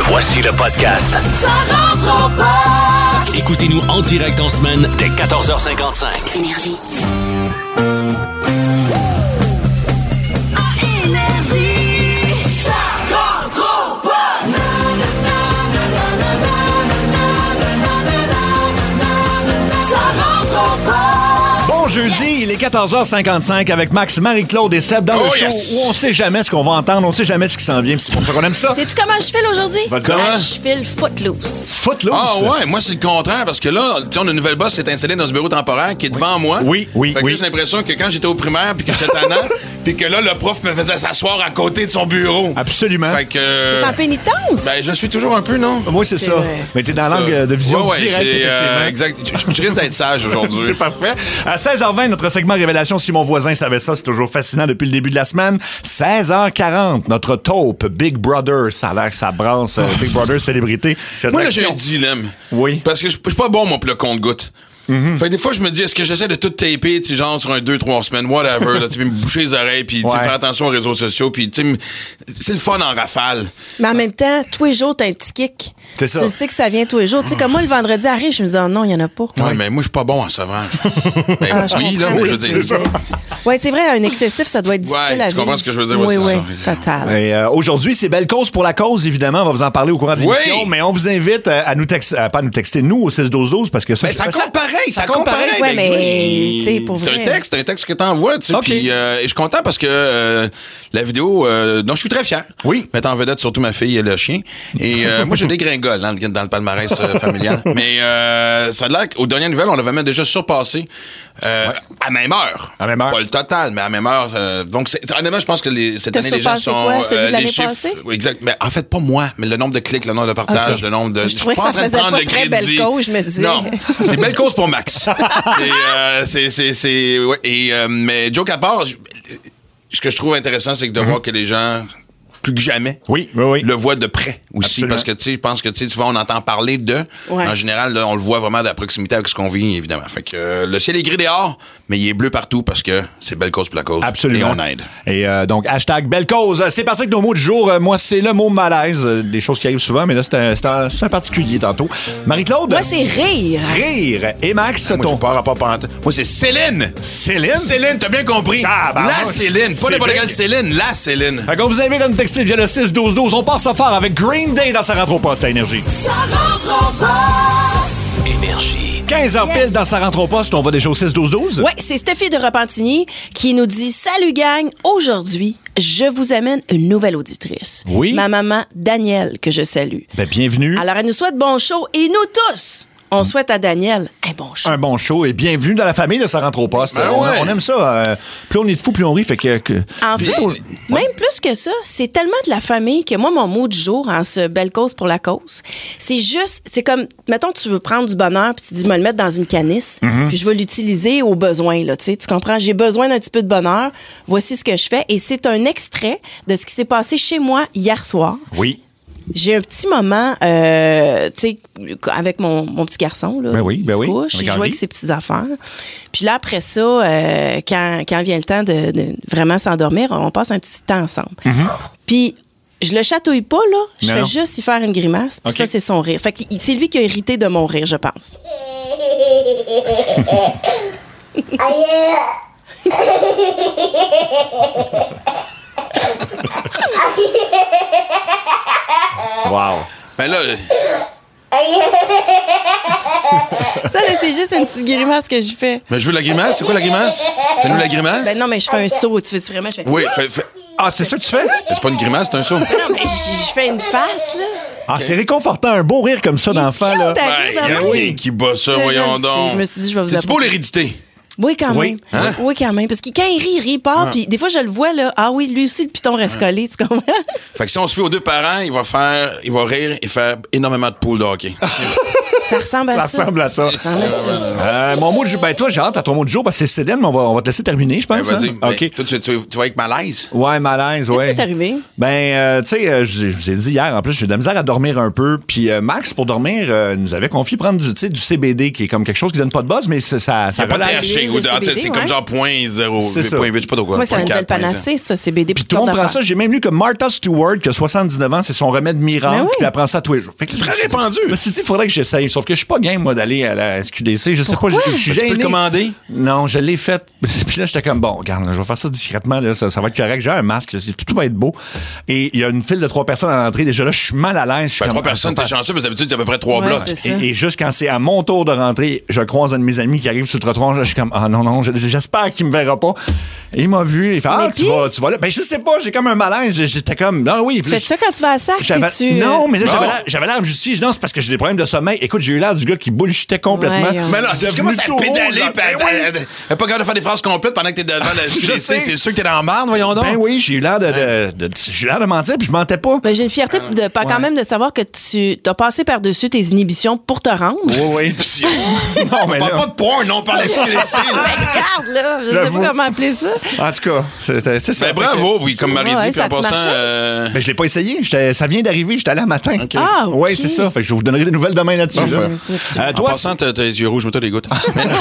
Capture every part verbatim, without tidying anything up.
Voici le podcast Ça rentre au poste. Écoutez-nous en direct en semaine dès quatorze heures cinquante-cinq. Énergie. À Énergie. Ça rentre au poste. Ça rentre au poste. Bon jeudi, il est quatorze heures cinquante-cinq avec Max, Marie-Claude et Seb dans Oh, le show yes. où on sait jamais ce qu'on va entendre, on sait jamais ce qui s'en vient. C'est pour ça qu'on aime ça. Sais-tu comment je file aujourd'hui? Vas-y. Ah, Comment? je file footloose. Footloose. Ah ouais, moi c'est le contraire parce que là, tu sais, on a une nouvelle boss qui s'est installée dans ce bureau temporaire qui est devant moi. Oui, oui, Fait que oui. là, j'ai l'impression que quand j'étais au primaire puis que j'étais tannant, puis que là, le prof me faisait s'asseoir à côté de son bureau. Absolument. Fait que... T'es en pénitence? Ben, je suis toujours un peu, non? Moi, c'est C'est ça. vrai. Mais t'es dans la langue de vision Ouais, ouais, directe, c'est, euh, effectivement. exact. Je, je risque d'être sage aujourd'hui. C'est parfait. À seize heures vingt, notre segment Révélation, si mon voisin savait ça, c'est toujours fascinant depuis le début de la semaine. seize heures quarante, notre taupe, Big Brother, ça a l'air que ça brasse. euh, Big Brother, célébrité. Moi, là, j'ai un dilemme. Oui. Parce que je je suis pas bon, mon plat compte-goutte. Mm-hmm. Fait que des fois, je me dis, est-ce que j'essaie de tout taper, tu sais, genre sur un deux trois semaines, whatever, là, tu sais, me boucher les oreilles, puis tu sais, Ouais. faire attention aux réseaux sociaux, puis tu sais, m- c'est le fun en rafale. Mais en même temps, tous les jours, t'as un petit kick. C'est ça. Tu le sais que ça vient tous les jours. Tu sais, comme moi, le vendredi arrive, je me dis, oh non, il n'y en a pas. Ouais, mais moi, je suis pas bon en sauvage. Ben, Ah, je oui, là, comprends je ce veux que tu dire. veux dire. Ouais, c'est vrai, un excessif, ça doit être difficile Ouais, à tu vivre. comprends ce que je veux dire? Ouais, Oui, c'est oui, ça. total. Et, euh, aujourd'hui, c'est Belle Cause pour la cause, évidemment. On va vous en parler au courant de Oui. l'émission. Mais on vous invite euh, à nous texter, à pas nous texter, nous, au six douze douze, parce que ça, Mais c'est ça facile. compte pareil, ça, compte compte pareil. Ouais, Ben mais, oui. tu sais, pour C'est vrai. un texte, c'est un texte que t'envoies, tu sais. OK. Puis, euh, et je suis content parce que euh, la vidéo, euh, dont je suis très fier. Oui. Mettant en vedette surtout ma fille et le chien. Et euh, moi, je dégringole dans le, dans le palmarès euh, familial. Mais euh, ça a l'air qu'aux dernières nouvelles, on l'avait même déjà surpassé euh, à même heure. À même heure. Pas le total, mais à même heure. euh, donc, c'est, honnêtement, je pense que les, cette T'as année, les gens surpassé sont... quoi? Celui de les l'année chiffres- passée? Oui, exact. Mais en fait, pas moi, mais le nombre de clics, le nombre de partages, Ok. le nombre de... Je trouvais suis que en ça train de faisait prendre pas le très belle crédit. cause, je me disais. Non, c'est belle cause pour Max. c'est, euh, c'est, c'est, c'est, ouais, et, euh, mais joke à part, je- ce que je trouve intéressant, c'est que de voir que les gens, plus que jamais, Oui, oui, oui. le voient de près aussi. Absolument. Parce que, tu sais, je pense que, tu sais, souvent, on entend parler de. Ouais. En général, là, on le voit vraiment de la proximité avec ce qu'on vit, évidemment. Fait que euh, le ciel est gris dehors, mais il est bleu partout parce que c'est belle cause pour la cause. Absolument. Et on aide. Et euh, donc, hashtag Belle Cause. C'est parce que nos mots du jour, euh, moi, c'est le mot malaise. euh, Des choses qui arrivent souvent, mais là, c'est un, c'est un, c'est un particulier tantôt. Marie-Claude? Moi, c'est rire. Rire. Et Max, Moi, ton... je pas rapport par Moi, c'est Céline! Céline? Céline, t'as bien compris. Tabarnouche. La Céline. C'est Pas n'importe vrai quelle que- Céline, la Céline. Fait qu'on vous invite à nous texter via le six douze douze. On passe à faire avec Green Day dans sa rentre au poste à Énergie. Ça rentre au poste. Énergie. quinze heures Yes. pile dans sa rentre au poste. On va déjà au six douze douze. Ouais, c'est Stéphie de Repentigny qui nous dit « Salut gang, aujourd'hui, je vous amène une nouvelle auditrice. Oui. Ma maman Danielle, que je salue. Ben, bienvenue. Alors, elle nous souhaite bon show et nous tous, on souhaite à Danielle un bon show. Un bon show et bienvenue dans la famille de sa rentre au poste. Ben on, ouais. on aime ça. euh, plus on est de fous, plus on rit. Fait que. que- En Puis- fait, même plus que ça, c'est tellement de la famille que moi, mon mot du jour, en ce belle cause pour la cause, c'est juste, c'est comme, mettons, tu veux prendre du bonheur, puis tu dis, me le mettre dans une canisse, Mm-hmm. puis je vais l'utiliser au besoin, là, tu sais, tu comprends? J'ai besoin d'un petit peu de bonheur, voici ce que je fais, et c'est un extrait de ce qui s'est passé chez moi hier soir. Oui. J'ai un petit moment, euh, tu sais, avec mon, mon petit garçon, là. Ben oui, ben il se oui, couche, avec il joue Henri. avec ses petites affaires. Puis là, après ça, euh, quand, quand vient le temps de, de vraiment s'endormir, on passe un petit temps ensemble. Puis je le chatouille pas, là. Je Non, fais non. juste y faire une grimace. Puis OK. ça, c'est son rire. Fait que c'est lui qui a hérité de mon rire, je pense. Wow. Ben là, Ça, là, c'est juste une petite grimace que je fais. ben, je veux la grimace. C'est quoi la grimace? Fais-nous la grimace. Ben non, mais je fais un saut. Tu veux vraiment? Je fais... Oui, fais, fais- Ah, c'est ça que tu fais? Mais c'est pas une grimace, c'est un saut. Non, mais je, je fais une face, là. Ah, c'est réconfortant. Un beau rire comme ça Il est d'enfant, cute, là. ta- Ouais, y a oui. rien qui bat ça, Je voyons le sais. donc. Je me suis dit, je vais vous C'est-tu beau apporter. l'hérédité? Oui, quand Oui. même. Hein? Oui, quand même. Parce que quand il rit, il rit pas. Puis des fois, je le vois, là. Ah oui, lui aussi, le piton reste collé. Tu comprends? Fait que si on se fait aux deux parents, il va faire, il va rire et faire énormément de poules de hockey. Ça ressemble à Ça ça. ressemble à ça. Ça ressemble à ça. Euh, mon mot de jour, ben toi, j'ai hâte à ton mot de jour parce que c'est Céline, mais on va, on va te laisser terminer, je Ben, pense. vas-y. hein? Ben, OK. toi, tu, tu, tu vas avec malaise? Ouais, malaise, ouais. Qu'est-ce qui est arrivé? Ben, euh, tu sais, euh, je je vous ai dit hier, en plus, j'ai de la misère à dormir un peu. Puis euh, Max, pour dormir, euh, nous avait confié prendre du, tu sais, du C B D, qui est comme quelque chose qui donne pas de buzz, mais ça, ça, ça Y a pas de relaxe. T H C. ou de de- C B D, c'est ouais. comme genre point zéro, C'est ça. point huit, je sais pas trop quoi. Moi, c'est la point nouvelle quatre, point panacée, ça, C B D. Puis tout le monde prend ça. J'ai même lu que Martha Stewart, qui a soixante-dix-neuf ans, c'est son remède miracle, Ben oui. puis elle prend ça tous les jours. Fait que C'est très répandu. Je me suis dit, il faudrait que j'essaye. Sauf que je suis pas game, moi, d'aller à la S Q D C. Je sais pas, je je suis Tu peux gêné. le commander? Non, je l'ai fait. Puis là, j'étais comme, bon, regarde, là, je vais faire ça discrètement, là, ça, ça va être correct. J'ai un masque, tout, tout va être beau. Et il y a une file de trois personnes à l'entrée. Déjà là, je suis mal à l'aise. Je suis Ben, comme, trois personnes, ah, t'es chanceux, parce que d'habitude, il y a à peu près trois Ouais, blocs. c'est ça. Et, et juste quand c'est à mon tour de rentrer, je croise un de mes amis qui arrive sur le trottoir. Je suis comme, ah non, non, je- j'espère qu'il me verra pas. Et il m'a vu. Il fait, ah, Mais tu puis- vas, tu vas là. Ben, je sais pas, j'ai comme un malaise. J'étais comme, non, oui. Tu fais ça quand tu vas à sac? J'avais- T'es-tu, euh, Non, mais là, j'avais Non. l'air- j'avais l'air de me justifier. Je dis, non, c'est parce que j'ai des problèmes de sommeil. Écoute, j'ai eu l'air du gars qui bullshitait complètement. Ouais, Mais là, si tu Devenu commences à tout rouge, pédaler, là. pis Ben oui. elle est pas capable de faire des phrases complètes pendant que t'es devant la S Q D C, sais. c'est sûr que t'es dans la merde, voyons donc. Ben oui, j'ai eu l'air de, de, de- j'ai eu l'air de mentir, puis je mentais pas. Ben, j'ai une fierté de, pas quand même de savoir que tu as passé par-dessus tes inhibitions pour te rendre. Oui, oui. Non, mais On parle là, pas de porn, non, on parle de S Q D C. là. Ben, regarde, là, je sais J'avoue. pas comment appeler ça. en tout cas, c'est c'est ça. Ben bravo, oui, comme Marie Ouais, dit, puis ça en a-tu passant... marché? euh, Mais je l'ai pas essayé. J'étais- Ça vient d'arriver. J'étais allé un matin. OK. Ah, OK. Oui, c'est ça. Fait que je vous donnerai des nouvelles demain là-dessus. Parfait. là. Ouais, Euh, En toi, passant, t'as t'as les yeux rouges, mais toi, les gouttes. Mais non,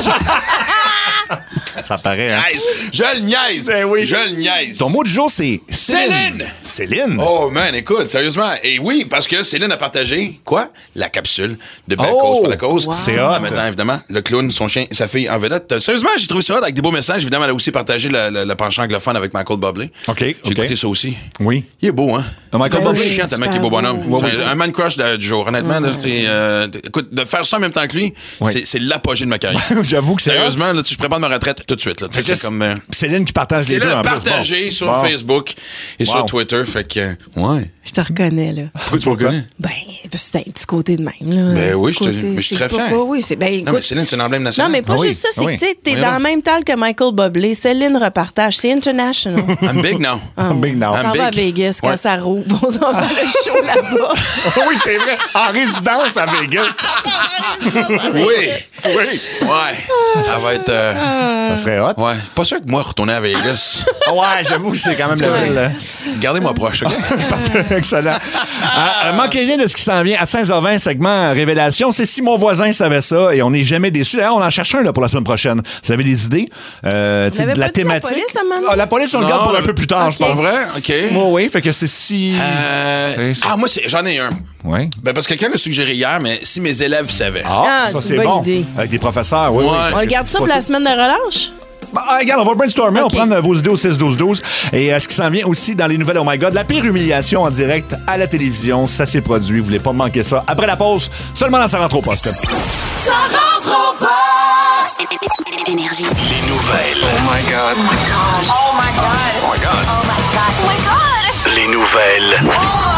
ça paraît, hein? niaise. Je le niaise. Ben oui. Je le niaise. Ton mot du jour, c'est Céline. Céline. Oh man, écoute, sérieusement. Et oui, parce que Céline a partagé, quoi? La capsule de Belle Oh! Cause pour la cause. C'est En hot. mettant, évidemment, le clown, son chien, sa fille en vedette. Euh, Sérieusement, j'ai trouvé ça hot avec des beaux messages. Évidemment, elle a aussi partagé le, le- le penchant anglophone avec Michael Bublé. OK, J'ai OK. écouté ça aussi. Oui. Il est beau, hein? Ah, Michael Ben Bublé. oui. Chiant tellement qu'il est beau super bonhomme. beau. C'est un, un man crush de- du jour. Honnêtement, là, c'est, euh, écoute, de faire ça en même temps que lui, Oui. c'est, c'est l'apogée de ma carrière. J'avoue que c'est hot. Sérieusement, là, si je prépare ma retraite tout de suite. Là, tu sais, Fait que c'est comme... euh, Céline qui partage les c'est deux là en plus. partagé Bon. sur Bon. Facebook et Wow. sur Twitter. Fait que, euh, ouais. Je te reconnais, là. Pourquoi tu me reconnais? Ben, c'est un petit côté de même, là. Ben Un oui, petit je te- côté, mais je suis c'est très pas- fier. pas- Oui, c'est ben Non, mais écoute. Céline, c'est un emblème Non, national. mais pas Ah oui, juste ça, c'est ah oui. que tu sais, t'es Oui, dans non. le même tal que Michael Bublé. Céline repartage. C'est international. I'm big now. I'm big now. On s'en I'm va à big. Vegas quand Ouais. ça rouvre. On s'en va faire le show là-bas. oui, c'est vrai. En résidence à Vegas. Oui. Oui. Ouais. Ça va être... euh, Ça serait hot. Ouais. Pas sûr que moi, retourner à Vegas. Ouais, j'avoue que c'est quand même la ville. hein. Gardez-moi proche, OK? Excellent. Euh, euh, manquez rien de ce qui s'en vient à seize heures vingt, segment Révélation. C'est si mon voisin savait ça et on n'est jamais déçu. D'ailleurs, on en cherche un là, pour la semaine prochaine. Vous avez des idées? Euh, tu sais, avez de la pas dit la thématique. police, à un moment donné? Ah, la police, on le Non, garde pour un mais- peu plus tard, Ok. je pense. Pas vrai? OK. Oui, oui, fait que c'est si. Euh, C'est- ah, moi, c'est- j'en ai un. Oui. Ben, parce que quelqu'un l'a suggéré hier, mais si mes élèves savaient. Ah, Ah, ça, c'est c'est une bonne bon. idée. Avec des professeurs, oui. Ouais. oui. On regarde ça pour la semaine de relâche? Bah, ah, regarde, on va brainstormer, Ok. on prend euh, vos idées au six douze douze. Et euh, ce qui s'en vient aussi dans les nouvelles Oh My God, la pire humiliation en direct à la télévision, ça s'est produit. Vous voulez pas manquer ça. Après la pause, seulement dans Ça rentre au poste. Ça rentre au poste. Énergie. Les nouvelles. Oh my god. Oh my god. Oh my god. Oh my god. Les nouvelles.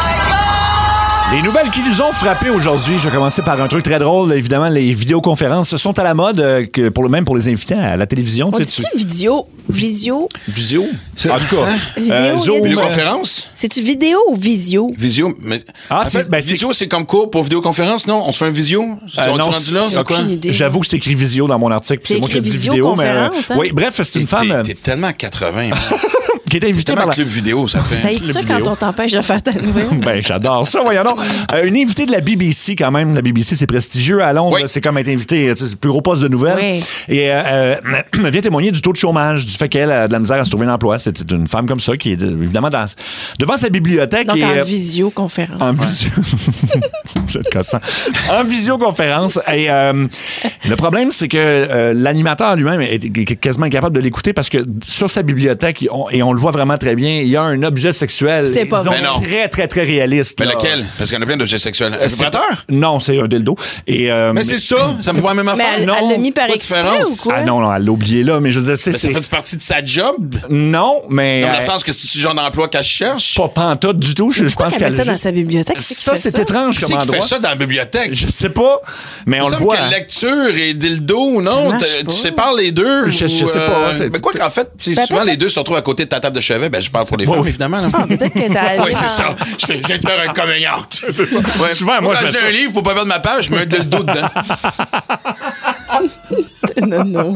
Les nouvelles qui nous ont frappé aujourd'hui, je vais commencer par un truc très drôle. Évidemment, les vidéoconférences sont à la mode, euh, que pour le même pour les invités à la télévision. On tu sais, dit-tu vidéo? Visio? Visio? En tout cas, Vidéo, euh, il y a Zoom, des- euh, Vidéoconférence? C'est-tu vidéo ou visio? Visio? Mais... Ah, en c'est- fait, ben, c'est- visio, c'est comme cours pour vidéoconférence, non? On se fait un visio? Euh, on est non, rendu là? c'est- C'est quoi? aucune idée. J'avoue que c'est écrit visio dans mon article. puis C'est C'est moi qui ai écrit dit vidéo, mais. euh, visioconférence, hein? Oui, bref, c'est une T'es- femme euh, T'es tellement quatre-vingts. hein. qui est invitée Tellement par la. club vidéo, ça fait. T'as écrit ça vidéo. quand on t'empêche de faire ta nouvelle? Ben, j'adore ça, voyons donc. Euh, une invitée de la B B C, quand même. La B B C, c'est prestigieux. À Londres, Oui. là, c'est comme être invité. tu sais, C'est le plus gros poste de nouvelles. Oui. Et euh, euh, elle vient témoigner du taux de chômage, du fait qu'elle a de la misère à se trouver un emploi. C'est une femme comme ça qui est, euh, évidemment, dans, devant sa bibliothèque. Donc et, en euh, visioconférence. En visio. Vous êtes gossant. En visioconférence. Et euh, le problème, c'est que euh, l'animateur lui-même est est quasiment incapable de l'écouter parce que sur sa bibliothèque, on- et on le voit vraiment très bien, il y a un objet sexuel. C'est pas disons, vrai. Mais non. très, très, très réaliste. Mais là. lequel? Parce qu'il y en a plein d'objets sexuels. Un Euh, c'est- vibrateur? Non, c'est un dildo. Et, euh, Mais c'est ça! Ça me pourrait même Mais affaire. elle non, elle l'a mis par pas de exprès différence. ou quoi? Ah non, non, elle l'a oublié là, mais je veux dire, c'est. Mais ça c'est- fait partie de sa job? Non, mais. Dans le euh, sens que c'est le genre d'emploi qu'elle cherche? pas pantoute du tout. Je, je Pourquoi pense qu'elle met qu'elle. ça dans sa bibliothèque? C'est qui Ça, fait c'est étrange Qui comme c'est qui endroit. fait ça dans la bibliothèque? Je sais pas, mais on Il me le semble voit. que hein. lecture et dildo, non? Ça marche Tu pas. tu sépares les deux? Je- je ou, sais pas, c'est- Mais quoi qu'en fait, tu sais, Ben, souvent peut-être- les deux se retrouvent à côté de ta table de chevet. Ben, je parle pour les Oui, femmes, oui. évidemment. là. Ah, peut-être que t'as. Oui, c'est ça. Je fais- je viens de faire un coming out. Ouais. Souvent, moi, quand je je mets lis un ça. livre, faut pas perdre ma page, je mets un dildo dedans. non, non.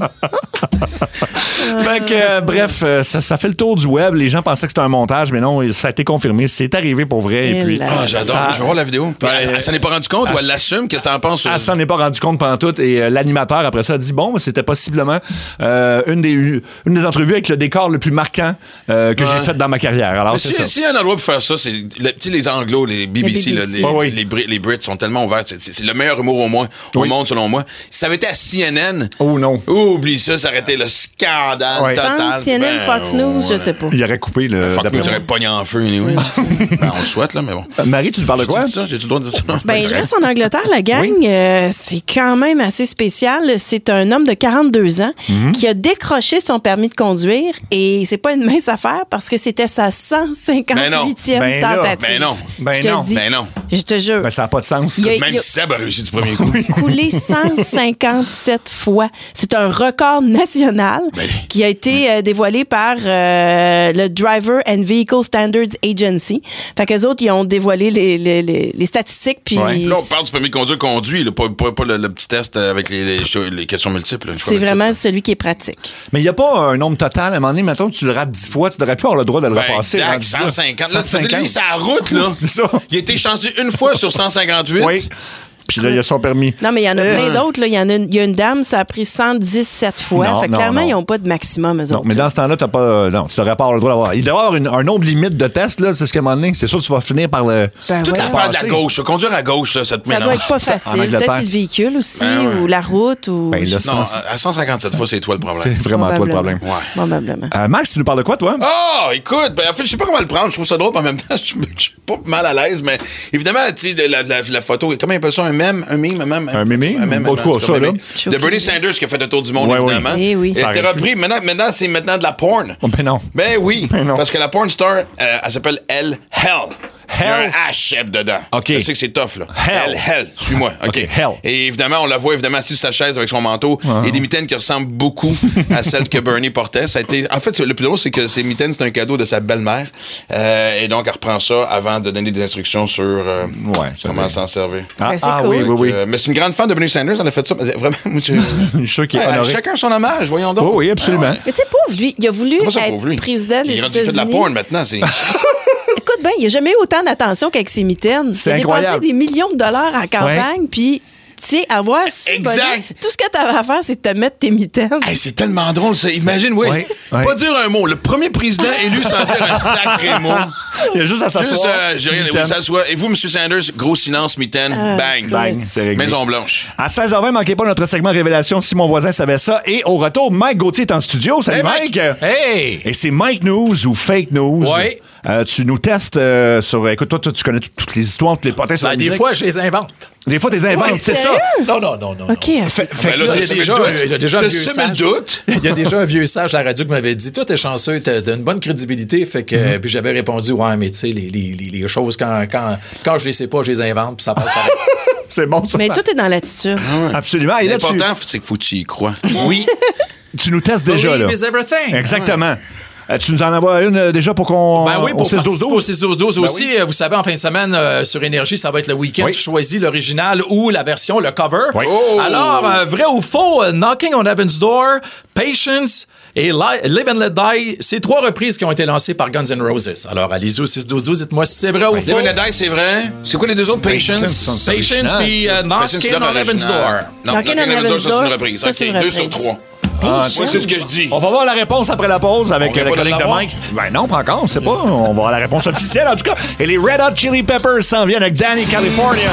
Fait que, euh, bref, euh, ça, ça fait le tour du web. Les gens pensaient que c'était un montage, mais non, ça a été confirmé. C'est arrivé pour vrai. Et, Et puis, là. Ah, j'adore. Ça- Je vais voir la vidéo. Puis, Ouais, elle, elle s'en est pas rendu compte elle- ou elle l'assume? Qu'est-ce que t'en penses? Elle s'en est pas rendu compte pendant tout. Et euh, l'animateur, après ça, a dit bon, c'était possiblement euh, une, des, une des entrevues avec le décor le plus marquant euh, que Ouais. j'ai fait dans ma carrière. Alors, Mais c'est si, ça. s'il y a un endroit pour faire ça, c'est le, tu sais, les Anglos, les B B C, Les là, B B C. les, Ouais, ouais. les, Brit- les Brits sont tellement ouverts. C'est, c'est le meilleur humour au moins au Oui. monde, selon moi. Si ça avait été à C N N, Oh non. oh, oublie ça, ça aurait été le scandale Ouais. Je total. pense C N N, Ben, Fox News, je ouais. sais pas. Il aurait coupé le. Fuck d'après nous, ça moi. aurait pogné en feu, anyway. ben, on le souhaite, là, mais bon. Euh, Marie, tu nous parles de J'ai-tu quoi? dit ça? J'ai-tu le droit de dire ça? Ben, je reste en Angleterre, la gang. Euh, c'est quand même assez spécial. C'est un homme de quarante-deux ans Mhm. qui a décroché son permis de conduire et c'est pas une mince affaire parce que c'était sa cent cinquante-huitième Ben non. tentative. Ben non. Ben je te non. dis, Ben non. Je te jure. Ben, ça n'a pas de sens. Il y a- Même si Seb a réussi du premier coup. coulé cent cinquante-sept fois. C'est un record national Ben. qui a été euh, dévoilé par euh, le Driver and Vehicle Standards Agency. Fait qu'eux autres, ils ont dévoilé les, les, les, les statistiques. Puis Ouais. Là, on parle du permis de conduire conduit, là, pas, pas, pas le, le petit test avec les, les, cho- les questions multiples. là, les choix c'est multiples. vraiment celui qui est pratique. Mais il n'y a pas un nombre total. À un moment donné, mettons, tu le rates dix fois, tu n'aurais plus avoir le droit de le Ben, repasser. exact, rendu là. cent cinquante. Là, tu veux dire, lui, cent cinquante. c'est la route, là. C'est ça. Il a été chanceux une fois sur cent cinquante-huit. Oui. Puis là, il a son permis. Non, mais il y en a Euh, plein d'autres. là. Il y en a une, il y a une dame, ça a pris cent dix-sept fois. Non, fait que non, clairement, non. ils n'ont pas de maximum, eux Non, autres. mais dans ce temps-là, t'as pas. euh, non, tu n'aurais pas avoir le droit d'avoir. Il doit y avoir une- un nombre limite de tests, là. C'est ce qu'à un moment donné. C'est sûr que tu vas finir par le. Ben Toute ouais. l'affaire de la Passer. gauche, là, conduire à gauche, là, ça te Ça mélange. doit être pas Ça, en facile. Angleterre. Peut-être c'est le véhicule aussi, Ben ouais. ou la route, ou... Ben, là, Non, Sens- à cent cinquante-sept fois, c'est toi le C'est problème. vraiment toi le problème. Probablement. Ouais. Probablement. Euh, Max, tu nous parles de quoi, toi? Ah, écoute, ben, en fait, je sais pas comment le prendre. Je trouve ça drôle, mais en même temps, je me- je suis pas mal à l'aise. Mais évidemment, tu sais, la, la, la photo, comment ils appellent ça, un mème, un meme, un mème, Un mémé? un mème, En tout cas, en tout ça, cas, là. mémé. De Bernie Sanders qui a fait le tour du monde, Ouais, oui. évidemment. Eh oui. Il Ça a été aurait repris. Maintenant, maintenant c'est maintenant de la porn. Oh, ben non. Ben oui, Ben non. parce que la porn star, euh, elle s'appelle Elle Hell. Il y a Hell. un H Chef dedans. OK. Je sais que c'est tough, là. Hell. Elle Hell. Suis-moi. OK. OK, Hell. Et évidemment, on la voit évidemment assise sur sa chaise avec son manteau et des mitaines qui ressemblent beaucoup à celles que Bernie portait. Ça a été... En fait, le plus drôle, c'est que ces mitaines, c'est un cadeau de sa belle-mère. Euh, et donc, elle reprend ça avant de donner des instructions sur euh, Ouais, c'est comment vrai. s'en servir. Ah, Ben, c'est ah cool. oui, oui, oui. Euh, mais c'est une grande fan de Bernie Sanders. Elle a fait ça. Mais Vraiment, moi, je... Je suis sûr qu'il est Ouais, honoré. chacun son hommage, voyons donc. Oh, oui, absolument. Ah ouais. Mais tu sais, pauvre lui, il a voulu Comment ça, être pauvre lui? président des Il est rendu fait de la États-Unis. porn maintenant. C'est... Écoute bien, il n'a jamais eu autant d'attention qu'avec ses mitaines. C'est Il a dépensé incroyable. des millions de dollars en campagne, puis... Tu sais, avoir su, Exact. Bonnet, tout ce que tu avais à faire, c'est de te mettre tes mitaines. Hey, c'est tellement drôle, ça. Imagine, oui. Ouais, ouais. Pas dire un mot. Le premier président élu sans dire un sacré mot. Il y a juste à s'asseoir. Juste, euh, j'ai rien. Mitaine. Oui, s'assoit. Et vous, M. Sanders, gros silence, mitaine, bang. Bang, c'est réglé. Maison Blanche. À seize heures vingt, manquez pas notre segment Révélation si mon voisin savait ça. Et au retour, Mike Gauthier est en studio. Salut, Hey, Mike. Mike. Hey! Et c'est Mike News ou Fake News. Ouais. Euh, tu nous testes euh, sur. Écoute, toi, toi, tu connais tout- toutes les histoires, toutes les potins sur Ben, la des musique. fois, je les invente. Des fois, t'es inventes, Ouais, c'est ça. sérieux? Non, non, non, non. OK. non. Fait, fait Ben que là, là, t'as il y a semé déjà le un- doute. il y a déjà un T'as vieux semé le sage. doute. Il y a déjà un vieux sage à la radio qui m'avait dit toi, t'es chanceux, t'as t'as une bonne crédibilité. Fait que, puis j'avais répondu ouais, mais tu sais, les, les, les, les choses, quand, quand, quand je les sais pas, je les invente, puis ça passe pareil. c'est bon, ça. Mais tout est dans l'attitude. Absolument. Et là, tu, L'important, c'est qu'il faut que tu y crois. Oui. tu nous testes déjà, là. Believe is everything. Exactement. Euh, tu nous en envoies une euh, déjà pour qu'on. Ben oui, au pour six douze participer au six douze douze Ben aussi. oui. euh, Vous savez, en fin de semaine, euh, sur Énergie, ça va être le week-end. Oui. Je choisis l'original ou la version, le cover. Oui. Oh! Alors, euh, vrai ou faux, euh, Knocking on Heaven's Door, Patience et Li- Live and Let Die, c'est trois reprises qui ont été lancées par Guns N' Roses. Alors, allez-y au six douze douze, dites-moi si c'est vrai ou Live faux. and Let Die, c'est vrai. C'est quoi les deux autres? Patience. Patience puis euh, Patience, c'est Knocking leur on Heaven's original. Door. Non, Knocking Knocking on on Heaven's Door, Heaven's ça, c'est une Door, reprise. ça, c'est OK, une deux sur reprise. trois. Ah, Moi, c'est ce que je dis. On va voir la réponse après la pause avec On vient euh, le pas de collègue de l'avoir? Mike. Ben non, pas encore, on sait pas. On va avoir la réponse officielle, en tout cas. Et les Red Hot Chili Peppers s'en viennent avec Danny California.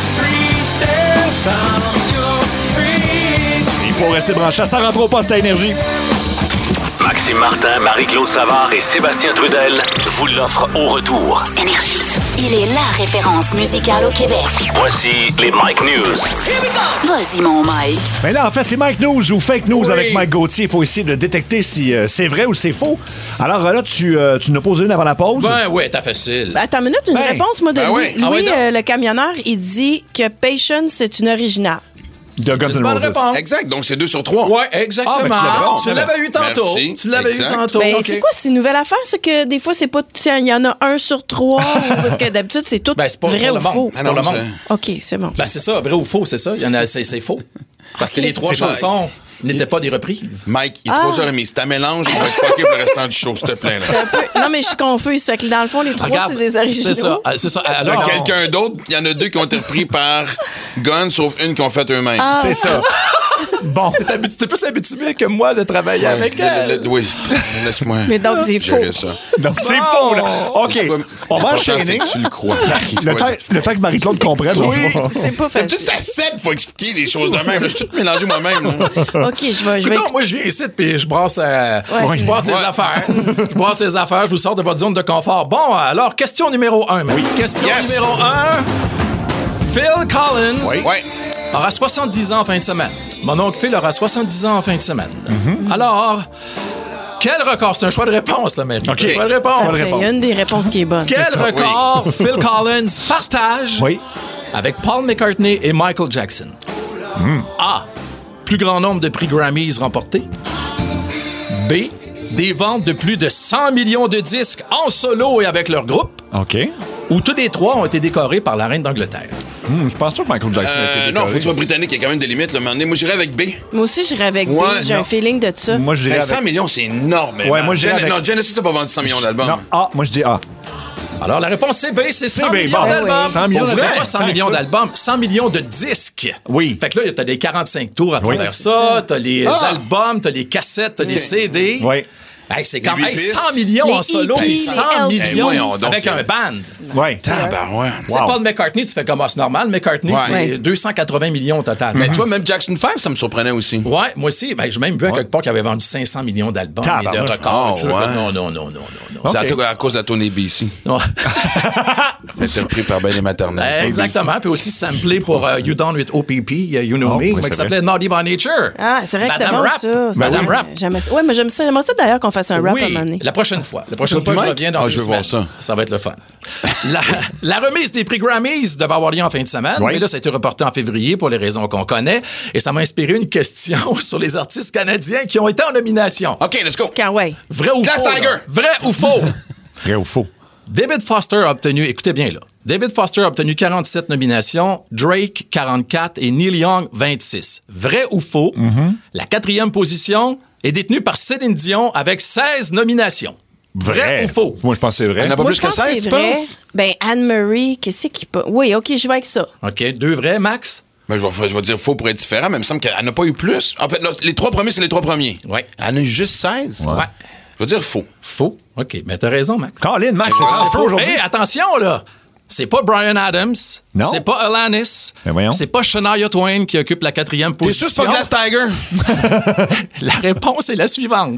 Il faut rester branché. Ça rentre au poste à énergie. Maxime Martin, Marie-Claude Savard et Sébastien Trudel vous l'offrent au retour. Énergie. Il est la référence musicale au Québec. Voici les Mike News. Vas-y, mon Mike. Mais là, en fait, c'est Mike News ou Fake News Oui. avec Mike Gauthier. Il faut essayer de détecter si euh, c'est vrai ou c'est faux. Alors euh, là, tu, euh, tu nous as posé une avant la pause. Ben ouais, t'as facile. Attends une minute, une Ben, réponse, moi, de ben Louis. oui. Louis, Ah oui, donc. euh, le camionneur, il dit que Patience, c'est une originale. de Guns C'est N' une bonne Roses. réponse. Exact, donc c'est deux sur trois. Ouais, exactement. Ah, ben, tu l'avais- tu bon, l'avais eu tantôt. Merci. Tu l'avais eu Exact. tantôt. Ben, OK. c'est quoi, c'est une nouvelle affaire, c'est que des fois, c'est pas. Tiens, il y en a un sur trois. ou- Parce que d'habitude, c'est tout Ben, c'est pas vrai pour ou le monde. faux. C'est pour le monde. OK, c'est bon. Ben, c'est ça, vrai ou faux, c'est ça. Il y en a, c'est, c'est faux. Parce que les trois C'est pas- chansons, n'étaient pas des reprises. Mike, il est Ah. trois heures trente. Si t'as mélange, on va être fucké pour le restant du show, s'il te plaît. Là. Un peu- Non, mais je suis confuse. Fait que dans le fond, les trois, Regarde, c'est des originaux. C'est ça. Ah, C'est ça. Là, Alors, quelqu'un d'autre, il y en a deux qui ont été repris par Gun, sauf une qui ont fait eux-mêmes. C'est ça. Bon. t'es habitu- t'es plus habitué que moi de travailler Ouais, avec le- elle. le- le- oui, laisse-moi. Mais donc, c'est faux. gérer ça. Donc, c'est Bon. faux, là. OK. C'est quoi- On va l'important, enchaîner. c'est que tu le crois. Le temps, le temps que Marie-Claude comprenne. on Oui, va- c'est pas Tu facile. sais, c'est à sept, faut expliquer les choses de même. là. Je suis tout mélangé moi-même. là. OK, je vais... Je vais... Non, moi, je viens ici puis je brasse, euh, Ouais. je brasse tes Ouais. affaires. Je brasse tes affaires, je vous sors de votre zone de confort. Bon, alors, question numéro un. Oui. Question Yes. numéro un. Phil Collins Ouais. aura soixante-dix ans en fin de semaine. Mon oncle Phil aura soixante-dix ans en fin de semaine. Mm-hmm. Alors, quel record? C'est un choix de réponse, là, même. OK. C'est un choix de réponse. Choix de Il y a une des réponses qui est bonne. Quel ça, record Phil Collins partage Oui. avec Paul McCartney et Michael Jackson? A. Plus grand nombre de prix Grammys remportés. B. Des ventes de plus de cent millions de disques en solo et avec leur groupe. OK. Ou tous les trois ont été décorés par la reine d'Angleterre. Hmm, je pense pas que Michael Jackson a Euh, été non, faut décoré. que tu sois britannique, il y a quand même des limites. Là, à un moment donné. Moi, j'irais avec B. Moi aussi, j'irais avec B. Ouais, J'ai non. un feeling de ça. Moi, je dirais Ben, avec... cent millions, c'est énorme. Ouais, moi, je dirais Gen- avec- Non, Genesis n'a pas vendu cent millions d'albums. Non, A. Moi, je dis A. Alors, la réponse c'est B, c'est cent B, millions bon. d'albums. cent millions Pour vrai, d'albums. pas cent Tant millions que ça. d'albums, cent millions de disques. Oui. Fait que là, t'as des quarante-cinq tours à Oui. travers C'est ça, t'as les Ah. albums, t'as les cassettes, t'as les C D. Oui. Hey, c'est quand Les même huit pistes. cent millions Les en solo, E P, puis les cent L P. millions Eh, voyons donc, avec c'est- un band. Oui. Tabarouette. C'est Wow. Paul McCartney, tu fais comme ah, c'est normal. McCartney, Ouais. c'est Ouais. deux cent quatre-vingts millions au total. Mais tu vois, même Jackson cinq, ça me surprenait aussi. Ouais, moi aussi. Ben, j'ai même vu à quelque part qu'il avait vendu cinq cents millions d'albums et de Tabarnouche. records. Oh, Tu vois, ouais. Non, non, non, non, non, non. C'est à, Ok. to- à cause de la tournée B C. non. Ça a été repris par Ben et Maternelle. Exactement. Puis aussi samplé pour euh, You Down with O P P, uh, You Know Oh, Me, oui, mais c'est qui s'appelait Naughty by Nature. Ah, c'est vrai que c'était Madame bon, Rap. ça. C'était Madame bon. Rap. J'aimais ça. Ouais, mais j'aime ça. J'aimerais ça d'ailleurs qu'on fasse un rap à un moment Oui, donné. la prochaine fois. La prochaine Toi, fois, je Mike? reviens dans Ah, deux je veux semaines. voir ça. Ça va être le fun. La, la remise des prix Grammys devait avoir lieu en fin de semaine, Oui. mais là, ça a été reporté en février pour les raisons qu'on connaît. Et ça m'a inspiré une question sur les artistes canadiens qui ont été en nomination. OK, let's go. Quand, ouais. Vrai ou Glass faux? Tiger. là? Vrai ou faux? Vrai ou faux? David Foster a obtenu, écoutez bien là, David Foster a obtenu quarante-sept nominations, Drake quarante-quatre et Neil Young vingt-six. Vrai ou faux? La quatrième position est détenue par Céline Dion avec seize nominations. Vrai, ou faux? Moi, je pense que c'est vrai. Il y en a pas Moi, plus je que pense que seize, c'est tu vrai. penses? Ben, Anne-Marie, qu'est-ce qui peut. Oui, OK, je vais avec ça. OK, deux vrais, Max? Ben, je, vais, je vais dire faux pour être différent, mais il me semble qu'elle n'a pas eu plus. En fait, là, les trois premiers, c'est les trois premiers. Ouais. Elle en a eu juste seize. Ouais. Je vais dire faux. Faux? OK, mais t'as raison, Max. Colin, Max, C'est c'est faux. faux aujourd'hui. Hey, attention, là! C'est pas Bryan Adams. Non. C'est pas Alanis. Ben voyons. C'est pas Shania Twain qui occupe la quatrième T'es sûr position. que c'est pas Glass Tiger? La réponse est la suivante.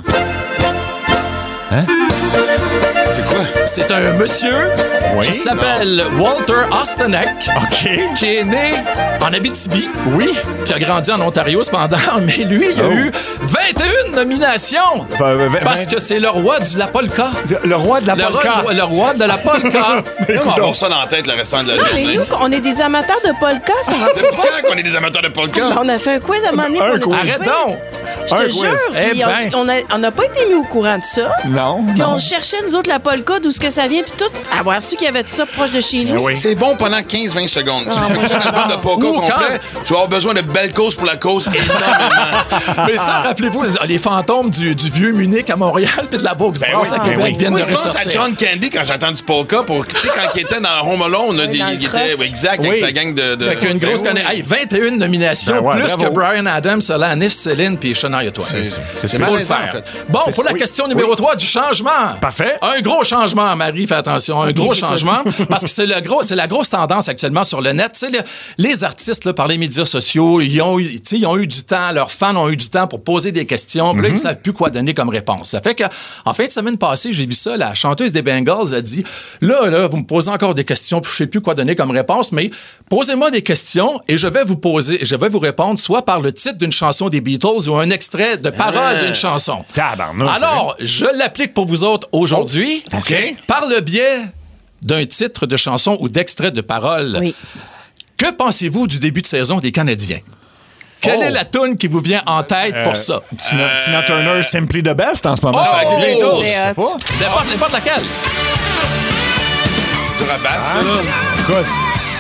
C'est quoi? C'est un monsieur Oui. qui s'appelle Walter Ostanek, OK. qui est né en Abitibi, Oui. qui a grandi en Ontario cependant, mais lui, il a Oh. eu vingt et une nominations Ben, ben, parce ben, que c'est le roi du la polka. Le, le roi de la Le polka. roi, le roi de la polka. On va avoir ça dans la tête le restant de la Non, mais journée. nous, on est des amateurs de polka, ça va Depuis quand qu'on est des amateurs de polka? On a fait un quiz à un moment donné. Un pour nous quiz. Arrête trouver. donc! Je Un te quiz. jure. Eh puis ben. on- on a- on n'a pas été mis au courant de ça. Non. Puis non. on cherchait, nous autres, la polka, d'où ce que ça vient, puis tout. Avoir su qu'il y avait de ça proche de chez nous. oui. C'est bon pendant quinze vingt secondes. tu Ah, me moi, fais un album de polka Ou complet, je vais avoir besoin de belles causes pour la cause énormément. Mais ça, rappelez-vous, les fantômes du, du vieux Munich à Montréal puis de la Volkswagen à Québec ben oui. viennent Moi, de je pense à ressortir. John Candy quand j'entends du polka pour, tu sais, quand il était dans Home Alone, là, Oui, il, dans le il truck. était, ouais, exact, avec Oui. sa gang de. de Fait qu'une Ben grosse oui. connaît. Hey, vingt et une nominations, Ben ouais, plus bravo. que Bryan Adams, Alanis, Céline puis Shania Twain. C'est- c'est c'est ce Faut le malaisant, faire. en fait. Bon, pour la Oui. question numéro trois du changement. Parfait. Un gros changement, Marie, fais attention. Un gros j'écoute. changement. Parce que c'est, le gros, c'est la grosse tendance actuellement sur le net. Tu sais, le- les artistes, là, par les médias sociaux, ils ont, eu, tu sais, ils ont eu du temps, leurs fans ont eu du temps pour poser des questions. Puis là, ils ne savent plus quoi donner comme réponse. Ça fait que, en fin de semaine passée, j'ai vu ça, la chanteuse des Bengals a dit, là, là, vous me posez encore des questions, puis je sais plus quoi donner comme réponse, mais posez-moi des questions et je vais vous poser, je vais vous répondre soit par le titre d'une chanson des Beatles ou un extrait de parole d'une chanson. Tabarnouche. Alors, je l'applique pour vous autres aujourd'hui. OK. Par le biais d'un titre de chanson ou d'extrait de parole. Oui. Que pensez-vous du début de saison des Canadiens? Quelle Oh. est la toune qui vous vient en tête pour ça? Tina, Tina Turner, Simply the Best en ce moment. Oh! avec les Beatles. C'est Je sais hot. pas. N'importe, n'importe laquelle. C'est dur à battre, ça, là. Écoute,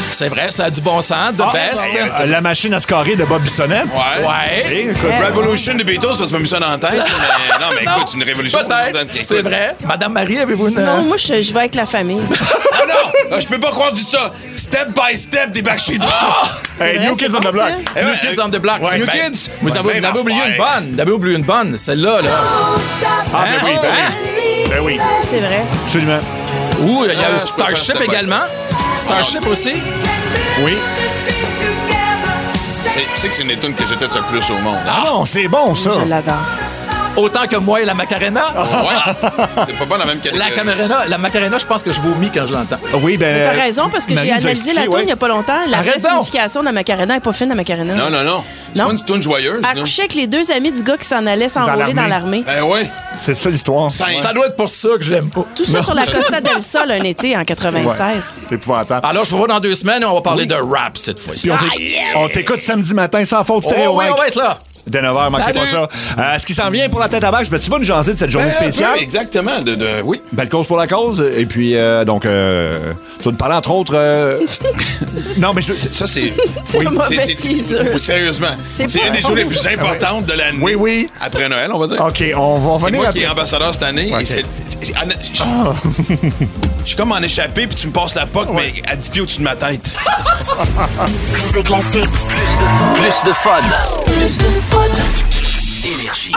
C'est vrai, ça a du bon sens, de Ah, best. euh, la machine à scorer de Bob Bissonnette. Ouais. Ouais. Écoute, Revolution des Beatles, parce que tu m'as mis ça dans la tête. Mais non, mais Non, écoute, c'est une révolution. Peut-être, Écoute. c'est vrai. Madame Marie, avez-vous une... Non, moi, je, je vais avec la famille. Ah non! Je peux pas croire que je dis ça. Step by step des Backstreet Boys. hey, vrai, New c'est Kids on bon, the Block. ça. Eh New ouais, Kids on the Block. Ouais, New Ben, Kids. Vous avez, Ouais, vous avez oublié affaire. une bonne. Vous avez oublié une bonne. Celle-là, là. Ah, ben oui, ben Hein? oui. Ben oui, C'est vrai. absolument. Ouh, il y a Ah, eu c'est Starship pas- c'est pas- également. Starship aussi. Oui. C'est c'est que c'est une tune que j'étais le plus au monde. Ah non, c'est bon, ça. Je l'adore. Autant que moi et la Macarena. Ouais. C'est pas pas la même La catégorie. Macarena, la Macarena, je pense que je vomis quand je l'entends. Oui, ben. T'as raison, parce que Marie j'ai nous a analysé la expliqué, tune ouais. il n'y a pas longtemps. La vraie Arrête donc. signification de la Macarena n'est pas fine, la Macarena. Non, non, non. C'est Non. pas une tune joyeuse. Elle là. couchait avec les deux amis du gars qui s'en allait s'enrôler dans l'armée. l'armée. Ben ouais. C'est ça l'histoire. Ça- Ça doit être pour ça que je l'aime pas. Tout ça sur la Costa del Sol un été en quatre-vingt-seize. C'est épouvantable. Alors, je vous vois dans deux semaines et on va parler de rap cette fois-ci. Puis on t'éc- on t'écoute samedi matin sans faute Oh, stéréo. oui, Mike. on va être là. Dès neuf heures, manquez pas Salut. ça. Euh, ce qui s'en vient pour la tête à bâche, ben, tu vas nous jaser de cette journée Ben, spéciale. oui, exactement. De, de, oui. Belle cause pour la cause. Et puis, euh, donc, euh, tu vas nous parler, entre autres... euh, non, mais je... Ça, c'est. C'est un mauvais teaser. oui, sérieusement. C'est C'est pas- une des journées les plus importantes de l'année. Oui, oui. Après Noël, on va dire. OK, on va C'est revenir moi après. qui est ambassadeur cette année. Ok. Et c'est, c'est- en- je, je suis comme en échappé, puis tu me passes la poque, mais à dix pieds au-dessus de ma tête. Plus de classiques, Plus de fun. plus de fun. Énergie.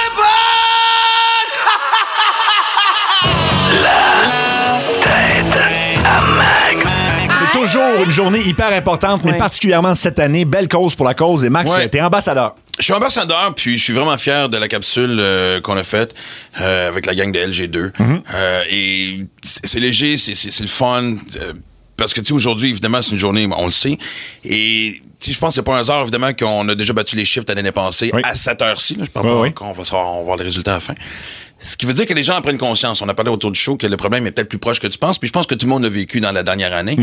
C'est toujours une journée hyper importante, mais Ouais. particulièrement cette année. Belle cause pour la cause. Et Max, Ouais. t'es ambassadeur. Je suis ambassadeur, puis je suis vraiment fier de la capsule euh, qu'on a faite euh, avec la gang de L G deux. Euh, et c'est c'est léger, c'est c'est- c'est le fun. euh, parce que, tu sais, aujourd'hui, évidemment, c'est une journée, on le sait. Et, tu sais, je pense que c'est pas un hasard, évidemment, qu'on a déjà battu les chiffres de l'année passée Oui. à cette heure-ci. Là, je pense Oui, pas oui. qu'on va, savoir, on va voir les résultats à la fin. Ce qui veut dire que les gens en prennent conscience. On a parlé autour du show que le problème est peut-être plus proche que tu penses. Puis je pense que tout le monde l'a vécu dans la dernière année.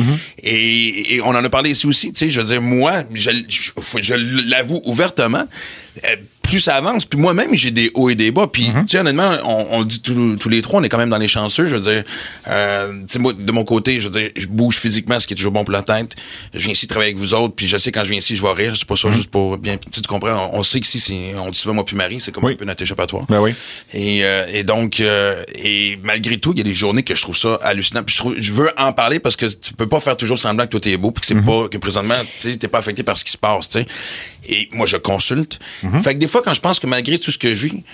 et, et on en a parlé ici aussi. Tu sais, je veux dire, moi, je, je, je l'avoue ouvertement. euh, plus ça avance, puis moi-même, j'ai des hauts et des bas. Puis, tu sais, honnêtement, on, on le dit tous tous les trois, on est quand même dans les chanceux. Je veux dire, euh, tu sais, moi, de mon côté, je veux dire, je bouge physiquement, ce qui est toujours bon pour la tête. Je viens ici travailler avec vous autres, puis je sais quand je viens ici, je vais rire. C'est pas ça juste pour bien. Tu sais, tu comprends, on, on sait que si c'est, on dit souvent moi puis Marie, c'est comme Oui. un peu notre échappatoire. Ben oui. Et, euh, et donc, euh, et malgré tout, il y a des journées que je trouve ça hallucinant. Puis je, trouve, je veux en parler parce que tu peux pas faire toujours semblant que toi t'es beau, puis que c'est pas que présentement, tu sais, t'es pas affecté par ce qui se passe, tu sais. Et moi, je consulte. Fait que des fois, quand je pense que malgré tout ce que je vis,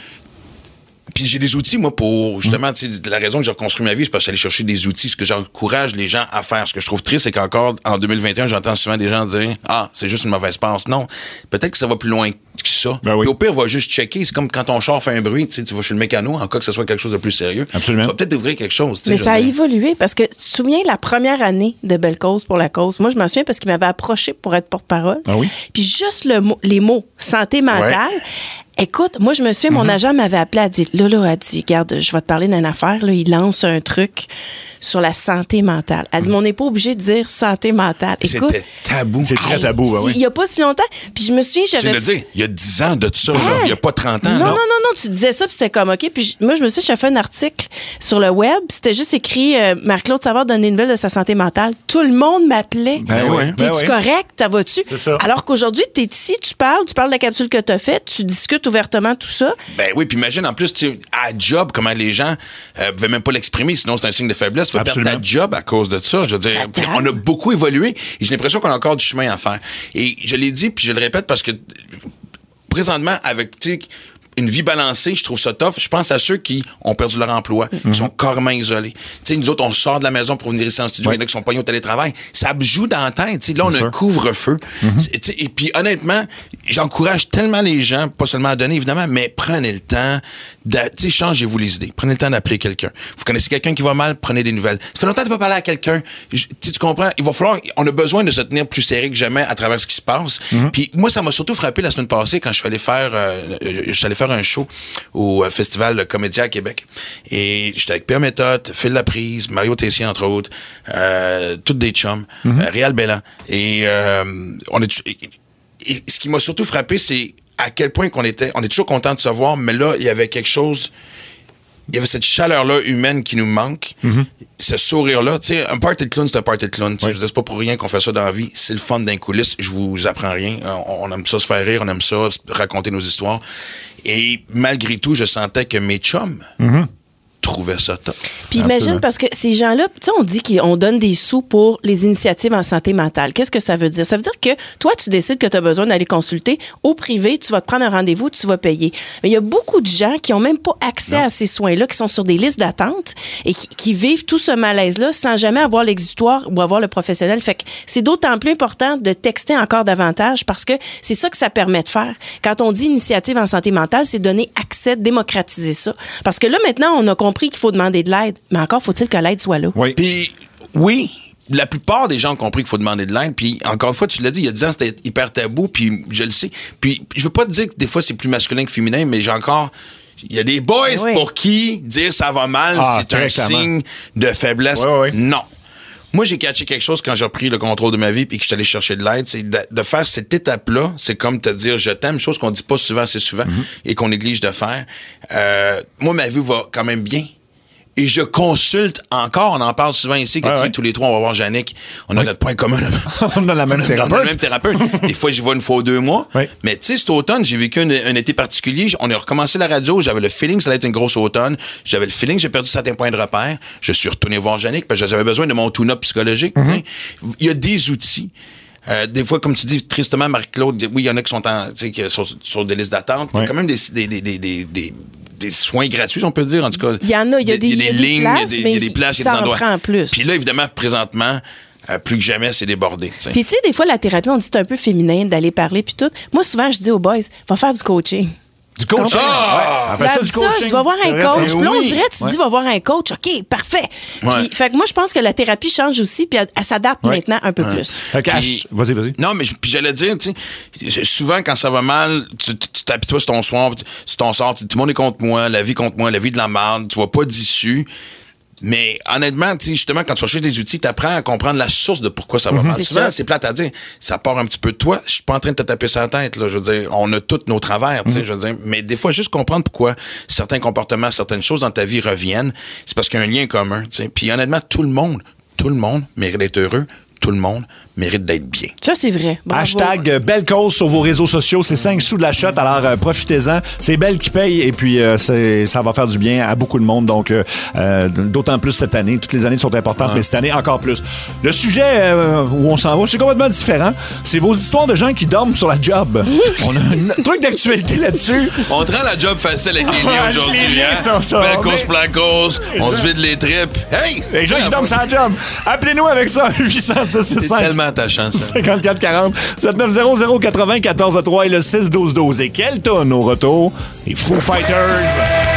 puis j'ai des outils, moi, pour justement, tu sais, la raison que j'ai reconstruit ma vie, c'est parce que j'allais chercher des outils, ce que j'encourage les gens à faire. Ce que je trouve triste, c'est qu'encore en deux mille vingt et un, j'entends souvent des gens dire ah, c'est juste une mauvaise passe. Non, peut-être que ça va plus loin que ça. Ben oui. Puis au pire, on va juste checker. C'est comme quand ton char fait un bruit, tu sais, tu vas chez le mécano, en cas que ce soit quelque chose de plus sérieux. Absolument. Ça va peut-être ouvrir quelque chose. tu sais, Mais je ça a veux dire. évolué parce que tu te souviens la première année de Belle Cause pour la cause. Moi, je m'en souviens parce qu'il m'avait approché pour être porte-parole. Ah oui? Puis juste le mot- les mots santé mentale. Écoute, moi, je me souviens, Mm-hmm. mon agent m'avait appelé, elle dit, là, là, elle dit, regarde, je vais te parler d'une affaire, là, il lance un truc sur la santé mentale. Elle dit, mais on n'est pas obligé de dire santé mentale. Écoute, C'était tabou. C'est très hey, tabou, ben il oui. n'y a pas si longtemps. Puis je me souviens, Tu viens j'avais... de le dire, il y a dix ans de ça, là. Il y a pas trente ans. Non, là. non, non, non, tu disais ça, puis c'était comme, OK. Puis j- moi, je me suis dit, j'ai fait un article sur le web, puis c'était juste écrit euh, Marc-Claude Savard donne des nouvelles de sa santé mentale. Tout le monde m'appelait. Ben oui, ben T'es-tu oui. correct? T'as vas-tu? C'est ça. Alors qu'aujourd'hui, t'es ici, tu parles, tu parles de la capsule que t'as faite, tu discutes ouvertement tout ça. Ben oui, puis imagine en plus, tu sais, à job, comment les gens euh, pouvaient même pas l'exprimer, sinon c'est un signe de faiblesse. Tu vas perdre Absolument. ta job à cause de ça. Je veux dire, Total. on a beaucoup évolué et j'ai l'impression qu'on a encore du chemin à faire. Et je l'ai dit, puis je le répète parce que présentement, avec, tu sais, une vie balancée, je trouve ça tough. Je pense à ceux qui ont perdu leur emploi, qui sont carrément isolés. Tu sais, nous autres, on sort de la maison pour venir ici en studio, il y en a qui sont pognés au télétravail. Ça me joue dans la tête. Tu sais, là, on a sûr. un couvre-feu. C'est- tu sais, Et puis, honnêtement, j'encourage tellement les gens, pas seulement à donner, évidemment, mais prenez le temps, de, tu sais, changez-vous les idées. Prenez le temps d'appeler quelqu'un. Vous connaissez quelqu'un qui va mal, prenez des nouvelles. Ça fait longtemps que tu n'as pas parlé à quelqu'un. Je- Tu sais, tu comprends? Il va falloir, on a besoin de se tenir plus serré que jamais à travers ce qui se passe. Puis moi, ça m'a surtout frappé la semaine passée quand je suis allé faire, euh, je suis allé faire un show au euh, Festival Comédia à Québec. Et j'étais avec Pierre Méthode, Phil Laprise, Mario Tessier, entre autres, euh, toutes des chums, euh, Réal Bellan. Et euh, on est... Et, et ce qui m'a surtout frappé, c'est à quel point qu'on était... On est toujours content de se voir, mais là, il y avait quelque chose il y avait cette chaleur-là humaine qui nous manque. Mm-hmm. Ce sourire-là, tu sais, un party de clown, c'est un party de clown. Oui. Je veux dire, c'est pas pour rien qu'on fait ça dans la vie. C'est le fun d'un coulisses. Je vous apprends rien. On, on aime ça se faire rire, on aime ça raconter nos histoires. Et malgré tout, je sentais que mes chums mm-hmm. trouvaient ça top. Puis imagine, parce que ces gens-là, tu sais, on dit qu'on donne des sous pour les initiatives en santé mentale. Qu'est-ce que ça veut dire? Ça veut dire que toi, tu décides que tu as besoin d'aller consulter au privé, tu vas te prendre un rendez-vous, tu vas payer. Mais il y a beaucoup de gens qui n'ont même pas accès non. à ces soins-là, qui sont sur des listes d'attente et qui, qui vivent tout ce malaise-là sans jamais avoir l'exutoire ou avoir le professionnel. Fait que c'est d'autant plus important de texter encore davantage parce que c'est ça que ça permet de faire. Quand on dit initiative en santé mentale, c'est donner accès, démocratiser ça. Parce que là, maintenant, on a compris qu'il faut demander de l'aide. Mais encore faut-il que l'aide soit là. Oui. Puis, oui, la plupart des gens ont compris qu'il faut demander de l'aide. Puis, encore une fois, tu l'as dit, il y a dix ans, c'était hyper tabou, puis je le sais. Puis, je veux pas te dire que des fois, c'est plus masculin que féminin, mais j'ai encore... Il y a des boys oui. pour qui dire ça va mal, ah, c'est un clairement. signe de faiblesse. Oui, oui. Non. Moi, j'ai catché quelque chose quand j'ai repris le contrôle de ma vie puis que je suis allé chercher de l'aide. C'est de, de faire cette étape-là, c'est comme te dire je t'aime, chose qu'on dit pas souvent assez souvent mm-hmm. et qu'on néglige de faire. Euh, moi, ma vie va quand même bien. Et je consulte encore, on en parle souvent ici, que ouais, ouais. tous les trois, on va voir Yannick. On a oui. notre point commun. on a la même thérapeute. On a le même thérapeute. Des fois, j'y vais une fois ou deux mois. Oui. Mais tu sais, cet automne, j'ai vécu un, un été particulier. On a recommencé la radio. J'avais le feeling que ça allait être une grosse automne. J'avais le feeling que j'ai perdu certains points de repère. Je suis retourné voir Yannick parce que j'avais besoin de mon tune-up psychologique. Mm-hmm. Il y a des outils. Euh, des fois, comme tu dis, tristement, Marie-Claude, oui, il y en a qui sont en, qui sont sur des listes d'attente. Oui. Il y a quand même des... des, des, des, des, des des soins gratuits, on peut dire, en tout cas. Il y en a, il y a des, il y a des, des lignes, places, il y a des, il y a des places, il y a des endroits. Ça en prend plus. Puis là, évidemment, présentement, euh, plus que jamais, c'est débordé. T'sais. Puis tu sais, des fois, la thérapie, on dit c'est un peu féminin d'aller parler, puis tout. Moi, souvent, je dis aux boys, va faire du coaching. Du coaching. Ah! Ouais. Après ça, du coaching. Ça, je vais voir un coach. Puis là, on dirait, tu ouais. dis, va voir un coach. OK, parfait. Ouais. Puis, fait que moi, je pense que la thérapie change aussi, puis elle, elle s'adapte ouais. maintenant un peu ouais. plus. Fait que, puis, vas-y, vas-y. Non, mais puis j'allais dire, tu sais, souvent, quand ça va mal, tu, tu, tu t'appuies sur ton soir, sur ton sort, tout le monde est contre moi, la vie contre moi, la vie de la merde, tu vois pas d'issue. Mais honnêtement, tu sais, justement, quand tu recherches des outils, tu apprends à comprendre la source de pourquoi ça va mal. C'est Souvent, ça. c'est plate à dire. Ça part un petit peu de toi. Je suis pas en train de te taper sur la tête, là. Je veux dire, on a tous nos travers, tu sais, mm-hmm. je veux dire. Mais des fois, juste comprendre pourquoi certains comportements, certaines choses dans ta vie reviennent, c'est parce qu'il y a un lien commun, tu sais. Puis honnêtement, tout le monde, tout le monde mérite d'être heureux. Tout le monde mérite d'être bien. Ça, c'est vrai. Bravo. Hashtag belle cause sur vos réseaux sociaux. C'est cinq sous de la shot, alors euh, profitez-en. C'est Belle qui paye et puis euh, c'est, ça va faire du bien à beaucoup de monde. Donc, euh, euh, d'autant plus cette année. Toutes les années sont importantes, ouais. mais cette année, encore plus. Le sujet euh, où on s'en va, c'est complètement différent. C'est vos histoires de gens qui dorment sur la job. On a un truc d'actualité là-dessus. On te rend la job facile avec les liens aujourd'hui. Les liens hein? sont ça. Belle cause pour la cause. On se vide les tripes. Hey! Les gens qui dorment sur la job. Appelez-nous avec ça. huit cent six C'est cinq tellement attachant, ça. cinquante-quatre quarante, sept neuf zéro zéro quatre-vingts quatorze trois et le six douze douze. Et quelle tonne au retour? Les Foo Fighters.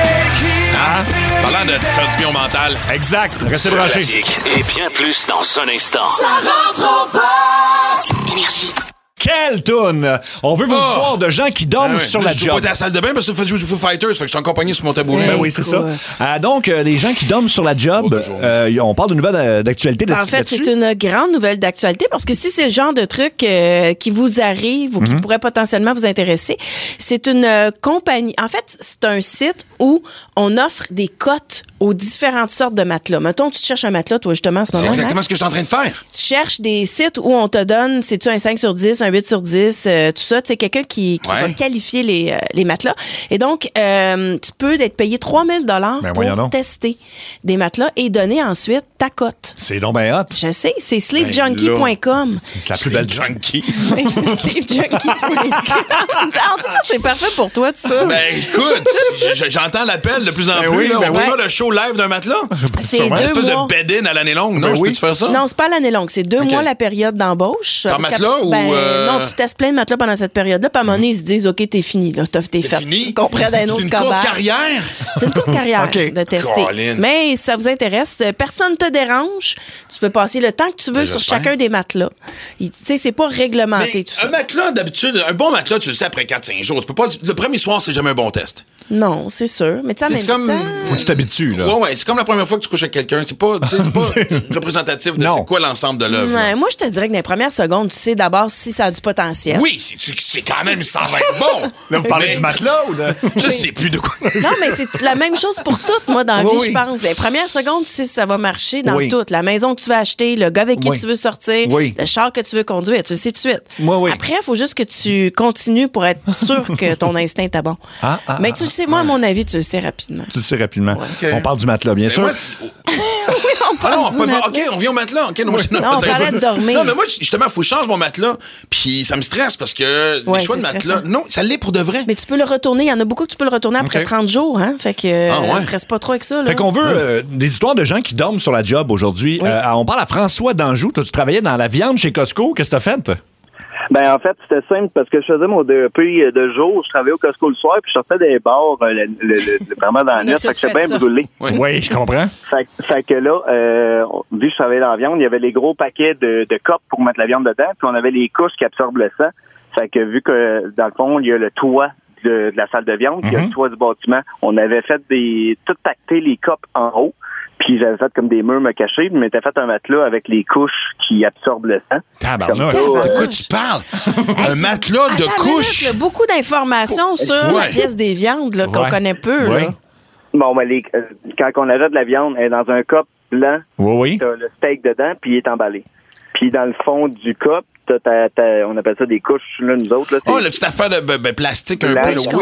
Hein? Parlant de faire du bien au mental. Exact. Restez branchés. Et bien plus dans un instant. Ça rentre au poste. Énergie. Quelle toune! On veut vos oh. histoires de gens qui dorment ah ouais. sur Là, la je job. Je dois pas être à la salle de bain parce que tu fais du Foo Fighters, fait que je suis accompagné sur mon tabouret. Ben oui, c'est ça. Euh, donc, euh, les gens qui dorment sur la job, euh, on parle de nouvelles d'actualité ben, là-dessus. En fait, c'est une grande nouvelle d'actualité parce que si c'est le genre de truc euh, qui vous arrive ou qui mm-hmm. pourrait potentiellement vous intéresser, c'est une euh, compagnie. En fait, c'est un site où on offre des cotes aux différentes sortes de matelas. Mettons, tu te cherches un matelas, toi, justement, en ce moment. C'est exactement hein? ce que je suis en train de faire. Tu cherches des sites où on te donne, c'est-tu un cinq sur dix, un huit sur dix, euh, tout ça. Tu sais, quelqu'un qui, qui ouais. va qualifier les, euh, les matelas. Et donc, euh, tu peux être payé trois mille dollars ben, pour tester des matelas et donner ensuite ta cote. C'est donc bien hot. Je sais, c'est sleep junkie point com. Ben c'est la plus belle junkie. sleep junkie point com. En tout cas, c'est parfait pour toi, tout ça. Ben, écoute, j'entends l'appel de plus en ben plus. Oui, là, ben on peut faire le show live d'un matelas? C'est deux une espèce mois. de bed-in à l'année longue. Non, ben je oui. peux-tu faire ça? Non, c'est pas à l'année longue. C'est deux okay. mois la période d'embauche. Par matelas ou... Ben, euh... non, tu testes plein de matelas pendant cette période-là. Puis à un moment donné, ils se disent, OK, t'es fini. Là, t'as t'es fait. Fini? Qu'on prenne un autre C'est une cobaye. courte carrière? C'est une courte carrière okay. de tester. Colin. Mais si ça vous intéresse, personne ne te dérange. Tu peux passer le temps que tu veux ben, sur chacun des matelas. Tu sais, c'est pas réglementé mais tout ça. Un matelas, d'habitude, un bon matelas, tu le sais après quatre cinq jours. Tu peux pas... Le premier soir, c'est jamais un bon test. Non, c'est sûr. Mais tu sais, en C'est même comme- temps... Faut que tu t'habitues, là. Ouais, ouais, c'est comme la première fois que tu couches avec quelqu'un. C'est pas, tu sais, c'est pas représentatif de Non. c'est quoi l'ensemble de l'œuvre. là. Ouais, moi, je te dirais que dans les premières secondes, tu sais d'abord si ça a du potentiel. Oui, tu- c'est quand même, ça va être bon. Là, vous parlez Mais- du matelas ou de... Je sais plus de quoi. Non, mais c'est la même chose pour tout, moi, dans la Oui, vie, oui. je pense. Les premières secondes, tu sais si ça va marcher dans Oui. tout. La maison que tu veux acheter, le gars avec qui Oui. tu veux sortir, Oui. le char que tu veux conduire, tu le sais tout de suite. Oui, oui. Après, il faut juste que tu continues pour être sûr que ton instinct est bon. Ah, ah, mais tu le sais, moi, à mon avis, tu le sais rapidement. Tu le sais rapidement. OK. On parle du matelas, bien Mais sûr. moi, On Ah non, parle on du peut pas- matelas. OK, on vient au matelas. OK, non, moi, je- Non, on ça- parlait de dormir. Non, mais moi, justement, il faut que je change mon matelas. Puis ça me stresse parce que Ouais, les choix de c'est matelas. stressant. Non, ça l'est pour de vrai. Mais tu peux le retourner. Il y en a beaucoup que tu peux le retourner après OK. trente jours. Hein? Fait que euh, Ah, ouais. stresse pas trop avec ça. Là. Fait qu'on veut euh, des histoires de gens qui dorment sur la job aujourd'hui. Euh, on parle à François d'Anjou. Toi, tu travaillais dans la viande chez Costco. Qu'est-ce que t'as fait? Ben en fait, c'était simple parce que je faisais mon D E P de jour, je travaillais au Costco le soir, puis je sortais des bars euh, le, le, le- vraiment dans la On a nuit, tout fait que j'étais fait bien ça. brûlé. Oui. Oui, je comprends. Fait, fait que là, euh, vu que je travaillais dans la viande, il y avait les gros paquets de, de copes pour mettre la viande dedans, puis on avait les couches qui absorbent le sang. Fait que vu que dans le fond, il y a le toit de, de la salle de viande, puis il y a le toit du bâtiment, on avait fait des tout pacté les copes en haut. Puis j'avais fait comme des murs me cacher, puis m'étais fait un matelas avec les couches qui absorbent le sang. Tabarnak. Comme ça, De euh, quoi tu parles? Hey, Un c'est- matelas de Attends une couches. minute, là, beaucoup d'informations sur la Ouais. pièce des viandes là, qu'on Ouais. connaît peu. Ouais. Là. Bon, ben, les, euh, quand on achète de la viande, elle est dans un cop blanc, Oui, oui. t'as le steak dedans, puis il est emballé. Puis dans le fond du cop, t'as, ta- ta- on appelle ça des couches, là, nous autres. Là, c'est- Oh, la petite affaire de ben, ben, plastique un Blanc, peu. je là, Oui.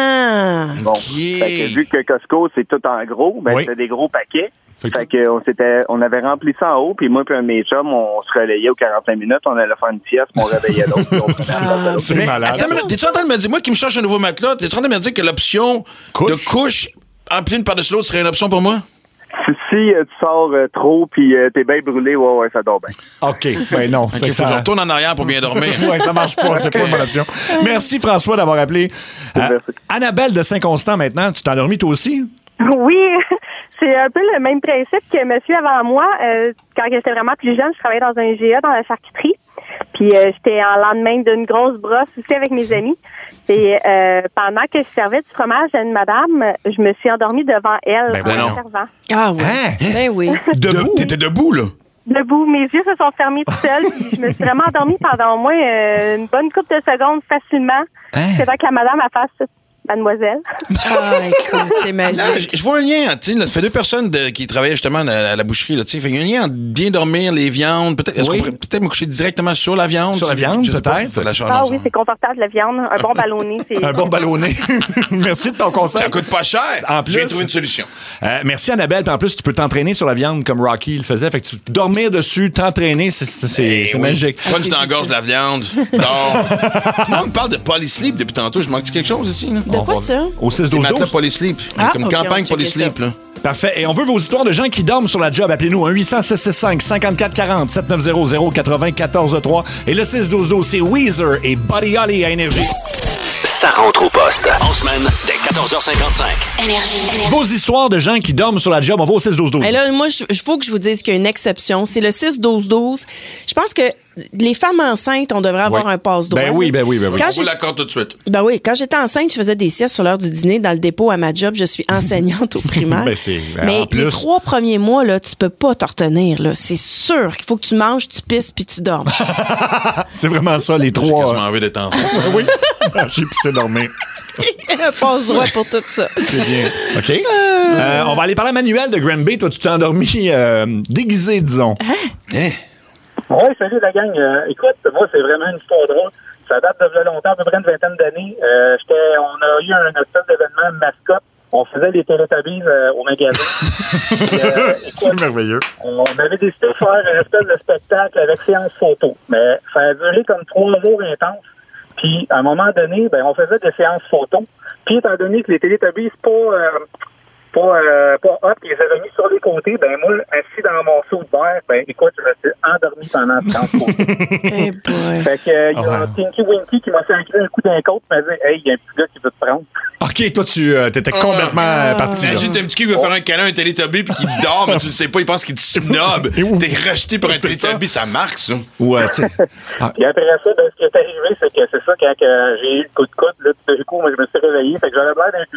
Ah. Bon, Ok. fait que vu que Costco, c'est tout en gros, ben Oui. c'était des gros paquets. Fait Fait, que- que on s'était, on avait rempli ça en haut, puis moi puis un de mes chums, on se relayait aux quarante-cinq minutes, on allait faire une sieste, puis on réveillait l'autre, puis on prenait la place de l'autre. C'est Mais malade. attends, une minute, t'es-tu en train de me dire, moi qui me cherche un nouveau matelas, t'es-tu en train de me dire que l'option Couche. de couche emplie une par-dessus l'autre serait une option pour moi? Si, si euh, tu sors euh, trop, puis euh, t'es bien brûlé, ouais, ouais, ça dort bien. OK. Ben non. Ok, c'est faut que que ça... je retourne en arrière pour bien dormir. Ouais, ça marche pas. C'est pas une bonne option. Merci, François, d'avoir appelé. Euh, Merci. Annabelle de Saint-Constant, maintenant. Tu t'es endormi, toi aussi? Oui, c'est un peu le même principe que monsieur avant moi. Euh, quand j'étais vraiment plus jeune, je travaillais dans un G A dans la charcuterie. Puis euh, j'étais en lendemain d'une grosse brosse aussi avec mes amis. Et euh, pendant que je servais du fromage à une madame, je me suis endormie devant elle Ben en voyons. servant. Ah oui. Hein? Ben oui. Debout? De- T'étais debout, là? Debout, mes yeux se sont fermés tout seuls. Puis je me suis vraiment endormie pendant au moins euh, une bonne couple de secondes facilement. Hein? C'est temps que la madame a fasse mademoiselle. Ah, écoute, c'est Là, magique. je je vois un lien, tu sais, là, ça fait deux personnes de- qui travaillaient justement à la, à la boucherie, là, tu sais, fait qu'il y a un lien entre bien dormir, les viandes, peut-être, est-ce Oui. qu'on pourrait peut-être me coucher directement sur la viande? Sur la tu sais, viande, je sais pas, peut-être. faut de la chaleur, Ah ça. oui, c'est confortable, la viande. Un bon ballonné, c'est... Un bon ballonné. Merci de ton conseil. Ça coûte pas cher. En plus- J'ai trouvé une solution. Euh, merci, Annabelle. Puis en plus, tu peux t'entraîner sur la viande comme Rocky le faisait. Fait que tu peux dormir dessus, t'entraîner, c'est, c'est, c'est, Eh c'est oui. magique. Pas du t'engorges de la viande. Non. On me parle de polysleep depuis tantôt. Je manque quelque chose ici, là? De quoi ça? Au six Des douze matelas douze. polysleep. Ah, Comme ok, on va campagne checker polysleep, ça. là. Parfait. Et on veut vos histoires de gens qui dorment sur la job. Appelez-nous un huit cents six six cinq cinquante-quatre quarante sept neuf zéro zéro quatre-vingt quatorze trois. Et le six douze douze, c'est Weezer et Buddy Holly à Énergie. Ça rentre au poste. En semaine, dès quatorze heures cinquante-cinq. Énergie. Vos histoires de gens qui dorment sur la job, on va au six douze douze. Mais là, moi, il faut que je vous dise qu'il y a une exception. C'est le six douze douze. Je pense que les femmes enceintes, on devrait avoir Oui. un passe-droit. Ben oui, ben oui, ben oui. Quand On j'ai- vous l'accorde tout de suite. Ben oui, quand j'étais enceinte, je faisais des siestes sur l'heure du dîner dans le dépôt à ma job. Je suis enseignante au primaire. Ben c'est- ben Mais en plus. les trois premiers mois, là, tu peux pas te retenir. Là. C'est sûr qu'il faut que tu manges, tu pisses puis tu dormes. C'est vraiment ça, les J'ai trois. quasiment envie d'être ensemble. oui. J'ai pissé dormir. un passe-droit pour tout ça. C'est bien. OK. Euh, on va aller parler à Manuel de Granby. Toi, tu t'es endormi euh, déguisé, disons. Hein? Oui, salut la gang. Euh, écoute, moi, c'est vraiment une histoire drôle. Ça date de longtemps, à peu près une vingtaine d'années. Euh, j'étais, on a eu un espèce d'événement mascotte. On faisait les Teletubbies euh, au magasin. Puis, euh, C'est écoute, merveilleux. on avait décidé de faire une espèce de spectacle avec séance photo. Mais ça a duré comme trois jours intenses. Puis, à un moment donné, ben, on faisait des séances photo. Puis, étant donné que les Teletubbies, c'est pas... Euh, pas, euh, pas hop, ils les avaient mis sur les côtés. Ben moi, assis dans mon seau de verre, ben écoute, je me suis endormi pendant trente minutes. Eh boy. Fait que euh, il y a Ouais. un Tinky Winky qui m'a fait un coup d'un côte, m'a dit hey, il y a un petit gars qui veut te prendre. OK, toi, tu euh, t'étais complètement euh, parti. là. Imagine, t'as un petit qui veut faire un câlin à un Teletubby puis qu'il dort, mais tu le sais pas, il pense qu'il te snob. Et où? T'es rejeté par un C'est ça. Teletubby, ça marque, ça. Ouais, tu sais. Ah, Puis après ça, ben, ce qui est arrivé, c'est que c'est ça, quand que j'ai eu le coup de coude, là, tout d'un coup, moi, je me suis réveillé, fait que j'avais l'air d'un toutou.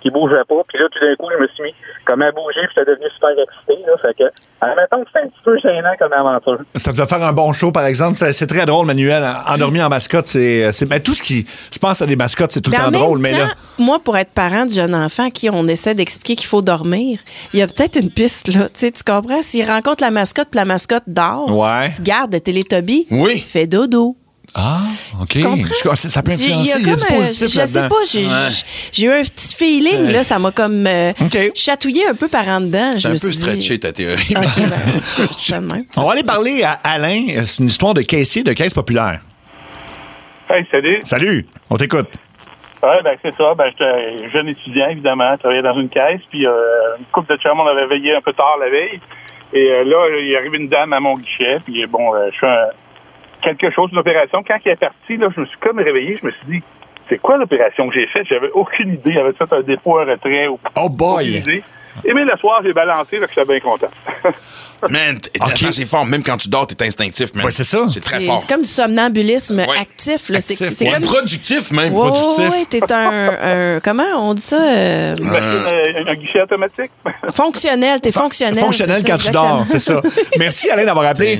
qui bougeait pas. Puis là, tout d'un coup, je me suis mis comme à bouger, puis j'étais devenu super excité. Là, fait que, admettons que c'était un petit peu gênant comme aventure. Ça devait faire un bon show, par exemple. C'est, c'est très drôle, Manuel. Endormi en mascotte, c'est, c'est ben, tout ce qui se passe à des mascottes, c'est tout le Mais temps en même drôle. Mais temps, là, moi, pour être parent de jeune enfant à qui on essaie d'expliquer qu'il faut dormir, il y a peut-être une piste, là. Tu sais, tu comprends? S'il rencontre la mascotte, puis la mascotte dort, Ouais. il se garde de Télétobie, Oui. il fait dodo. ah, OK. Tu comprends? Je- ça, ça peut Il y a influencer. Il y a, du comme, euh, positif je là-dedans. sais pas, j'ai, Ouais. j'ai- j'ai eu un petit feeling, là, ça m'a comme euh, OK. chatouillé un peu par en dedans. Je C'est un me peu suis dit- stretché, ta théorie. OK, ben, en tout cas, c'est ça de même. On va aller parler à Alain. C'est une histoire de caissier de caisse populaire. Hey, salut. Salut, on t'écoute. Ouais, ben c'est ça. Ben j'étais un jeune étudiant, évidemment, travaillais dans une caisse, puis euh, une couple de chums, on avait veillé un peu tard la veille. Et euh, là, il arrive une dame à mon guichet, puis bon, euh, je fais un- quelque chose, une opération. Quand il est parti, là, je me suis comme réveillé, je me suis dit, c'est quoi l'opération que j'ai faite? J'avais aucune idée. J'avais fait un dépôt, un retrait. Ou, Oh boy! aucune idée. Et mais le soir, j'ai balancé, donc j'étais bien content. Man, t- Ok. attends, c'est fort. Même quand tu dors, t'es instinctif, man. Ouais, c'est ça. C'est très C'est, fort. c'est comme du somnambulisme Ouais. actif. Là. C'est, Actif, c'est Ouais, comme... productif, même. Ouais, productif. ouais, t'es un, un- comment on dit ça? euh, Une machine, euh, un guichet automatique. fonctionnel, t'es fonctionnel. Fonctionnel c'est ça, quand tu exactement. dors, c'est ça. Merci Alain d'avoir appelé.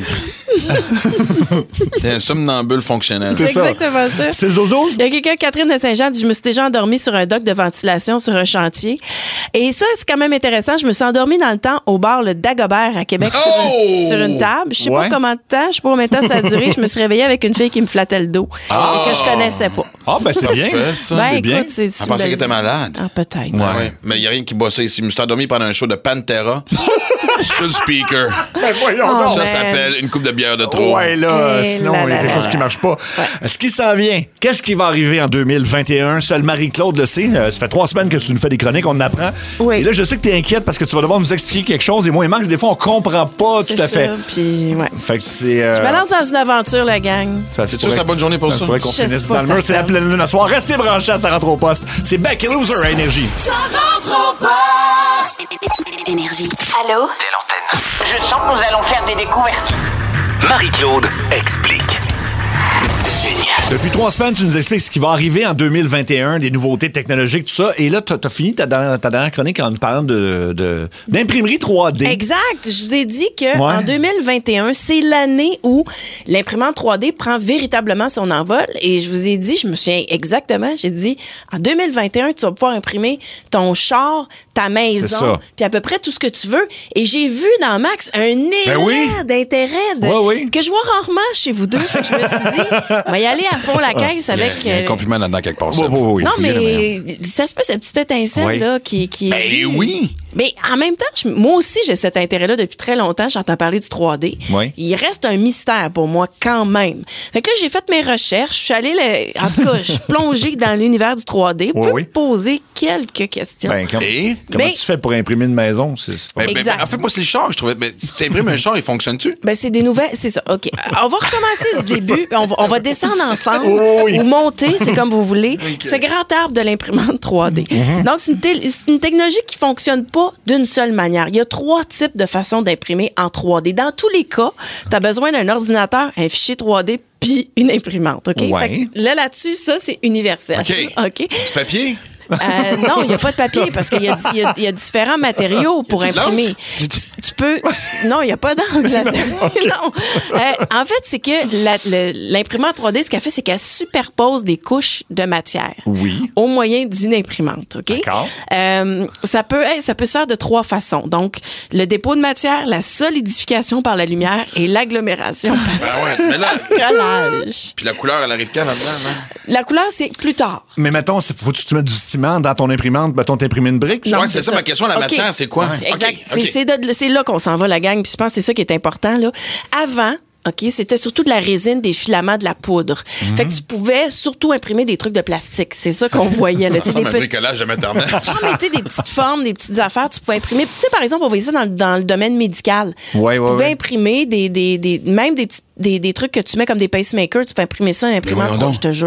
T'es un somnambule fonctionnel. C'est C'est ça. exactement ça. C'est Zozo? Il y a quelqu'un, Catherine de Saint-Jean, dit « Je me suis déjà endormie sur un dock de ventilation sur un chantier. » Et ça, c'est quand même intéressant. Je me suis endormie dans le temps au bar Le Dagobert à Québec sur, un- Oh! sur une table. Je sais Ouais. pas combien de temps, je sais pas combien de temps ça a duré. Je me suis réveillée avec une fille qui me flattait le dos et que je connaissais pas. Ah, ben c'est bien. Parfait, ça. Ben, c'est écoute, bien. c'est Elle une pensait belle- qu'elle était malade. Ah, peut-être. Ouais. ouais. Mais il n'y a rien qui bossait ici. Je me suis endormi pendant un show de Pantera sur le speaker. Ben voyons Oh, donc. Ça man. s'appelle une coupe de bière de trop. Ouais, là, Eh sinon, là il y a là quelque là chose là. qui marche pas. Ce qui s'en vient, qu'est-ce qui va arriver en deux mille vingt et un? Seule Marie-Claude le sait. Euh, ça fait trois semaines que tu nous fais des chroniques, on en apprend. Oui. Et là, je sais que tu es inquiète parce que tu vas devoir nous expliquer quelque chose. Et moi et Max, des fois, on comprend pas C'est tout à ça, fait. Puis, ouais. Fait que c'est... euh, Je me lance dans une aventure, la gang. ça, C'est sûr que c'est la bonne journée pour ça? C'est vrai qu'on Je finisse sais dans pas le mur. ça C'est la fait. pleine lune à soir. Restez branchés, ça rentre au poste. C'est Becky Loser à Énergie. Énergie. Allô? Telle antenne. Je sens que nous allons faire des découvertes. Marie-Claude explique. Génial. Depuis trois semaines, tu nous expliques ce qui va arriver en deux mille vingt et un, des nouveautés technologiques, tout ça. Et là, tu as fini ta dernière, ta dernière chronique en nous parlant de, de- d'imprimerie trois D. Exact. Je vous ai dit que Ouais. en deux mille vingt et un, c'est l'année où l'imprimante trois D prend véritablement son envol. Et je vous ai dit, je me souviens exactement, j'ai dit, en deux mille vingt et un, tu vas pouvoir imprimer ton char, ta C'est maison, ça. puis à peu près tout ce que tu veux. Et j'ai vu dans Max un élan oui. d'intérêt de- Ouais, oui. que je vois rarement chez vous deux. Fait que je me suis dit, on va y aller à fond la caisse avec... Il y a un euh, compliment là-dedans quelque part. Ouais, ça. ouais, ouais, non, fouillez, là, mais ça se passe, cette petite étincelle Oui. là qui, qui est. Ben oui. Mais en même temps, je- moi aussi, j'ai cet intérêt-là depuis très longtemps. J'entends parler du trois D. Oui. Il reste un mystère pour moi quand même. Fait que là, j'ai fait mes recherches. Je suis allée, là, en tout cas, je suis plongée dans l'univers du trois D. Vous Oui, pouvez oui. me poser quelques questions. Ben, comme- Et? comment Mais- tu fais pour imprimer une maison? C'est, c'est pas- Ben, ben, Exact. ben, en fait, moi, c'est le char. Je trouvais. Ben, si tu imprimes un char, il fonctionne-tu? Ben, c'est des nouvelles. C'est ça. OK. On va recommencer du début. puis On va, on va descendre ensemble Oh oui. ou monter, c'est comme vous voulez. Ce grand arbre de l'imprimante trois D. Mm-hmm. Donc, c'est une, té- c'est une technologie qui fonctionne pas d'une seule manière. Il y a trois types de façons d'imprimer en trois D. Dans tous les cas, tu as besoin d'un ordinateur, un fichier trois D puis une imprimante. OK? Ouais. Fait que là, là-dessus, ça, c'est universel. OK. OK? Du papier? Euh, non, il n'y a pas de papier parce qu'il y, a- il y a- il y a différents matériaux pour Y a-tu de imprimer. l'encre? Tu, tu peux. Non, il n'y a pas d'angle là-dedans. Non. Euh, en fait, c'est que la- le- l'imprimante trois D, ce qu'elle fait, c'est qu'elle superpose des couches de matière. Oui. Au moyen d'une imprimante. OK? D'accord. Euh, ça, peut, hey, ça peut se faire de trois façons. Donc, le dépôt de matière, la solidification par la lumière et l'agglomération par Ben ouais. Mais là. le collage. Puis la couleur, elle arrive quand là-dedans, hein? La couleur, c'est plus tard. Mais mettons, il faut que tu te mettes du ciment dans ton imprimante. Mettons, t'imprimer une brique. Non, Ouais, c'est ça, ma question. La OK. matière, c'est quoi? Exact. OK, C'est- OK. C'est de- c'est là qu'on s'en va, la gang. Puis je pense que c'est ça qui est important. Là. Avant, OK, c'était surtout de la résine, des filaments, de la poudre. Mhm. Fait que tu pouvais surtout imprimer des trucs de plastique. C'est ça qu'on voyait. Là. Tu sais, Ça, des un petits- bricolage de maternelle. Ah, mais tu sais, des petites formes, des petites affaires, tu pouvais imprimer. Tu sais, par exemple, on voyait ça dans, le- dans le domaine médical. Ouais, tu ouais, pouvais ouais. imprimer des, des, des, même des, petits- des, des trucs que tu mets comme des pacemakers. Tu peux imprimer ça à l'imprimante, voyons donc. je te jure.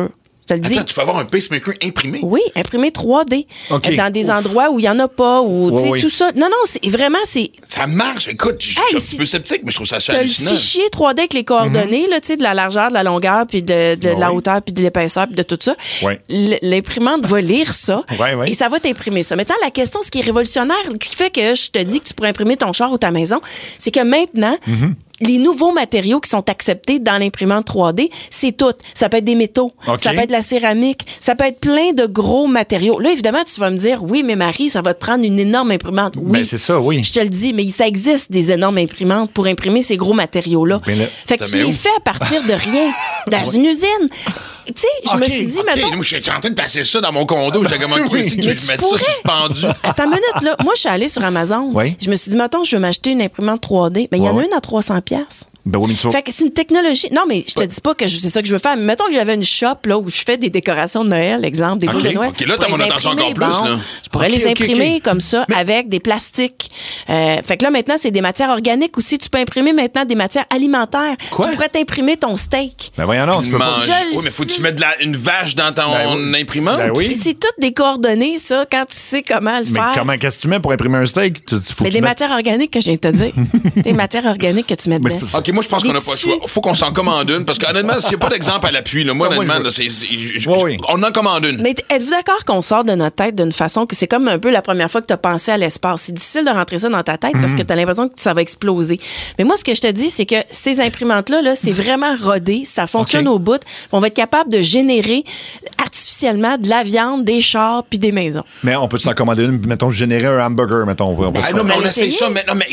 Je te le dis. Attends, tu peux avoir un pacemaker imprimé? Oui, imprimé trois D. Okay. Dans des Ouf. endroits où il n'y en a pas, ou Oui, tu sais, oui. tout ça. Non, non, c'est vraiment, c'est. Ça marche. Écoute, je suis Hey, un si- petit peu sceptique, mais je trouve ça T'as le hallucinant. fichier trois D avec les coordonnées, là, tu sais, de la largeur, de la longueur, puis de, de Ah la oui. hauteur, puis de l'épaisseur, puis de tout ça. Ouais. L- L'imprimante va lire ça Ouais, ouais. et ça va t'imprimer ça. Maintenant, la question, ce qui est révolutionnaire, qui fait que je te dis que tu pourrais imprimer ton char ou ta maison, c'est que maintenant, Mm-hmm. les nouveaux matériaux qui sont acceptés dans l'imprimante trois D, c'est tout. Ça peut être des métaux, OK. ça peut être de la céramique, ça peut être plein de gros matériaux. Là, évidemment, tu vas me dire, oui, mais Marie, ça va te prendre une énorme imprimante. Oui, Ben, c'est ça, oui. je te le dis, mais ça existe des énormes imprimantes pour imprimer ces gros matériaux-là. Mais là, fait que ça tu met les où? fais à partir de rien, dans une usine. Tu sais, je me OK, suis dit, OK, maintenant. moi, je suis en train de passer ça dans mon condo. J'ai comme, OK, aussi que je Mais vais tu mettre pourrais. ça suspendu. Attends une minute, là. Moi, je suis allée sur Amazon. Oui. Je me suis dit, mettons, je veux m'acheter une imprimante trois D. Ben, il y en Ouais, a ouais. une à trois cents piastres. Ben oui, mais tu vas- Fait que c'est une technologie. Non, mais je te dis pas que je- c'est ça que je veux faire. Mais mettons que j'avais une shop là où je fais des décorations de Noël, exemple, des boules OK. de Noël. OK, là, Je pourrais t'as mon les attention imprimer, encore plus, bon. là. Je pourrais OK, les OK, imprimer OK. comme ça avec des plastiques. Euh, fait que là, maintenant, c'est des matières organiques aussi. Tu peux imprimer maintenant des matières alimentaires. Quoi? Tu pourrais t'imprimer ton steak. Ben voyons non, tu peux pas. Mange. Je le Oui, mais faut que sais. tu mettes de la- une vache dans ton Ben oui. imprimante. Ben oui. Et c'est toutes des coordonnées, ça, quand tu sais comment le Mais faire. comment, qu'est-ce que tu mets pour imprimer un steak? Tu, faut Mais que des tu mettes- matières organiques que je viens de te dire. Des matières organiques que tu mets Mais dedans. c'est- OK, moi, je pense Des qu'on n'a pas le tissus. choix. Faut qu'on s'en commande une, parce qu'honnêtement, s'il n'y a pas d'exemple à l'appui, là, moi, Ouais, honnêtement, ouais, là, c'est- c'est- je- Ouais, oui. on en commande une. Mais êtes-vous d'accord qu'on sort de notre tête d'une façon que c'est comme un peu la première fois que tu as pensé à l'espace? C'est difficile de rentrer ça dans ta tête parce que tu as l'impression que ça va exploser. Mais moi, ce que je te dis, c'est que ces imprimantes-là, là, c'est vraiment rodé, ça fonctionne OK. au bout. On va être capable de générer artificiellement de la viande, des chars puis des maisons. Mais on peut s'en commander une, mettons, générer un hamburger, mettons. On peut- on peut Ah faire- non, mais On on va essaye l'essayer. ça, mais non, mais.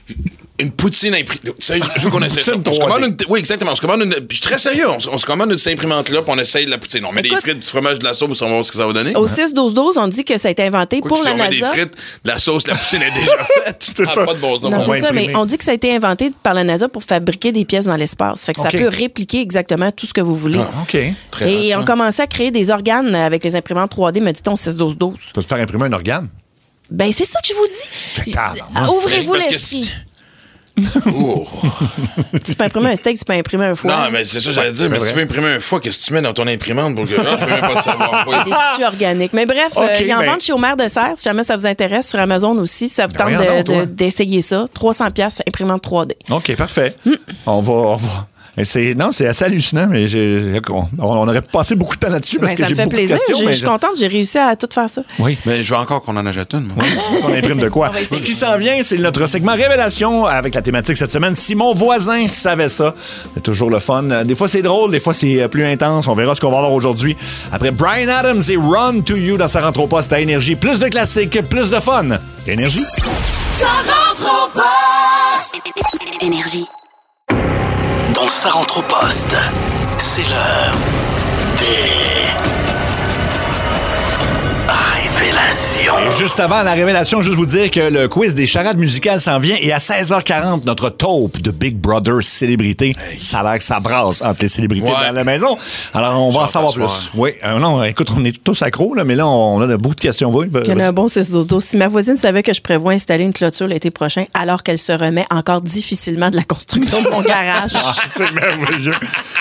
Une poutine imprimée. Je veux qu'on essaie ça. Poutine On se trois D. commande une. Oui, exactement. On se commande une. Puis je suis très sérieux. On, se- on se commande une de ces imprimantes-là, puis on essaye de la poutine. On met des Écoute- frites, du fromage, de la sauce, on va voir ce que ça va donner. Au six douze douze, on dit que ça a été inventé Quoi pour que si la on met des NASA. frites, de la sauce, la poutine est déjà faite. C'est Ça ça. n'a pas de bon sens. Non, On va c'est ça, imprimer. mais on dit que ça a été inventé par la NASA pour fabriquer des pièces dans l'espace. Fait que OK. ça peut répliquer exactement tout ce que vous voulez. Ah, OK. Très Et hot, on ça. commençait à créer des organes avec les imprimantes trois D, me dit-on, six douze douze. Tu peux te faire imprimer un organe? Ben, c'est ça que je vous dis. Ah, Ah, Ouvrez-vous Parce que l'esprit. Oh. Tu peux imprimer un steak, tu peux imprimer un foie. Non, mais c'est ça que j'allais dire. Mais c'est si tu vrai. veux imprimer un foie, qu'est-ce que tu mets dans ton imprimante pour que. Ah, je peux même pas le savoir. Oui. Des tissus organiques. Mais bref, OK, euh, il y en ben- vente chez Omer de Serre, si jamais ça vous intéresse, sur Amazon aussi, si ça vous Ben tente voyons de- donc, toi. de- d'essayer ça. trois cents piastres, imprimante trois D. OK, parfait. On va. On va. Et c'est, non, c'est assez hallucinant, mais j'ai, on, on aurait passé beaucoup de temps là-dessus parce Ben, que ça j'ai me fait beaucoup plaisir. de questions. Je mais je suis contente, j'ai réussi à tout faire ça. Oui. Mais je veux encore qu'on en achète une. moi. On imprime de quoi? On va essayer. Ce qui s'en vient, c'est notre segment Révélation avec la thématique cette semaine. Si mon voisin savait ça, c'est toujours le fun. Des fois, c'est drôle, des fois, c'est plus intense. On verra ce qu'on va avoir aujourd'hui. Après Bryan Adams et Run to You dans sa rentre au poste à Énergie. Plus de classiques, plus de fun. Énergie. Ça rentre au poste. Énergie. Dans sa rentre au poste, c'est l'heure des révélations. Et juste avant la révélation, juste vous dire que le quiz des charades musicales s'en vient et à seize heures quarante, notre taupe de Big Brother célébrité. Ça a l'air que ça brasse entre les célébrités Ouais. dans la maison. Alors, on va en J'entends savoir ce plus. soir. Oui, euh, non, écoute, on est tous accros, là, mais là, on a de beaucoup de questions. Oui, Il y en a un bon six douze douze. Si ma voisine savait que je prévois installer une clôture l'été prochain, alors qu'elle se remet encore difficilement de la construction de mon garage. Ah, c'est merveilleux.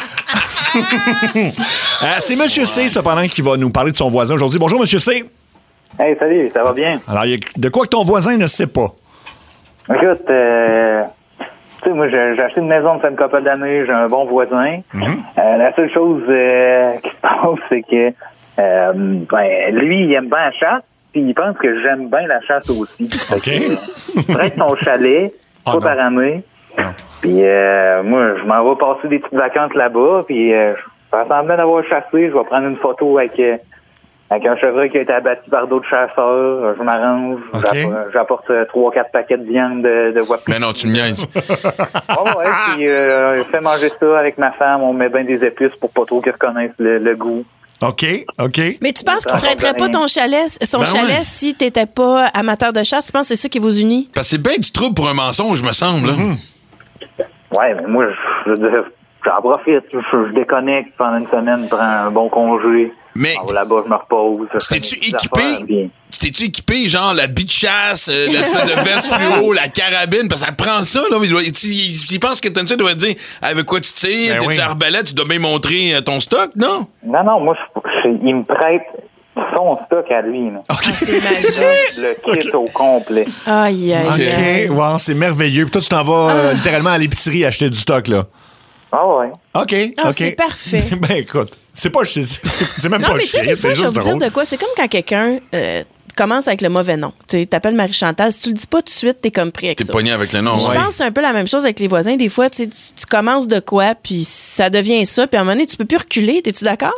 Euh, c'est Monsieur C, cependant, qui va nous parler de son voisin aujourd'hui. Bonjour, Monsieur C. Hey, salut, ça va bien? Alors, il y a de quoi que ton voisin ne sait pas? Écoute, euh, tu sais, moi, j'ai j'ai acheté une maison de une couple d'années, j'ai un bon voisin. Euh, la seule chose euh, qui se passe, c'est que euh, ben, lui, il aime bien la chasse, puis il pense que j'aime bien la chasse aussi. Fait OK. que, euh, il prête son chalet, Oh pas non. par année. Non. Puis euh, moi, je m'en vais passer des petites vacances là-bas, puis euh, je fais semblant d'avoir chassé, je vais prendre une photo avec... euh, Avec un chevreuil qui a été abattu par d'autres chasseurs, je m'arrange, OK. j'apporte- j'apporte euh, trois, quatre paquets de viande de, de wapiti. Mais non, tu me niaises. Oh, ouais, puis euh, je fais manger ça avec ma femme, on met bien des épices pour pas trop qu'ils reconnaissent le, le goût. OK, OK. Mais tu penses qu'il Ça prêterait pas rien. ton chalet, son Ben chalet ouais. si t'étais pas amateur de chasse? Tu penses que c'est ça qui vous unit? Parce que c'est bien du trouble pour un mensonge, me semble. là. Ouais, mais moi, je, je- j'en profite, je, je déconnecte pendant une semaine, je prends un bon congé. Mais Je m'en vais là-bas, je me repose. je fais mes t'es-tu petites équipé? affaires, puis- T'es-tu équipé, genre, la bite chasse, euh, l'espèce de veste fluo, la carabine? Parce que ça prend ça, là. Il, doit, il, il pense que t'as doit dire avec quoi tu tires, Ben t'es-tu oui. arbalète, tu dois bien montrer euh, ton stock, non? Non, non, moi, je, il me prête son stock à lui. Là. Ah, c'est magique. Le kit okay. au complet. Aïe, aïe, aïe. OK, wow, c'est merveilleux. Puis toi, tu t'en vas ah. euh, littéralement à l'épicerie acheter du stock, là. Ah ouais. OK, ah, OK. C'est parfait. Ben écoute, c'est pas c'est, c'est même non, pas mais chier, des fois, c'est je vais juste vous drôle. dire de quoi. C'est comme quand quelqu'un euh, commence avec le mauvais nom. Tu t'appelles Marie-Chantal. Si tu le dis pas tout de suite, t'es comme pris avec T'es ça. T'es pogné avec le nom, Je ouais. pense que c'est un peu la même chose avec les voisins. Des fois, tu, tu commences de quoi, puis ça devient ça, puis à un moment donné, tu peux plus reculer. T'es-tu d'accord?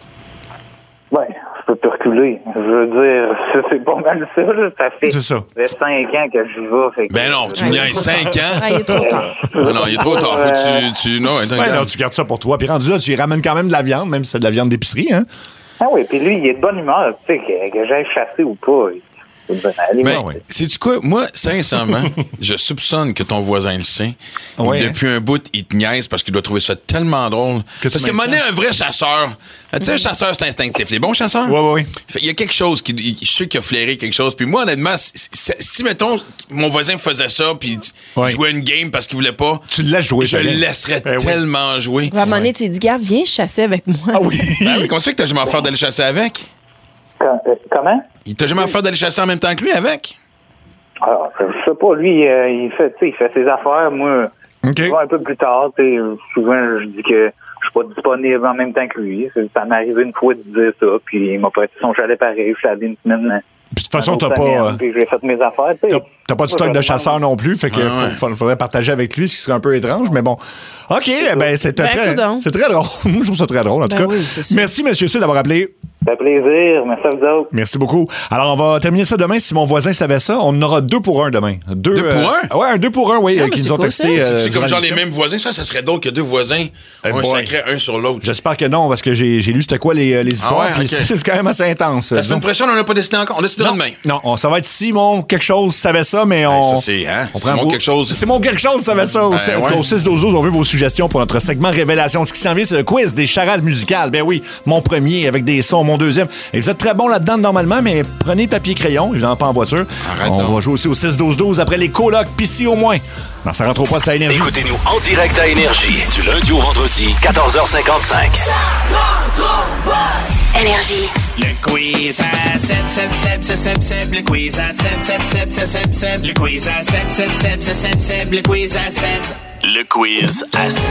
Ouais, je peux plus reculer. Je veux dire, c'est, c'est pas mal ça, là. Ça fait, c'est ça. ça fait cinq ans que je vais. Fait que ben non, tu me dis cinq ans. Ah, il est trop tard. Non, non, il est trop tard. Faut que tu. tu non, attends, ouais, non, tu gardes ça pour toi. Puis rendu là, tu y ramènes quand même de la viande, même si c'est de la viande d'épicerie, hein? Ah oui, puis lui, il est de bonne humeur, tu sais, que, que j'aille chasser ou pas. Mais, ouais. sais-tu quoi? Moi, sincèrement, je soupçonne que ton voisin le sait. Ouais. Depuis un bout, il te niaise parce qu'il doit trouver ça tellement drôle. Que parce que Monet est un vrai chasseur. Tu sais, un chasseur, c'est instinctif. Les bons chasseurs? Oui, oui, oui. Il y a quelque chose qui. Je sais qu'il a flairé quelque chose. Puis moi, honnêtement, si, si, si mettons, mon voisin faisait ça, puis ouais. jouait une game parce qu'il voulait pas. Tu le laisses jouer, je le laisserais ben, tellement oui. jouer. À un moment donné, tu lui dis, gars, viens chasser avec moi. Ah oui. Ben oui, comment tu fais que t'as jamais affaire d'aller chasser avec? Comment? Il t'a jamais affaire d'aller chasser en même temps que lui avec? Alors, je sais pas, lui, euh, il fait, tu sais, il fait ses affaires. Moi, okay. je vais un peu plus tard, tu sais, souvent, je dis que je suis pas disponible en même temps que lui. Ça m'est arrivé une fois de dire ça, puis il m'a prêté son chalet pareil, je suis allé une semaine. Puis de toute façon, t'as pas. Puis j'ai fait mes affaires, tu sais. T'as pas de stock de chasseur non plus, fait qu'il ah ouais. faudrait partager avec lui, ce qui serait un peu étrange, mais bon. OK, c'est ben c'est ben, très, c'est très drôle. je trouve ça très drôle, en tout ben cas. Oui, merci, monsieur C, d'avoir appelé. Ça fait plaisir. Merci à vous autres. Merci beaucoup. Alors, on va terminer ça demain. Si mon voisin savait ça, on en aura deux pour un demain. Deux, deux pour euh, un? Ouais, un deux pour un, oui, non, qui nous ont cool, texté. Euh, c'est comme genre les mêmes voisins. Ça, ça serait drôle que deux voisins hey ont boy. un secret un sur l'autre. J'espère que non, parce que j'ai, j'ai lu c'était quoi les, les histoires. Ah ouais, okay. C'est quand même assez intense. La semaine prochaine, on n'a pas décidé encore. On décidera demain. Non, on, ça va être Simon quelque chose savait ça, mais on. Hey, ça, c'est, hein? on Simon vos, quelque chose. Simon quelque chose savait ça. Au, ben, ouais. au six douze douze, on veut vos suggestions pour notre segment Révélation. Ce qui s'en vient, c'est le quiz des charades musicales. Ben oui, mon premier avec des sons, mon deuxième. Et vous êtes très bon là-dedans normalement, mais prenez papier crayon, évidemment pas en voiture. Arrête on donc. va jouer aussi au six douze douze après les colocs, pis si au moins. Non, ça rentre au poste à Énergie. Écoutez-nous en direct à Énergie, du lundi au vendredi, quatorze heures cinquante-cinq. Énergie. Le quiz à Seb, Seb, Seb, Seb, Seb, Seb, le quiz à Seb, Seb, Seb, Seb, Seb, Seb, le quiz à Seb, Seb, Seb, Seb, Seb, Seb, le quiz à Seb. Le quiz à Seb.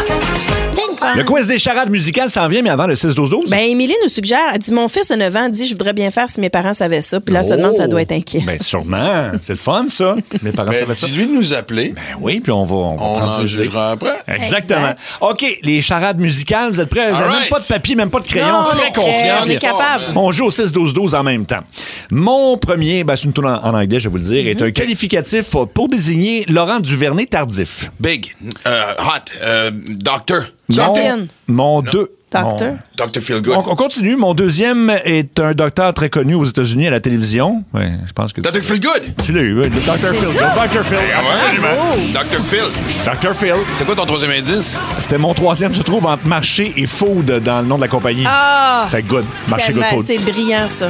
Le quiz des charades musicales s'en vient, mais avant le six douze douze. Ben, Émilie nous suggère, elle dit, mon fils de neuf ans dit, je voudrais bien faire si mes parents savaient ça. Puis là, elle se demande, ça doit être inquiet. Ben, sûrement. C'est le fun, ça. Mes parents ben, savaient ça. dis-lui de nous appeler. Ben oui, puis on va. On, on va en jugera après. Exactement. Exact. OK, les charades musicales, vous êtes prêts? Vous n'avez right. même pas de papier, même pas de crayon. Non, Très non, confiant. on est capable. On joue au six douze douze en même temps. Mon premier, ben, c'est une tourne en, en anglais, je vais vous le dire, mm-hmm. est un qualificatif pour désigner Laurent Duvernay tardif. Big. Euh, hot. Euh, doctor. Mon, mon deux. Docteur. docteur Feelgood. On, on continue. Mon deuxième est un docteur très connu aux États-Unis à la télévision. Ouais, je pense que. docteur Feelgood. Tu l'as eu, oui. docteur Phil. docteur Phil. Absolument. docteur Phil. docteur Phil. C'est quoi ton troisième indice? C'était mon troisième, se trouve entre marché et food dans le nom de la compagnie. Ah! Fait good. Marché, good food. C'est brillant, ça.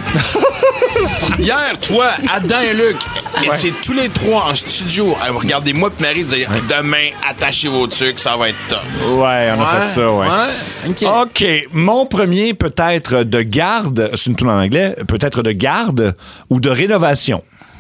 Hier, toi, Adam et Luc, ouais. étiez tous les trois en studio. Regardez-moi et Marie dire ouais. demain, attachez vos trucs, ça va être tough. Ouais, on a ouais. fait ça, ouais. ouais. Okay. OK. Mon premier peut être de garde, c'est une toune en anglais, peut être de garde ou de rénovation.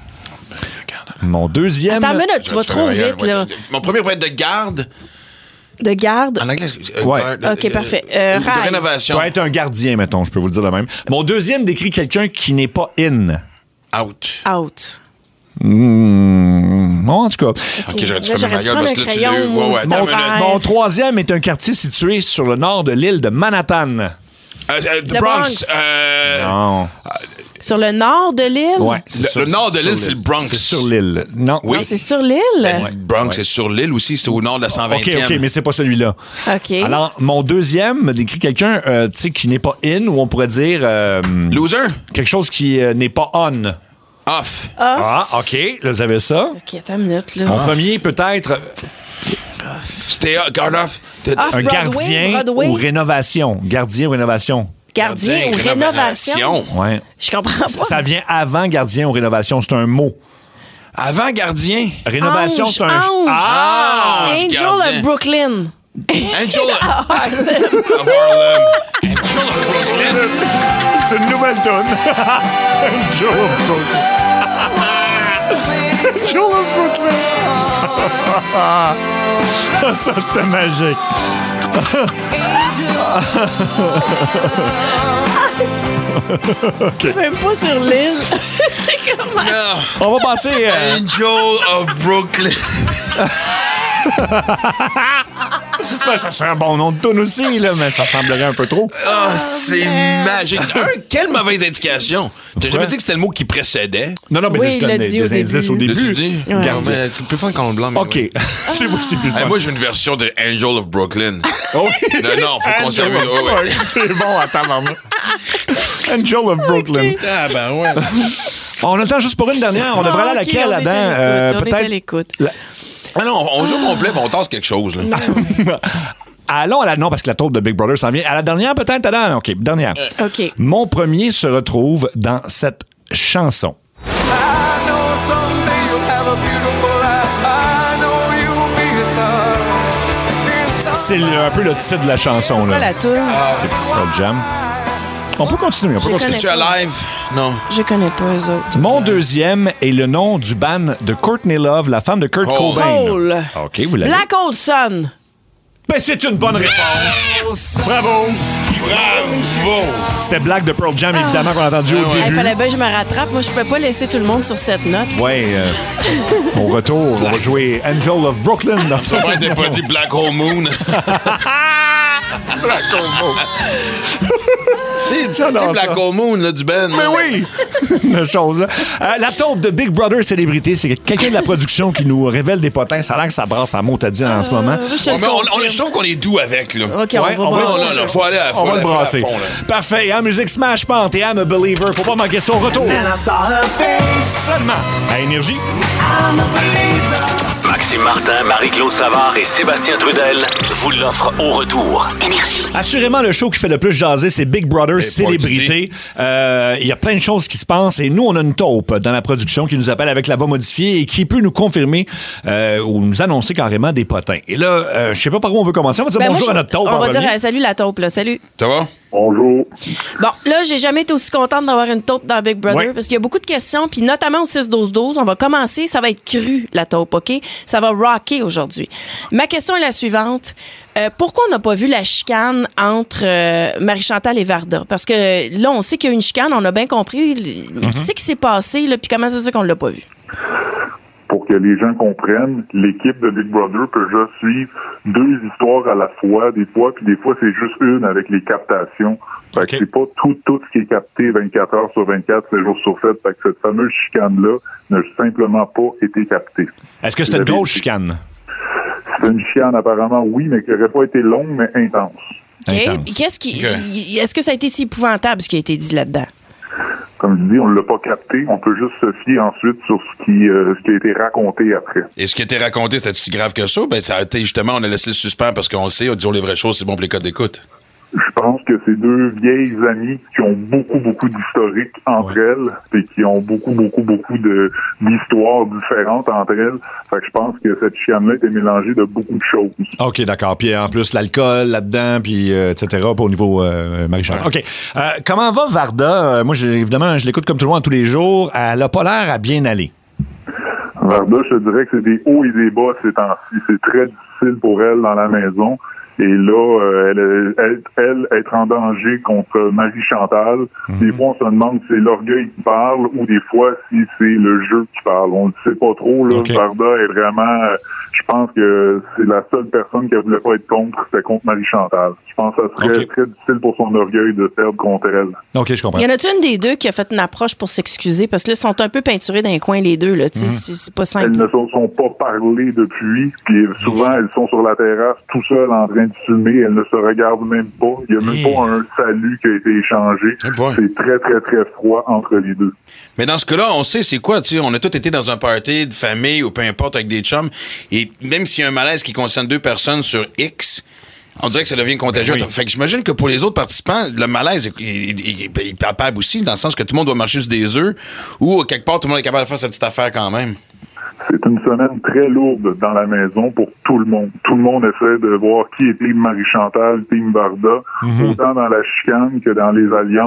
Mon deuxième. Attends une minute, tu vas trop vite, ouais. là. Mon premier peut être de garde. De garde. En anglais, euh, ouais. euh, OK, parfait. Euh, de rénovation. Peut être un gardien, mettons, je peux vous le dire de même. Mon deuxième décrit quelqu'un qui n'est pas in. Out. Out. Mmh, bon, en tout cas. OK, okay j'aurais dû faire ma gueule parce que là, tu l'as eu. Ouais, ouais, mon, mon troisième est un quartier situé sur le nord de l'île de Manhattan. Euh, euh, the le Bronx. Bronx. Euh, non. Sur le nord de l'île? Ouais. Le, sur, le nord de l'île, c'est le Bronx. C'est sur l'île. Non. Oui. Non, c'est sur l'île? Ben, ouais. Bronx, ouais. c'est sur l'île aussi. C'est au nord de la cent vingtième. OK, OK, mais c'est pas celui-là. OK. Alors, mon deuxième me décrit quelqu'un euh, tu sais, qui n'est pas in, ou on pourrait dire... Euh, loser? Quelque chose qui euh, n'est pas on. Off. Off. Ah, OK. Là, vous avez ça. OK, attends une minute, là. Mon off. Premier, peut-être... Stay up, guard off. off un Broadway, gardien Broadway. ou rénovation. Gardien ou rénovation. Gardien, gardien ou rénovation? rénovation. Ouais. Je comprends pas. Ça, ça vient avant gardien ou rénovation. C'est un mot. Avant gardien? Rénovation, Ange, c'est un... Ange. Ah! Angel gardien. of Brooklyn. Angel of Harlem. Angel of Brooklyn. C'est une nouvelle toune. Angel of Brooklyn. Angel of Brooklyn. Ça, c'était magique. Okay. Même pas sur l'île. C'est comment? On va passer. Euh... Angel of Brooklyn. Ben, ça serait un bon nom de tune aussi, là, mais ça semblerait un peu trop. Ah, oh, c'est oh, magique. Un, quelle mauvaise indication. T'as jamais dit que c'était le mot qui précédait? Non, non, mais oui, je donne des, des indices au début. Dit? Ouais. Ouais. C'est plus fun quand on le blanc. OK. c'est moi, c'est plus fun. Hey, moi, j'ai une version de Angel of Brooklyn. Oh, non, non, faut conserver. Oh, ouais. C'est bon, attends, maman. Angel of Brooklyn. Okay. Ah, ben ouais. On a le temps juste pour une dernière. On devrait aller à okay, laquelle là-dedans? Euh, peut-être. On est à l'écoute. La... Ah non, on joue complet, mais on tasse quelque chose. Là. Allons à la... Non, parce que la taupe de Big Brother s'en vient. À la dernière, peut-être? Adam? OK, dernière. OK. Mon premier se retrouve dans cette chanson. C'est un peu le titre de la chanson. C'est là. pas la toune? Ah. C'est Pearl Jam. On peut continuer. On peut continuer. Es-tu alive? Non. Je connais pas eux autres. Mon deuxième est le nom du band de Courtney Love, la femme de Kurt oh. Cobain. Hole. OK, vous l'avez. Black Hole Sun. Ben, c'est une bonne réponse. Bravo. Bravo. C'était Black de Pearl Jam, évidemment, qu'on a entendu ah, au ouais. début. Il fallait bien que je me rattrape. Moi, je peux pas laisser tout le monde sur cette note. Ouais. Euh, au retour, on va jouer Angel of Brooklyn dans ce moment. Tu pas dit Black Hole Moon. Black Hole Moon. Tu sais, Black Hole Moon, là, du Ben. Mais oui! Une chose. Euh, la taupe de Big Brother Célébrité, c'est quelqu'un de la production qui nous révèle des potins. Ça a l'air que ça brasse à mot, t'as dit en ce moment. Euh, je, on, on, on, je trouve qu'on est doux avec, là. OK, on ouais, va on voir. va, non, non, non, faut aller à, faut on va aller le brasser. Fond, parfait. En musique Smash Pant et I'm a Believer. Faut pas manquer son retour. Seulement à Énergie. I'm a believer. Maxime Martin, Marie-Claude Savard et Sébastien Trudel vous l'offrent au retour. Énergie. Assurément, le show qui fait le plus jaser, c'est Big Brother Célébrité. Euh, il y a plein de choses qui se passent et nous, on a une taupe dans la production qui nous appelle avec la voix modifiée et qui peut nous confirmer euh, ou nous annoncer carrément des potins. Et là, euh, je sais pas par où on veut commencer. On va dire ben bonjour moi, je, à notre taupe. On va dire euh, salut la taupe, là. Salut. Ça va? Bonjour. Bon, là, j'ai jamais été aussi contente d'avoir une taupe dans Big Brother ouais. parce qu'il y a beaucoup de questions, puis notamment au six douze douze. On va commencer, ça va être cru, la taupe, OK? Ça va rocker aujourd'hui. Ma question est la suivante. Euh, pourquoi on n'a pas vu la chicane entre euh, Marie-Chantal et Varda? Parce que là, on sait qu'il y a eu une chicane, on a bien compris. Mm-hmm. Qu'est-ce qui s'est passé, là, puis comment ça se fait qu'on ne l'a pas vu? Pour que les gens comprennent, l'équipe de Big Brother peut juste suivre deux histoires à la fois, des fois, puis des fois, c'est juste une avec les captations. Fait okay. que c'est pas tout, tout ce qui est capté vingt-quatre heures sur vingt-quatre, sept jours sur sept. Fait que cette fameuse chicane-là n'a simplement pas été captée. Est-ce que c'était une grosse chicane? C'est une chicane, apparemment, oui, mais qui n'aurait pas été longue, mais intense. OK. Intense. Qu'est-ce qui, okay. Est-ce que ça a été si épouvantable, ce qui a été dit là-dedans? Comme je dis, on ne l'a pas capté. On peut juste se fier ensuite sur ce qui, euh, ce qui a été raconté après. Et ce qui a été raconté, c'était si grave que ça? Ben, ça a été justement, on a laissé le suspens parce qu'on le sait, disons les vraies choses, c'est bon pour les codes d'écoute. Je pense que c'est deux vieilles amies qui ont beaucoup, beaucoup d'historique entre ouais. elles et qui ont beaucoup, beaucoup, beaucoup de, d'histoires différentes entre elles. Fait que je pense que cette chienne-là était mélangée de beaucoup de choses. OK, d'accord. Puis en plus, l'alcool là-dedans, puis euh, et cetera au niveau euh, Marie-Chantal. OK. Euh, comment va Varda? Euh, moi, j'ai, évidemment, je l'écoute comme tout le monde tous les jours. Elle n'a pas l'air à bien aller. Varda, je te dirais que c'est des hauts et des bas ces temps-ci. C'est très difficile pour elle dans la maison. Et là, euh, elle, elle, elle, être en danger contre Marie-Chantal, mm-hmm. des fois, on se demande si c'est l'orgueil qui parle ou des fois, si c'est le jeu qui parle. On ne sait pas trop. Là, okay. Varda est vraiment... Euh, je pense que c'est la seule personne qui ne voulait pas être contre, c'était contre Marie-Chantal. Je pense que ça serait okay. très difficile pour son orgueil de perdre contre elle. OK, je comprends. Y en a-tu une des deux qui a fait une approche pour s'excuser? Parce que là, ils sont un peu peinturés dans les coins, les deux. Là, mm-hmm. c'est, c'est pas simple. Elles ne se sont pas parlé depuis. Puis souvent, elles sont sur la terrasse, tout seules, en train de fumer. Elles ne se regardent même pas. Il n'y a même hey. pas un salut qui a été échangé. Hey c'est très, très, très froid entre les deux. Mais dans ce cas-là, on sait c'est quoi. Tu sais, on a tous été dans un party de famille ou peu importe avec des chums. Et même s'il y a un malaise qui concerne deux personnes sur X, on dirait que ça devient contagieux. Ben oui. Fait que j'imagine que pour les autres participants, le malaise est, est, est, est palpable aussi, dans le sens que tout le monde doit marcher sur des œufs ou quelque part, tout le monde est capable de faire sa petite affaire quand même. C'est une semaine très lourde dans la maison pour tout le monde. Tout le monde essaie de voir qui est Team Marie-Chantal, Team Varda, mm-hmm. autant dans la chicane que dans les alliances.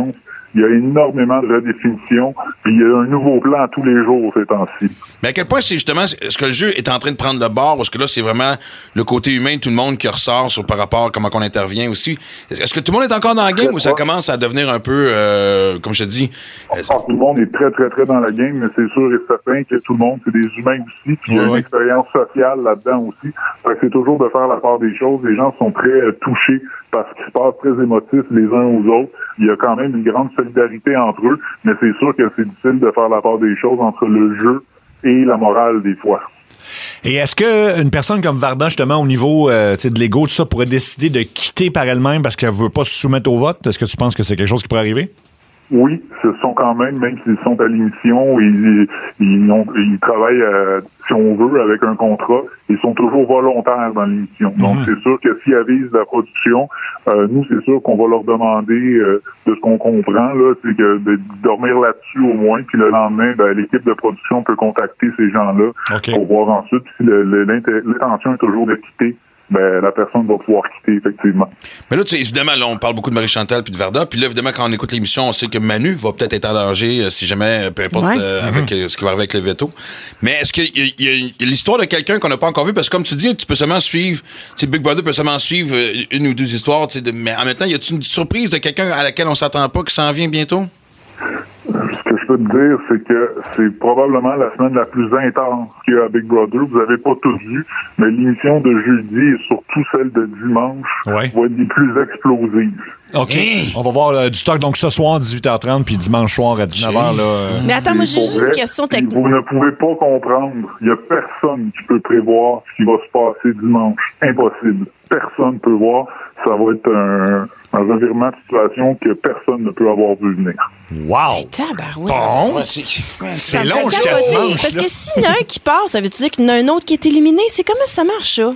Il y a énormément de redéfinitions, puis il y a un nouveau plan tous les jours ces temps-ci. Mais à quel point c'est justement, est-ce que le jeu est en train de prendre le bord, ou est-ce que là, c'est vraiment le côté humain de tout le monde qui ressort sur, par rapport à comment on intervient aussi? Est-ce que tout le monde est encore dans la game ou ça commence à devenir un peu, euh, comme je te dis... Je pense que tout le monde est très, très, très dans la game, mais c'est sûr et certain que tout le monde, c'est des humains aussi, puis il y a une expérience sociale là-dedans aussi. Fait que c'est toujours de faire la part des choses. Les gens sont très euh, touchés par ce qui se passe, très émotifs les uns aux autres. Il y a quand même une grande solidarité entre eux, mais c'est sûr que c'est difficile de faire la part des choses entre le jeu et la morale des fois. Et est-ce qu'une personne comme Varda, justement, au niveau euh, de l'ego, tout ça, pourrait décider de quitter par elle-même parce qu'elle ne veut pas se soumettre au vote? Est-ce que tu penses que c'est quelque chose qui pourrait arriver? Oui, ce sont quand même, même s'ils sont à l'émission, ils, ils, ont, ils travaillent, euh, si on veut, avec un contrat, ils sont toujours volontaires dans l'émission. Mm-hmm. Donc, c'est sûr que s'ils avisent la production, euh, nous, c'est sûr qu'on va leur demander, euh, de ce qu'on comprend, là, c'est que de dormir là-dessus au moins, puis le lendemain, ben, l'équipe de production peut contacter ces gens-là okay. pour voir ensuite si le, le, l'intention est toujours de quitter. Ben, la personne va pouvoir quitter, effectivement. Mais là, tu sais, évidemment, là, on parle beaucoup de Marie-Chantal puis de Varda. Puis là, évidemment, quand on écoute l'émission, on sait que Manu va peut-être être en danger, euh, si jamais, peu importe, ouais. euh, avec mm-hmm. euh, ce qui va arriver avec le veto. Mais est-ce qu'il y, y, y a l'histoire de quelqu'un qu'on n'a pas encore vu? Parce que comme tu dis, tu peux seulement suivre, tu sais, Big Brother peut seulement suivre une ou deux histoires, tu sais, de, mais en même temps, y a-t-il une surprise de quelqu'un à laquelle on s'attend pas qui s'en vient bientôt? Ce que je peux te dire, c'est que c'est probablement la semaine la plus intense qu'il y a à Big Brother. Vous n'avez pas tous vu, mais l'émission de jeudi et surtout celle de dimanche ouais. va être des plus explosives. OK. Hey. On va voir euh, du stock donc ce soir, dix-huit heures trente, puis dimanche soir à dix-neuf heures. Là, euh... Mais attends, moi, j'ai juste une question technique. Vous ne pouvez pas comprendre. Il n'y a personne qui peut prévoir ce qui va se passer dimanche. Impossible. Personne ne peut voir. Ça va être un, un revirement de situation que personne ne peut avoir vu venir. Wow! Tabarouette. Bon, ouais, c'est, c'est long jusqu'à dimanche. Parce que s'il y en a un qui passe, ça veut dire qu'il y en a un autre qui est éliminé? C'est comment ça marche, ça?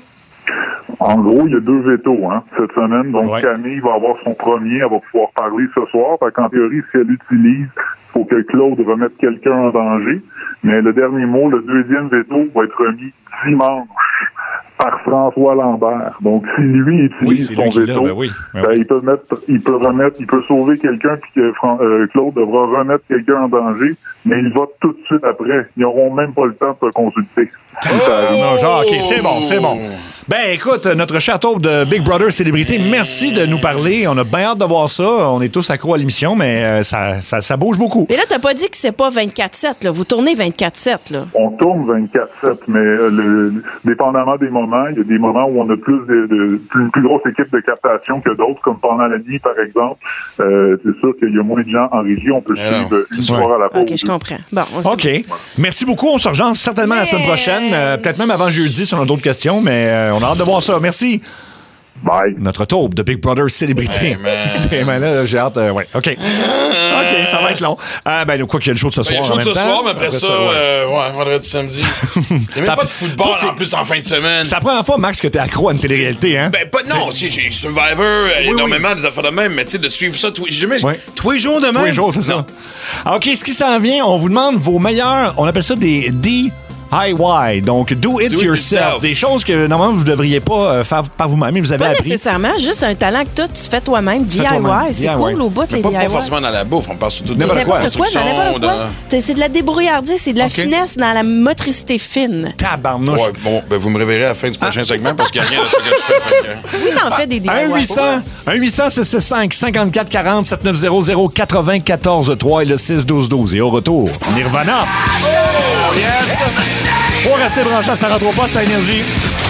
En gros, il y a deux vétos hein, cette semaine. Donc, ouais. Camille va avoir son premier. Elle va pouvoir parler ce soir. Fait qu'en théorie, si elle l'utilise, il faut que Claude remette quelqu'un en danger. Mais le dernier mot, le deuxième veto, va être remis dimanche par François Lambert. Donc, si lui utilise oui, son veto, ben oui. Ben ben oui. il peut mettre, il peut remettre, il peut sauver quelqu'un, puis que Fran- euh, Claude devra remettre quelqu'un en danger, mais il vote tout de suite après. Ils n'auront même pas le temps de se consulter. Oh! Non, genre, OK, c'est bon, c'est bon. Ben, écoute, notre château de Big Brother Célébrité, merci de nous parler. On a bien hâte de voir ça. On est tous accros à l'émission, mais euh, ça, ça, ça bouge beaucoup. Mais là, t'as pas dit que c'est pas vingt-quatre sept, là. Vous tournez vingt-quatre sept, là. On tourne vingt-quatre sept, mais euh, le, dépendamment des moments, il y a des moments où on a plus de, de plus, plus grosse équipe de captation que d'autres, comme pendant la nuit, par exemple. Euh, c'est sûr qu'il y a moins de gens en régie. On peut Alors, suivre une soirée à la pause. OK, je comprends. Bon, OK. Merci beaucoup. On se rejoint certainement mais... la semaine prochaine. Euh, peut-être même avant jeudi si on a d'autres questions, mais euh, on a hâte de voir ça. Merci. Bye. Notre taube de Big Brother Célébrité. Hey, ben là, j'ai hâte. Euh, ouais. OK. OK, ça va être long. Euh, ben, quoi qu'il y a le show de ce ben, soir. Il y a le show de ce soir, mais après, après ça, ça ouais. Euh, ouais, vendredi, samedi. Il n'y a même ça pas de football pas, en plus en fin de semaine. C'est la première fois, Max, que t'es accro à une télé-réalité, hein? Ben, pas, non, tu sais, j'ai Survivor, oui, énormément oui. des affaires de même, mais tu sais, de suivre ça tous oui. les jours de même. Tous les jours, c'est ça. OK, ce qui s'en vient, on vous demande vos meilleurs, on appelle ça des D I Y, donc do it, do it yourself. yourself. Des choses que normalement vous ne devriez pas euh, faire par vous-même, vous avez pas appris. Pas nécessairement, juste un talent que toi, tu fais toi-même, D I Y. Toi-même. C'est D I Y. Cool au bout, les pas, D I Y. Pas forcément dans la bouffe, on parle surtout de n'importe quoi. N'importe quoi, n'importe quoi. Dans... C'est de la débrouillardise, c'est de la okay. finesse dans la motricité fine. Tabarnouche. Ouais, bon, ben vous me réveillerez à la fin du prochain ah. segment parce qu'il n'y a rien de ce que je fais. Que... Oui, t'en fais des D I Y. un huit cents, un huit cents, six six cinq, cinquante-quatre quarante, sept neuf zéro zéro, quatre-vingt-quatorze trois et le six douze douze. Et au retour, Nirvana. Oh, yes! Faut rester branché à ça rentre au poste à Énergie.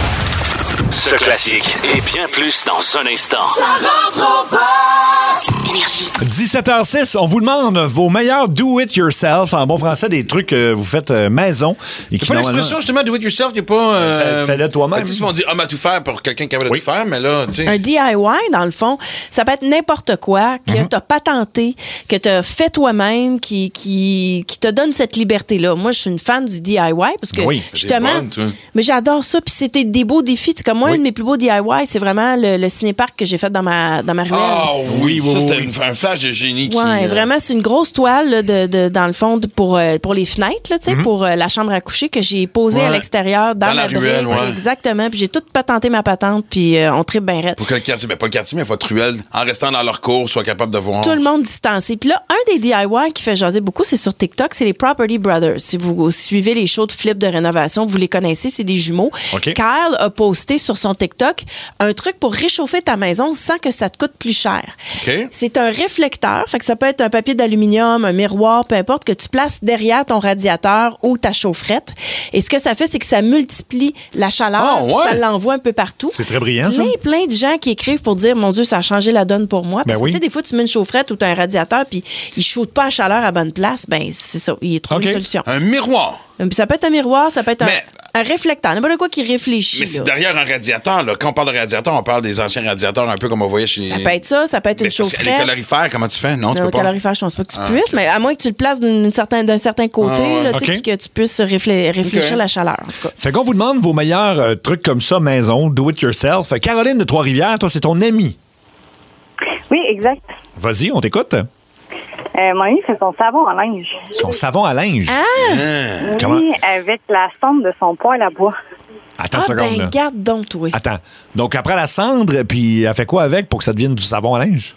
Ce classique et bien plus dans un instant. Ça rentre au poste! Énergie. dix-sept heures six, on vous demande vos meilleurs do-it-yourself, en bon français, des trucs que vous faites euh, maison. Il n'y a pas l'expression, justement, do-it-yourself, il n'y a pas... Euh... Fais-le toi-même. Tu sais, ils vont dire homme à tout faire pour quelqu'un qui avait oui. tout faire, mais là, tu sais... Un D I Y, dans le fond, ça peut être n'importe quoi que mm-hmm. tu as patenté, que tu as fait toi-même, qui, qui, qui te donne cette liberté-là. Moi, je suis une fan du D I Y, parce que, oui, justement... Bonnes, mais j'adore ça, puis c'était des beaux défis. Comme moi, oui. un de mes plus beaux D I Y, c'est vraiment le, le ciné-parc que j'ai fait dans ma, dans ma ruelle. Ah oui, oui, ça, c'était oui. un flash montage de génie qui... Ouais, euh, vraiment, c'est une grosse toile là, de, de, dans le fond de, pour, euh, pour les fenêtres, là, Mm-hmm. pour euh, la chambre à coucher que j'ai posée Ouais. à l'extérieur dans, Dans la la ruelle, brique. ouais. Exactement. Puis j'ai tout patenté ma patente, puis euh, on tripe bien raide. Pour que le quartier, ben pas le quartier, mais votre ruelle, en restant dans leur cours, soit capable de voir. Tout le monde distancé. Puis là, un des D I Y qui fait jaser beaucoup, c'est sur TikTok, c'est les Property Brothers. Si vous suivez les shows de flip de rénovation, vous les connaissez, c'est des jumeaux. OK. Kyle a posté sur son TikTok un truc pour réchauffer ta maison sans que ça te coûte plus cher. OK. C'est un réflecteur, fait que ça peut être un papier d'aluminium, un miroir, peu importe, que tu places derrière ton radiateur ou ta chaufferette. Et ce que ça fait, c'est que ça multiplie la chaleur, Ah, puis ouais. ça l'envoie un peu partout. C'est très brillant, ça. Plein, plein de gens qui écrivent pour dire, mon Dieu, ça a changé la donne pour moi. Parce Ben oui. que, tu sais, des fois, tu mets une chaufferette ou tu as un radiateur, puis il ne shoote pas la chaleur à bonne place. Ben, c'est ça. Il trouve OK. une solution. Un miroir. Puis ça peut être un miroir, ça peut être Mais- un, un réflecteur, n'importe quoi qui réfléchit. Mais c'est là. derrière un radiateur, là. Quand on parle de radiateur, on parle des anciens radiateurs, un peu comme on voyait chez... Ça peut être ça, ça peut être une Mais parce que chaufferette. Les calorifères, comment tu fais? Non, tu Non, peux le pas. calorifère, je pense pas que tu Ah, puisses, ok. mais à moins que tu le places d'un certain, d'un certain côté, Ah, ouais. là, tu sais, Ok. puis que tu puisses réflé- réfléchir Ok. la chaleur. En tout cas. Fait qu'on vous demande vos meilleurs euh, trucs comme ça, maison, do it yourself. Fait Caroline de Trois-Rivières, toi, c'est ton ami. Oui, exact. Vas-y, on t'écoute. Euh, mon ami fait son savon en linge. Son savon à linge. Ah! Comment? Oui, avec la sonde de son poêle à bois. Attends Ah, une seconde. ben, là. garde donc, toi. Attends. Donc, après la cendre, puis elle fait quoi avec pour que ça devienne du savon à linge?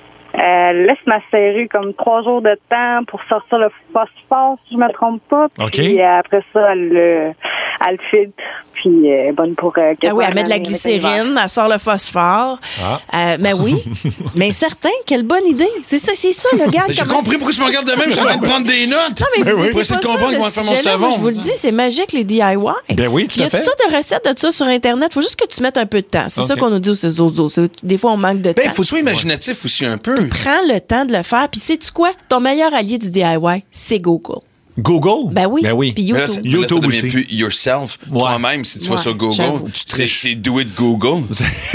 Euh, laisse macérer comme trois jours de temps pour sortir le phosphore, si je me trompe pas. OK. Puis euh, après ça, elle le, elle le filtre, puis elle est bonne pour... Euh, Ah oui, elle met de la avec l'hiver. glycérine, elle sort le phosphore. Ah. Euh, mais oui, mais certain, quelle bonne idée. C'est ça, c'est ça, le gars. J'ai compris pourquoi tu me regardes de même, je suis en train de prendre des notes. Non, mais vous Pour étiez essayer pas de comprendre sûr comment de faire ce mon sujet-là. Moi, savon. je vous le dis, c'est magique, les D I Y. Ben oui, tout Il y à a fait. toutes sortes de recettes de ça sur Internet. Il faut juste que tu mettes un peu de temps. C'est OK. ça qu'on nous dit au six douze douze. Des fois, on manque de Ben, temps. il faut que tu sois imaginatif aussi un peu. Prends le temps de le faire. Puis sais-tu quoi? Ton meilleur allié du D I Y, c'est Google. Google? Ben oui. Ben oui. Puis Mais là, YouTube. c'est- mais là, ça YouTube devient aussi. plus yourself. Toi-même, si tu vas Ouais, sur Google, j'avoue. Tu c'est triches. c'est do it Google.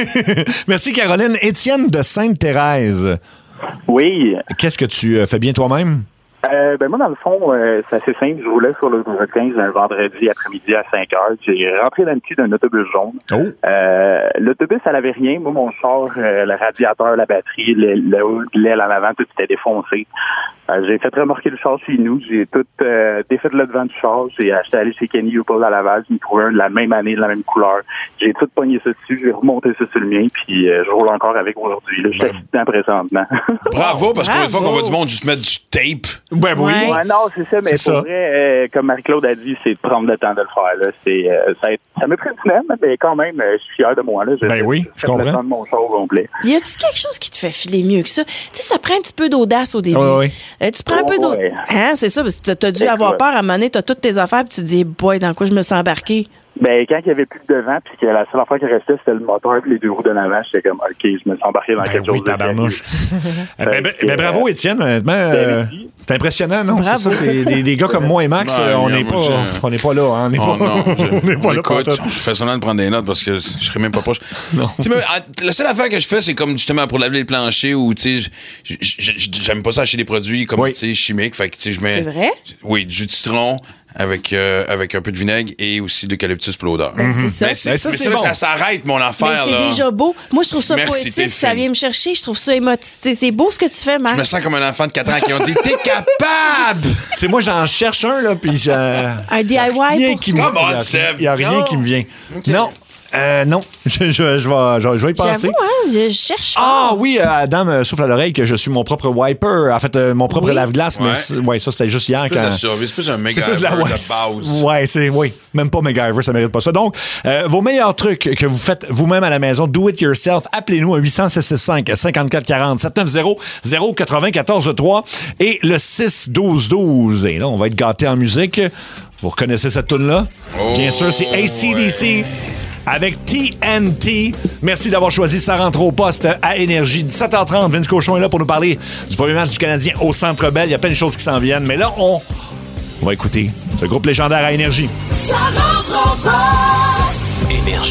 Merci, Caroline. Étienne de Sainte-Thérèse. Oui. Qu'est-ce que tu euh, fais bien toi-même? Euh, ben moi, dans le fond, euh, c'est assez simple. Je roulais sur l'autoroute quinze un vendredi après-midi à cinq heures. J'ai rentré dans le cul d'un autobus jaune. Oh. Euh, l'autobus, elle avait rien. Moi, mon char, euh, le radiateur, la batterie, le- le- l'aile en avant, tout était défoncé. Euh, j'ai fait remorquer le char chez nous. J'ai tout euh, défait le devant du char. J'ai acheté aller chez Kenny Upple à Laval. J'ai trouvé un de la même année, de la même couleur. J'ai tout pogné ça dessus. J'ai remonté ça sur le mien. Puis euh, je roule encore avec aujourd'hui. Là, je suis assistant présentement. Bravo, parce qu'une fois Bravo. qu'on va du monde juste mettre du tape. Ben oui. Ouais. Ouais, non, c'est ça, mais C'est pour ça. vrai, euh, comme Marie-Claude a dit, c'est de prendre le temps de le faire. Là. C'est, euh, ça, ça m'a pris du temps, mais quand même, euh, je suis fier de moi. Là. Je, Ben oui, je fais le comprends. temps de mon char au complet. Y a-tu quelque chose qui te fait filer mieux que ça? Tu sais, ça prend un petit peu d'audace au début. Ouais, ouais. Euh, tu prends un peu Ouais, d'audace. ouais. Hein, c'est ça, parce que t'as- t'as dû Écoute. avoir peur à un moment donné, t'as toutes tes affaires, puis tu te dis, boy, dans quoi je me sens embarqué? Ben, quand il n'y avait plus de devant, puis que la seule affaire qui restait, c'était le moteur et les deux roues de l'avant, j'étais comme, OK, je me sens embarqué dans Ben quelque oui, chose de tabarnouche. Eh ben, ben, Fait que, ben, bravo, Étienne. Honnêtement, euh, merci. c'est impressionnant, non? Bravo. C'est ça, c'est des, des gars comme moi et Max, Ouais, euh, on yeah, n'est moi, pas, je- on n'est pas là. hein, On n'est Oh pas, non, on n'est pas là pour écoute, tout. je fais semblant de prendre des notes parce que je serais même pas proche. Non. Tu sais, mais, ah, la seule affaire que je fais, c'est comme justement pour laver les planchers ou, tu sais, j- j- j- j'aime pas ça acheter des produits comme, Oui. tu sais, chimiques. Fait que, tu sais, je mets. C'est vrai? Oui, du jus de citron avec, euh, avec un peu de vinaigre et aussi de l'eucalyptus pour l'odeur. Ben, c'est ça. Mais c'est Ben, ça, mais c'est c'est là bon. que ça s'arrête, mon Mais affaire. c'est là. déjà beau. Moi, je trouve ça Merci, poétique, t'es ça fine. vient me chercher. Je trouve ça émotif. C'est c'est beau ce que tu fais, Marc. Je me sens comme un enfant de quatre ans qui ont dit T'es capable! C'est moi, j'en cherche un, là, puis j'ai. Un D I Y rien pour qui toi. me- Come on, il y a- Seb. Il n'y a rien Non. qui me vient. Non. Euh, non. Je, je, je, vais, je, je vais y penser. J'avoue, hein, je cherche Ah fort. oui, euh, Adam me souffle à l'oreille que je suis mon propre wiper. En fait, euh, mon propre Oui. lave-glace. Mais Ouais. c'est- ouais, ça, c'était juste hier. C'est plus quand... de la survie, c'est plus un C'est méga plus de la de ouais, base. Ouais, c'est oui, même pas MacGyver, ça mérite pas ça. Donc, euh, vos meilleurs trucs que vous faites vous-même à la maison, do it yourself. Appelez-nous à huit cents, six six cinq, cinquante-quatre quarante, sept neuf zéro, zéro quatre-vingt-quatorze trois et le six douze douze. Et là, on va être gâtés en musique. Vous reconnaissez cette tune là Oh, Bien sûr, c'est A C D C. Avec T N T. Merci d'avoir choisi Ça rentre au poste à Énergie. dix-sept heures trente, Vince Cochon est là pour nous parler du premier match du Canadien au Centre Bell. Il y a plein de choses qui s'en viennent. Mais là, on, on va écouter ce groupe légendaire à Énergie. Ça rentre au poste. Énergie.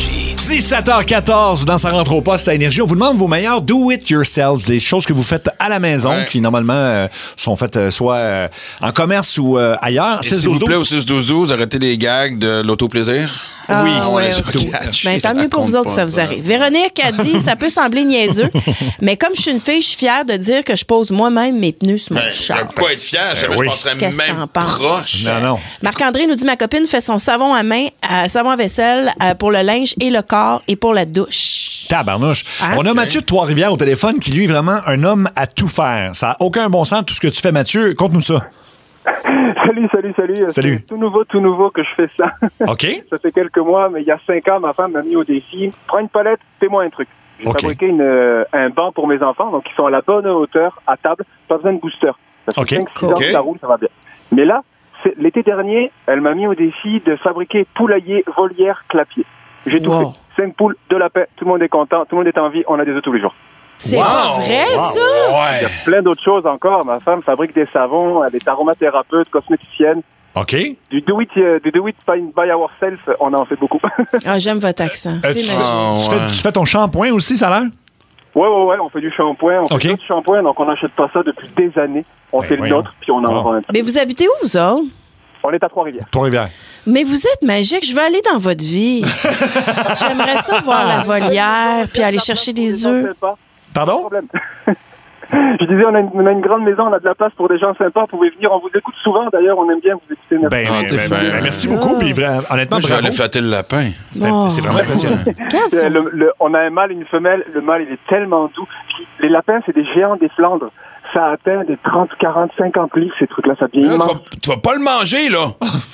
dix-sept heures quatorze dans sa rentre au poste à Énergie. On vous demande vos meilleurs do-it-yourself, des choses que vous faites à la maison Ouais. qui, normalement, euh, sont faites euh, soit euh, en commerce ou euh, ailleurs. Et s'il vous plaît, au six douze douze, arrêtez les gags de l'autoplaisir. Ah, Oui, ouais, on laisse ok. ça catcher, Ben, tant ça mieux pour compte vous autres pas, que ça vous ça. arrive. Véronique a dit, ça peut sembler niaiseux, mais comme je suis une fille, je suis fière de dire que je pose moi-même mes pneus sur mon Ben, char. je peux pas être fier, jamais oui. je penserais Qu'est-ce que même t'en penses? proche. Non, non. Marc-André nous dit, ma copine fait son savon à main, euh, savon à vaisselle euh, pour le linge et le corps et pour la douche. Tabarnouche. Hein? On a Mathieu de Trois-Rivières au téléphone qui, lui, est vraiment un homme à tout faire. Ça n'a aucun bon sens, tout ce que tu fais, Mathieu. Conte-nous ça. Salut, salut, salut. Salut. C'est tout nouveau, tout nouveau que je fais ça. OK. Ça fait quelques mois, mais il y a cinq ans, ma femme m'a mis au défi. Prends une palette, fais-moi un truc. J'ai OK. fabriqué une, euh, un banc pour mes enfants, donc ils sont à la bonne hauteur, à table, pas besoin de booster. Ça fait OK. cinq six ans OK. que ça roule, ça va bien. Mais là, c'est- l'été dernier, elle m'a mis au défi de fabriquer poulailler, volière, clapier. J'ai tout Wow. fait. Cinq poules, deux lapins, tout le monde est content, tout le monde est en vie, on a des œufs tous les jours. C'est Wow. pas vrai, ça? Il y a Ouais. plein d'autres choses encore. Ma femme fabrique des savons, elle est aromathérapeute, cosméticienne. OK. Du do it, euh, du do it by, by ourselves, on en fait beaucoup. Ah, j'aime votre accent. Euh, C'est tu, magique. Ah, tu ouais. fais, tu fais ton shampoing aussi, ça a l'air? Ouais, ouais, ouais, on fait du shampoing, on fait OK. du shampoing, donc on n'achète pas ça depuis des années. On Ben, fait le voyons. nôtre, puis on en Bon. vend un peu. Mais vous habitez où, vous autres? On est à Trois-Rivières. Trois-Rivières. Mais vous êtes magique. Je veux aller dans votre vie. J'aimerais ça voir la volière, puis aller chercher des œufs. Pardon? Problème. Je disais, on a, une, on a une grande maison, on a de la place pour des gens sympas. Vous pouvez venir, on vous écoute souvent. D'ailleurs, on aime bien vous écouter. notre- Ben, Ah, ben, t'es ben, fin. ben, merci beaucoup. Puis, vra- honnêtement, Moi, je vais bravo. aller flatter le lapin. C'est Oh. c'est vraiment impressionnant. Qu'est-ce Euh, le- le- on a un mâle et une femelle. Le mâle, il est tellement doux. Puis, les lapins, c'est des géants des Flandres. Ça atteint des trente, quarante, cinquante livres, ces trucs-là. Ça devient Là, tu, immense. vas, tu vas pas le manger, là.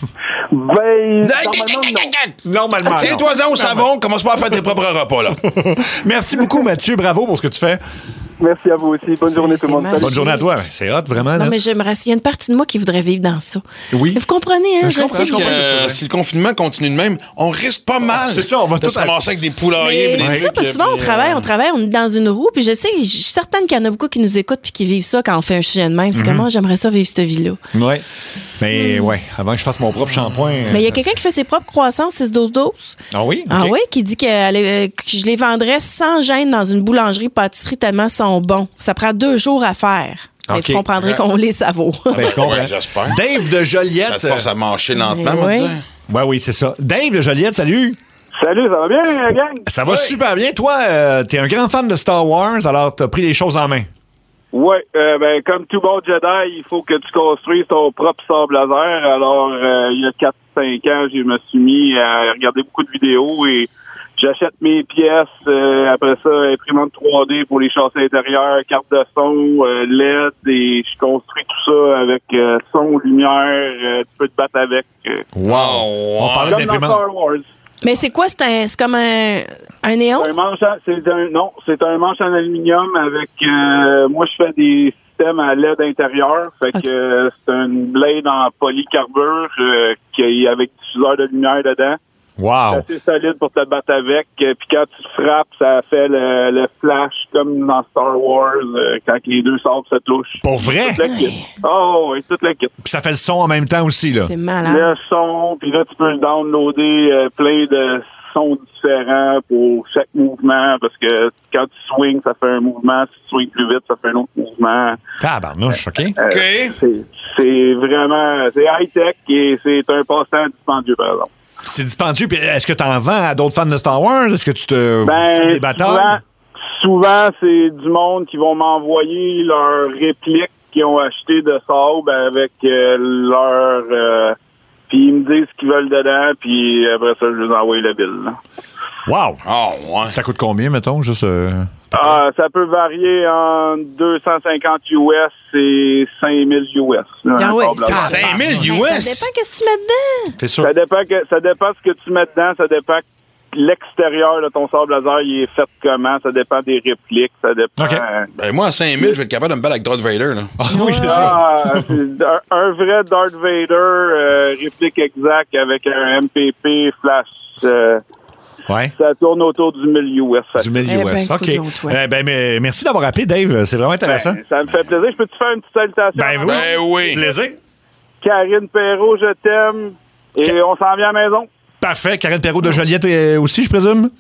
Ben, normalement, non. Normalement, non. Tiens-toi-en au savon, commence pas à faire tes propres repas, là. Merci beaucoup, Mathieu. Bravo pour ce que tu fais. Merci à vous aussi. Bonne C'est- journée, tout c'est le monde. magique. Bonne journée à toi. C'est hot, vraiment. Non, là. mais j'aimerais. Il y a une partie de moi qui voudrait vivre dans ça. Oui. Mais vous comprenez, hein? Je Je, comprends, sais je que comprends. vous- Euh, si le confinement continue de même, on risque pas mal. C'est ça, on va de tout se à- ramasser avec des poulaillers. Mais puis des c'est ça, trucs, parce que souvent, on puis, travaille, euh, on travaille, on est dans une roue, puis je sais, je suis certaine qu'il y en a beaucoup qui nous écoutent puis qui vivent ça quand on fait un sujet de même. C'est que moi, j'aimerais ça vivre cette vie-là. Oui. Mais, ouais, avant que je fasse mon propre shampoing. Mais il y a quelqu'un qui fait ses propres croissants six douze douze. Ah oui? Ah OK. oui, qui dit qu'elle est- que je les vendrais sans gêne dans une boulangerie-pâtisserie tellement ils sont bons. Ça prend deux jours à faire. Mais OK. vous comprendrez Ouais. qu'on les savoure. Ben, je comprends. Ouais, j'espère. Dave de Joliette. Ça te force à marcher lentement, Mais moi, oui. te dire. Ouais, oui, c'est ça. Dave de Joliette, salut. Salut, ça va bien, la gang? Ça va super bien. Toi, euh, t'es un grand fan de Star Wars, alors t'as pris les choses en main. Oui, euh, ben, comme tout bon Jedi, il faut que tu construises ton propre sable laser. Alors, euh, il y a quatre cinq ans, je me suis mis à regarder beaucoup de vidéos et j'achète mes pièces. Euh, après ça, imprimante trois D pour les châssis intérieurs, carte de son, euh, L E D, et je construis tout ça avec euh, son, lumière. Euh, tu peux te battre avec. Euh, Wow. On parlait comme dans d'imprimante. Star Wars. Mais c'est quoi? C'est un- c'est comme un, un néon? C'est un manche, en- c'est un, non, c'est un manche en aluminium avec, euh, moi je fais des systèmes à L E D intérieur, fait que euh, c'est une blade en polycarbure euh, qui est avec diffuseur de lumière dedans. Wow. C'est assez solide pour te battre avec. euh, Puis quand tu frappes, ça fait le, le flash comme dans Star Wars euh, quand les deux sabres se touchent. Pour vrai? Toute la kit. Oh, oui, toute la kit. Puis ça fait le son en même temps aussi, là. C'est malade. Le son, puis là, tu peux downloader euh, plein de sons différents pour chaque mouvement, parce que quand tu swings, ça fait un mouvement. Si tu swings plus vite, ça fait un autre mouvement. Tabarnouche, OK? Euh, OK. c'est- C'est vraiment... C'est high-tech et c'est un passe-temps dispendieux, par exemple. C'est dispendieux. Puis est-ce que t'en vends à d'autres fans de Star Wars? Est-ce que tu te fais Ben, des batailles? souvent, souvent c'est du monde qui vont m'envoyer leurs répliques qu'ils ont acheté de sable avec euh, leur... euh, puis ils me disent ce qu'ils veulent dedans, puis après ça, je les envoie le bill. là. Wow! Oh, ouais. Ça coûte combien, mettons? Juste. euh, Ah, ça peut varier en deux cent cinquante U S et cinq mille U S. là, Ah un oui, câble ça- laser. cinq mille Ben, U S? ça dépend qu'est-ce que tu mets dedans. T'es sûr? Ça dépend, que, ça dépend ce que tu mets dedans, ça dépend l'extérieur de ton sable laser, il est fait comment, ça dépend des répliques, ça dépend... OK. Ben, moi, à cinq mille, je vais être capable de me battre avec Darth Vader, là. Ah oui, c'est ça. Ah, c'est un, un vrai Darth Vader, euh, réplique exacte avec un M P P flash. euh, Ouais. ça tourne autour du mille U S. Du mille Eh U S. ben, OK. coudonc, toi. Eh ben, mais merci d'avoir appelé, Dave. C'est vraiment intéressant. Ben, ça me fait plaisir. Je peux te faire une petite salutation? Ben oui. Ben oui. Plaisir. Karine Perrault, je t'aime. Et Ka- on s'en vient à la maison. Parfait. Karine Perrault de Joliette euh, aussi, je présume?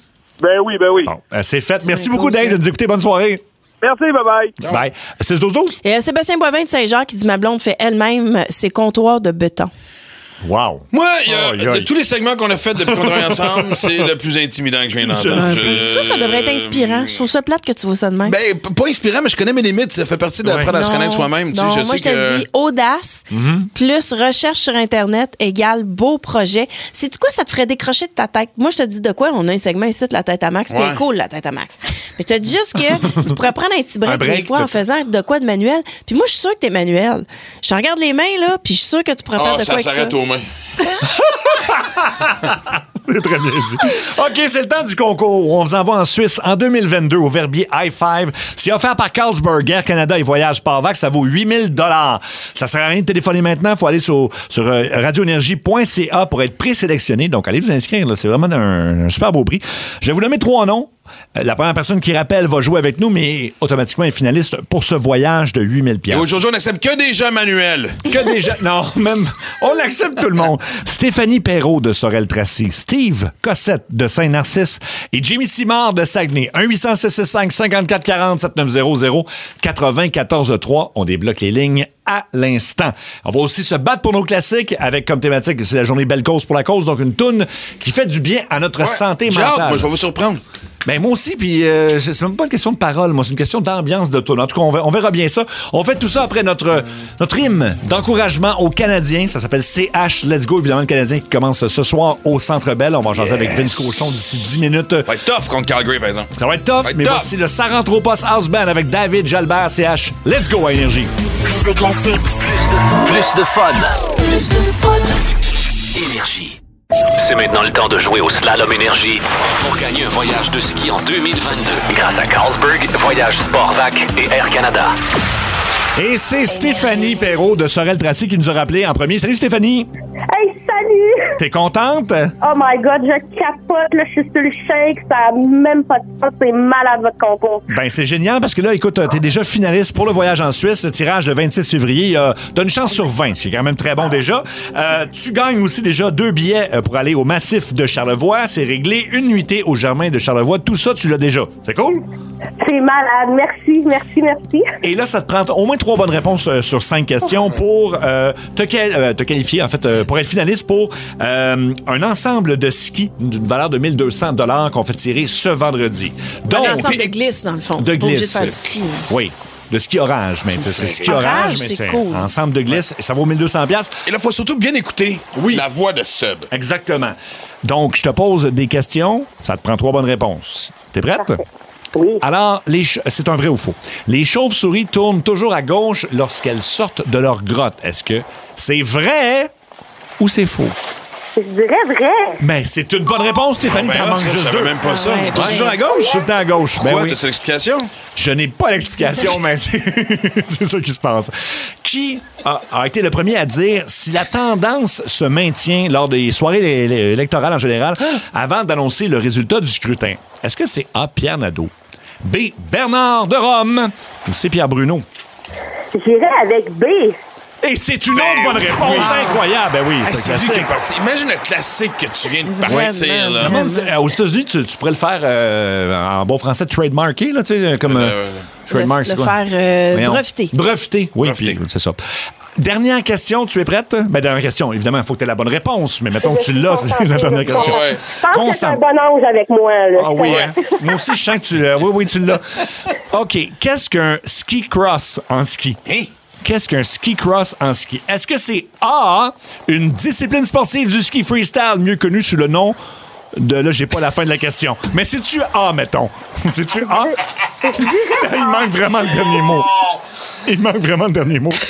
Ben oui, ben oui. Bon, euh, c'est fait. Merci beaucoup, Dave, de nous écouter. Bonne soirée. Merci, bye-bye. Bye. six douze douze. Et euh, Sébastien Boivin de Saint-Jacques qui dit ma blonde fait elle-même ses comptoirs de béton. Wow. Moi, y a, Aïe, aïe. de tous les segments qu'on a fait depuis qu'on travaille ensemble, c'est le plus intimidant que je viens d'entendre. Je- Ça, ça devrait être inspirant. Je trouve ça plate que tu vois ça de même. Ben, p- pas inspirant, mais je connais mes limites. Ça fait partie d'apprendre à se Non, connaître soi-même. Tu sais, non, je moi, sais je te que... dis, audace Mhm. plus recherche sur Internet égale beau projet. C'est-tu quoi, ça te ferait décrocher de ta tête? Moi, je te dis de quoi? On a un segment ici, la tête à Max, puis Ouais. elle est cool, la tête à Max. Mais je te dis juste que tu pourrais prendre un petit break, Un break des fois de- en faisant de quoi de manuel. Puis moi, je suis sûre que t'es manuel. Je regarde les mains, là, puis je suis sûre que tu pourrais faire Ah, de ça quoi avec ça. s'arrête aux mains. C'est très bien dit. OK, c'est le temps du concours. On vous envoie en Suisse en deux mille vingt-deux au Verbier i cinq. C'est offert par Carlsberg, Air Canada et Voyage Parvac. Ça vaut huit mille dollars. Ça sert à rien de téléphoner maintenant. Il faut aller sur, sur euh, radioénergie point c a pour être présélectionné. Donc, allez vous inscrire. Là. C'est vraiment un, un super beau prix. Je vais vous nommer trois noms. Euh, La première personne qui rappelle va jouer avec nous, mais automatiquement est finaliste pour ce voyage de huit mille Et dollars. aujourd'hui, on n'accepte que des gens manuels. Que des gens. Non, même. On accepte tout le monde. Stéphanie Perrault de Sorel-Tracy, Steve Cossette de Saint-Narcisse et Jimmy Simard de Saguenay. un huit cents six six cinq cinq quatre quatre zéro sept neuf zéro zéro quatre-vingt-quatorze trois. On débloque les lignes à l'instant. On va aussi se battre pour nos classiques avec comme thématique, c'est la journée Belle Cause pour la cause, donc une toune qui fait du bien à notre santé J'ai hâte, mentale. moi, je vais vous surprendre. Ben moi aussi, puis euh, c'est même pas une question de parole, moi, c'est une question d'ambiance de tourne. En tout cas, on verra, on verra bien ça. On fait tout ça après notre, notre hymne d'encouragement aux Canadiens. Ça s'appelle C H Let's Go, évidemment, le Canadien qui commence ce soir au Centre Bell. On va en jaser avec Vince Cochon d'ici dix minutes. Ça va être tough contre Calgary, par exemple. Ça va être tough, Ça va être mais tough. voici le Sarantropos House Band avec David Jalbert, C H. Let's Go à Énergie. Plus de classiques. Plus de fun. Plus de fun. Énergie. C'est maintenant le temps de jouer au Slalom Énergie pour gagner un voyage de ski en deux mille vingt-deux grâce à Carlsberg, Voyage Sport Vac et Air Canada. Et c'est Stéphanie Perrault de Sorel-Tracy qui nous a rappelé en premier. Salut Stéphanie! Hey, salut! T'es contente? Oh my God, je capote, là, je suis sur le shake, ça a même pas de sens, c'est malade votre concours. Ben, c'est génial parce que là, écoute, t'es déjà finaliste pour le voyage en Suisse, le tirage le vingt-six février. Euh, t'as une chance sur vingt, ce qui est quand même très bon déjà. Euh, tu gagnes aussi déjà deux billets euh, pour aller au Massif de Charlevoix. C'est réglé. Une nuitée au Germain de Charlevoix. Tout ça, tu l'as déjà. C'est cool? C'est malade, merci, merci, merci. Et là, ça te prend au moins trois bonnes réponses euh, sur cinq questions pour euh, te, qual- euh, te qualifier, en fait, euh, pour être finaliste pour euh, un ensemble de skis d'une valeur de mille deux cents dollars qu'on fait tirer ce vendredi. Donc, Un ensemble de glisse, dans le fond. de C'est pas obligé glisse. de faire du ski. Oui. De ski orange, mais c'est c'est ski Orange, orange, mais c'est c'est cool. ensemble de glisse. Et ça vaut mille deux cents dollars. Et là, il faut surtout bien écouter la voix de Seb. Exactement. Donc, je te pose des questions. Ça te prend trois bonnes réponses. T'es prête? Oui. Alors, les ch- c'est un vrai ou faux. Les chauves-souris tournent toujours à gauche lorsqu'elles sortent de leur grotte. Est-ce que c'est vrai ou c'est faux? Je dirais vrai. Ben, c'est une bonne réponse, Stéphanie. Ah ben t'en là, manques ça, je juste savais deux. même pas ça. Ouais, Ils tournent ouais. toujours à gauche? Tout le temps à gauche. Ben Pourquoi? oui. T'as-tu l'explication? Je n'ai pas l'explication, mais c'est c'est ça qui se passe. Qui a, a été le premier à dire si la tendance se maintient lors des soirées é- é- électorales en général avant d'annoncer le résultat du scrutin? Est-ce que c'est A. Pierre Nadeau, B. Bernard de Rome ou C. Pierre Bruno? J'irais avec B. Et c'est une autre bonne réponse. C'est incroyable. Ben oui, Hey, c'est c'est lui classique. qui est parti. Imagine le classique que tu viens de Ouais. partir. Là. Le monde, c'est- euh, aux États-Unis, tu, tu pourrais le faire euh, en bon français trademarké, là, tu sais, comme. euh, trademark, Le- c'est le quoi? faire, euh, Voyons. breveter. Breveter, oui, puis, c'est ça. Dernière question, tu es prête? Ben, dernière question, évidemment, il faut que tu aies la bonne réponse, mais mettons que tu l'as, c'est la dernière question. Je pense que c'est Concentre. un bon ange avec moi, là. Ah oui, hein? Moi aussi, je sens que tu l'as. Oui, oui, tu l'as. OK. Qu'est-ce qu'un ski cross en ski? Qu'est-ce qu'un ski cross en ski? Est-ce que c'est A, une discipline sportive du ski freestyle, mieux connue sous le nom de... Là, j'ai pas la fin de la question. Mais c'est-tu A, mettons? C'est-tu A? Il manque vraiment le dernier mot. Il manque vraiment le dernier mot.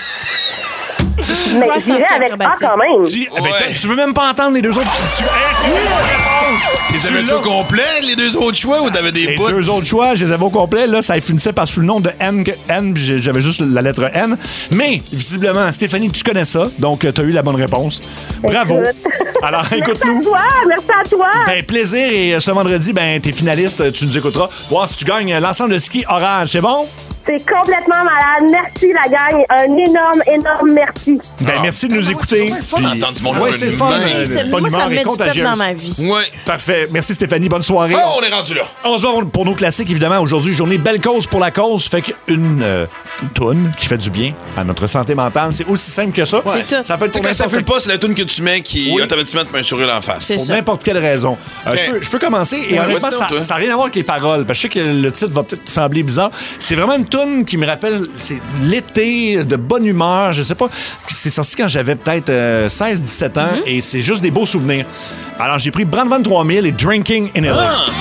Mais je dirais avec A quand même. Tu, eh ben, tu veux même pas entendre les deux autres. Tu, tu, hey, tu veux la réponse? Les Tu avais-tu l'as. au complet, les deux autres choix, ou t'avais des Les bouts? deux autres choix, je les avais au complet. Là, ça finissait par sous le nom de N. que- N puis j'avais juste la lettre N. Mais, visiblement, Stéphanie, tu connais ça. Donc, tu as eu la bonne réponse. Bravo. Alors, écoute-nous. Merci à toi, merci à toi. Ben, plaisir. Et euh, ce vendredi, ben, t'es finaliste. Tu nous écouteras. Voir si tu gagnes l'ensemble de ski orange. C'est bon? C'est complètement malade. Merci, la gang. Un énorme, énorme merci. Ben, merci de nous écouter. Puis, entendre du monde ouais, une c'est le fun. main. euh, C'est- bonne moi, ça humeur me et met du pep contagieuse. dans ma vie. Ouais. Parfait. Merci Stéphanie. Bonne soirée. Oh, on est rendu là. On se voit pour nos classiques, évidemment. Aujourd'hui, journée belle cause pour la cause. Fait qu'une euh, toune qui fait du bien à notre santé mentale. C'est aussi simple que ça. C'est tout. Ça peut être Tu sais, pour quand ça n'importe fait pas, c'est la tune que tu mets qui Oui. automatiquement te met un sourire en face. C'est pour ça. n'importe quelle raison. Euh, Ok. je, peux, je peux commencer. Et Ouais, honnêtement, vas-y donc, ça toi. n'a rien à voir avec les paroles. Parce que je sais que le titre va peut-être te sembler bizarre. C'est vraiment une toune qui me rappelle c'est l'été, de bonne humeur. Je sais pas. C'est sorti quand j'avais peut-être euh, seize dix-sept ans. Mm-hmm. Et c'est juste des beaux souvenirs. Alors, j'ai pris Brandvan trois mille et Drinking in L A. Ah!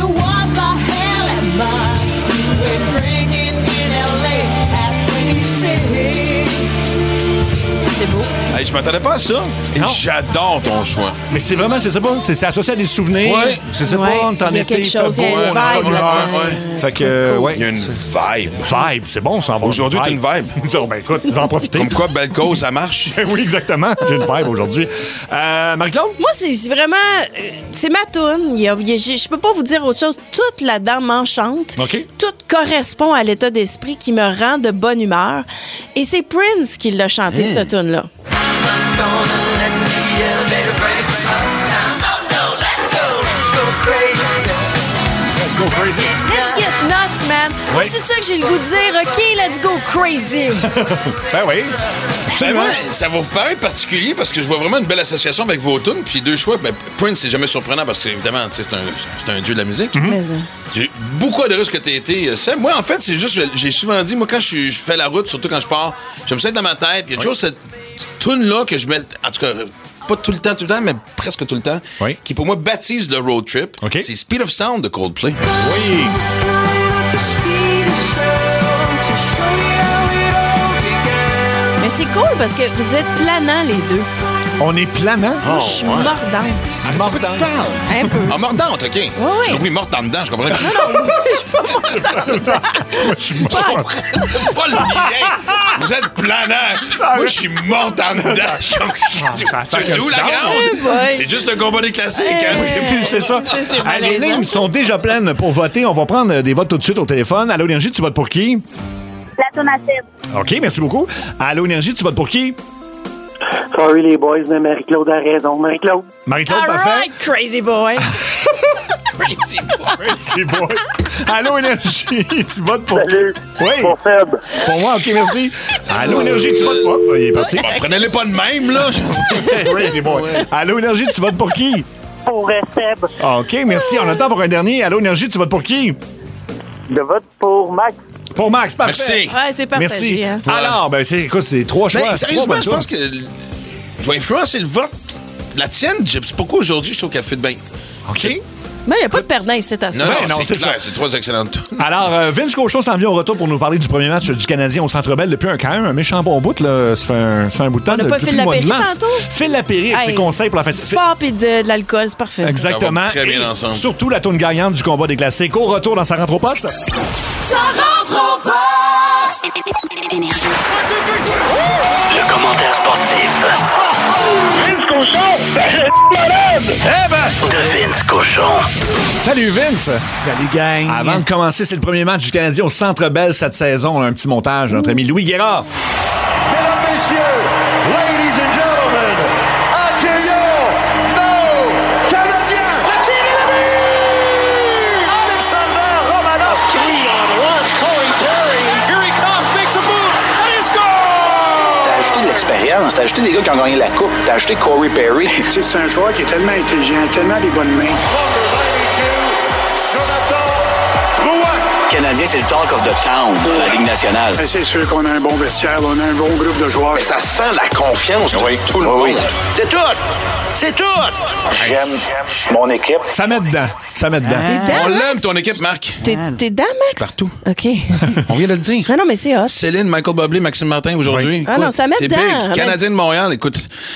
C'est beau. Hey, je m'attendais pas à ça. Et Non. j'adore ton choix. Mais c'est vraiment, je sais pas, c'est c'est associé à des souvenirs. Ouais. Je sais Ouais, pas, on est en il y a été, quelque fait chose, il y a beau, une on a vibe bonne là-dedans. humeur. Ouais. Fait que, euh, ouais. Il y a une vibe. Vibe, c'est bon, ça en va. Aujourd'hui, t'as une vibe. Oh, ben écoute, j'en profite. Comme quoi, belle cause, ça marche. Oui, exactement. J'ai une vibe aujourd'hui. Euh, Marie-Claude? Moi, c'est c'est vraiment. euh, C'est ma toune. Il y a- il y a- j'ai- Je peux pas vous dire autre chose. Tout là-dedans m'enchante. OK. Tout correspond à l'état d'esprit qui me rend de bonne humeur. Et c'est Prince qui l'a chanté, cette tune-là. Let's go crazy. Let's get nuts, man. Moi, Ouais. c'est ça que j'ai le goût de dire. OK, let's go crazy. Ben oui. Ben Absolument. ouais, ça va vous paraître particulier parce que je vois vraiment une belle association avec vos tunes. Puis deux choix, ben, Prince, c'est jamais surprenant parce que, évidemment, tu sais, c'est un, c'est un dieu de la musique. Mhm. Mais, euh, J'ai beaucoup adoré ce que t'as été, euh, Seb. Moi, en fait, c'est juste, j'ai souvent dit, moi, quand je, suis- je fais la route, surtout quand je pars, j'aime ça être dans ma tête. Puis il y a toujours cette tune-là que je mets, en tout cas, pas tout le temps, tout le temps, mais presque tout le temps, Oui. qui pour moi baptise le road trip. OK. C'est Speed of Sound de Coldplay. Oui. mais c'est cool parce que vous êtes planants, les deux. On est planant. Moi, je suis ouais. mordante. Mordant. Un peu. Ah, mordante, OK. oui. J'ai compris morte en dedans, je comprends. Non, non, je suis pas mordante. Je suis mort. Pas le lien. Vous êtes planant. Moi, je suis morte en dedans. Je suis comme- ça C'est fait d'où du la sens. grande? Eh boy. C'est juste un combat des classiques. hein. C'est- C'est ça. Ça, c'est Ah, les malaisant. lignes sont déjà pleines pour voter. On va prendre des votes tout de suite au téléphone. Allô, Énergie, tu votes pour qui? La toune à Seb. OK, merci beaucoup. Allô, Énergie, tu votes pour qui? Sorry les boys, mais Marie-Claude a raison. Marie-Claude. Marie-Claude, All parfait. right, crazy boy. Crazy boy. C'est bon. Allô, Énergie, tu votes pour... Salut. Oui. Pour Seb. Pour moi, OK, merci. Allô, Énergie, tu votes pour... Oh, il est parti. Bon, prenez-les pas de même, là. Oui, c'est bon. Allô, Énergie, tu votes pour qui? Pour euh, Seb. OK, merci. On a le temps pour un dernier. Allô, Énergie, tu votes pour qui? Je vote pour Max. Pour Max, parfait. Merci. Ouais, c'est partagé. Merci. Hein. Alors, ben, c'est, écoute, c'est trois choix. Ben, c'est sérieusement, trois je bonnes pense que je vais influencer le vote. La tienne, je sais pourquoi aujourd'hui, je trouve qu'elle fait de bien. OK. Mais il n'y a pas de perdant ici, à Non, ça. Ouais, non, non, c'est c'est clair, ça. c'est trois excellentes tunes. Alors, euh, Vince Cochon s'en vient au retour pour nous parler du premier match du Canadien au Centre Bell depuis un, quand même un méchant bon bout. Là. Ça, fait un, ça fait un bout de temps. On n'a pas depuis Phil le mois de Lapéry mars. tantôt? Phil Lapéry avec Hey, ses conseils pour la fin Du sport et de, de l'alcool, c'est parfait. ça. Exactement. Ça va très bien Et ensemble. surtout la tourne gagnante du combat des classiques. Au retour dans sa rentre au poste. Ça rentre au poste. Énergie. Le commentaire sportif Vince Cochon, malade! Eh ben! de Vince Cochon. Salut Vince! Salut gang! Avant de commencer, c'est le premier match du Canadien au Centre Bell cette saison. On a un petit montage de notre ami Louis Guérard. Mesdames, messieurs, ladies and gentlemen, accueillons nos Canadiens! Alexander Romanov, three on one, Corey Perry, here he comes, makes a move, and he scores! T'as ajouté de l'expérience, t'as ajouté des gars qui ont gagné la coupe, t'as ajouté Corey Perry. Tu sais, c'est un joueur qui est tellement intelligent, tellement des bonnes mains. Le Canadien, c'est le talk of the town de la Ligue nationale. Mais c'est sûr qu'on a un bon vestiaire, on a un bon groupe de joueurs. Mais ça sent la confiance de tout le monde. C'est tout! C'est tout! J'aime mon équipe. Ça met dedans. Ça met dedans. T'es dedans, On Max? l'aime, ton équipe, Marc. T'es t'es dedans, Max? Partout. OK. On vient de le dire. Non, non, mais c'est hot. Céline, Michael Bublé, Maxime Martin aujourd'hui. Ah non, ça met C'est dedans. big. Canadien de Montréal, écoute.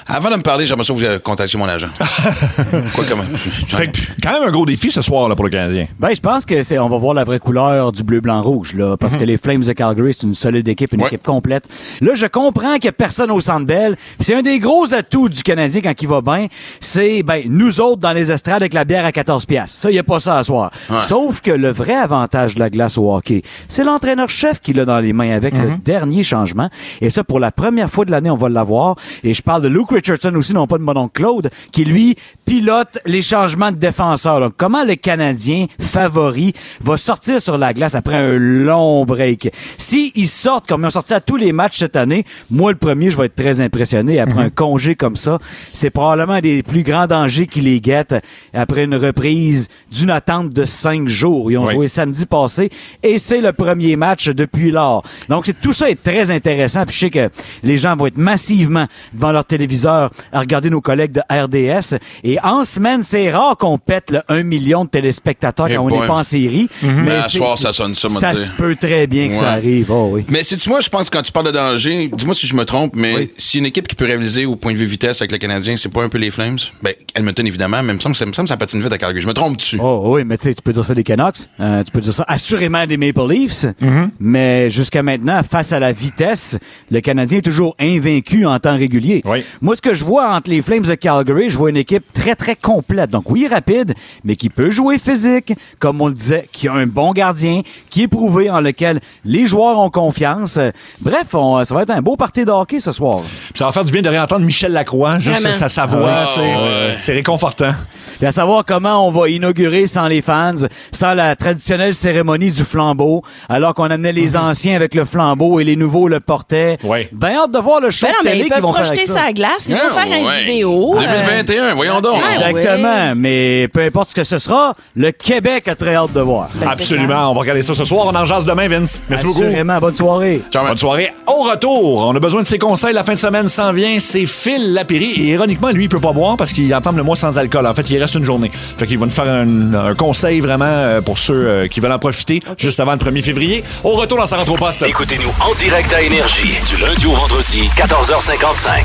Avant de me parler, j'aimerais ça que vous contactiez mon agent. Quoi comment? Fait que, quand même un gros défi ce soir là, pour le Canadien. Ben, je pense que c'est, on va voir la vraie couleur du bleu, blanc, rouge, là, parce mm-hmm. que les Flames de Calgary, c'est une solide équipe, une ouais. équipe complète. Là, je comprends qu'il n'y a personne au Centre Bell. C'est un des gros atouts du Canadien quand il va bien. C'est, ben, nous autres dans les estrades avec la bière à quatorze piastres. Ça, il n'y a pas ça à soir. Ouais. Sauf que le vrai avantage de la glace au hockey, c'est l'entraîneur-chef qui l'a dans les mains avec mm-hmm. le dernier changement. Et ça, pour la première fois de l'année, on va l'avoir. Et je parle de Luke Richardson aussi, non pas de mon oncle Claude, qui, lui, pilote les changements de défenseurs. Donc, comment le Canadien favori va sortir sur la glace après un long break? S'ils sortent comme ils ont sorti à tous les matchs cette année, moi, le premier, je vais être très impressionné. Après mm-hmm. un congé comme ça, c'est probablement un des plus grands dangers qui les guettent après une reprise d'une attente de cinq jours. Ils ont oui. joué samedi passé et c'est le premier match depuis lors. Donc, c'est, tout ça est très intéressant. Puis je sais que les gens vont être massivement devant leur téléviseur à regarder nos collègues de R D S. Et en semaine, c'est rare qu'on pète le un million de téléspectateurs quand on n'est pas en série. Mm-hmm. Mais, mais à soir, ça sonne ça. Ça se peut très bien que ouais. ça arrive. Oh, oui. Mais c'est-tu moi, je pense que quand tu parles de danger, dis-moi si je me trompe, mais oui. si une équipe qui peut rivaliser au point de vue vitesse avec le Canadien, c'est pas un peu les Flames? Ben, Edmonton, évidemment, mais il me semble que ça, me semble que ça patine vite à Calgary. Je me trompe dessus. Oh oui, mais tu sais, tu peux dire ça des Canucks. Euh, tu peux dire ça assurément des Maple Leafs. Mm-hmm. Mais jusqu'à maintenant, face à la vitesse, le Canadien est toujours invaincu en temps régulier. Oui. Moi, ce que je vois entre les Flames de Calgary, je vois une équipe très, très complète. Donc, oui, rapide, mais qui peut jouer physique, comme on le disait, qui a un bon gardien, qui est prouvé, en lequel les joueurs ont confiance. Bref, on, ça va être un beau party de hockey ce soir. Puis ça va faire du bien de réentendre Michel Lacroix, juste Vraiment. sa, sa voix. Oh, ouais. C'est réconfortant. Puis à savoir comment on va inaugurer sans les fans, sans la traditionnelle cérémonie du flambeau, alors qu'on amenait les mm-hmm. anciens avec le flambeau et les nouveaux le portaient. Oui. Ben hâte de voir le show ben non, de télé mais ils peuvent qu'ils vont projeter faire sa glace, ils yeah, vont faire ouais. une vidéo. deux mille vingt et un, euh... voyons donc. Ah, Exactement, ouais. mais peu importe ce que ce sera, le Québec a très hâte de voir. Ben, Absolument, on va regarder ça ce soir. On en jase demain, Vince. Merci beaucoup. Assurément, bonne soirée. Ciao, bonne soirée. Au retour, on a besoin de ses conseils. La fin de semaine s'en vient. C'est Phil Lapéry. Et ironiquement, lui, il peut pas boire parce qu'il entame le mois sans alcool. En fait, il reste une journée. Fait qu'il va nous faire un, un conseil vraiment pour ceux qui veulent en profiter okay. juste avant le premier février. Au retour dans sa rentre au poste. Écoutez-nous en direct à Énergie du lundi au vendredi, quatorze heures cinquante-cinq.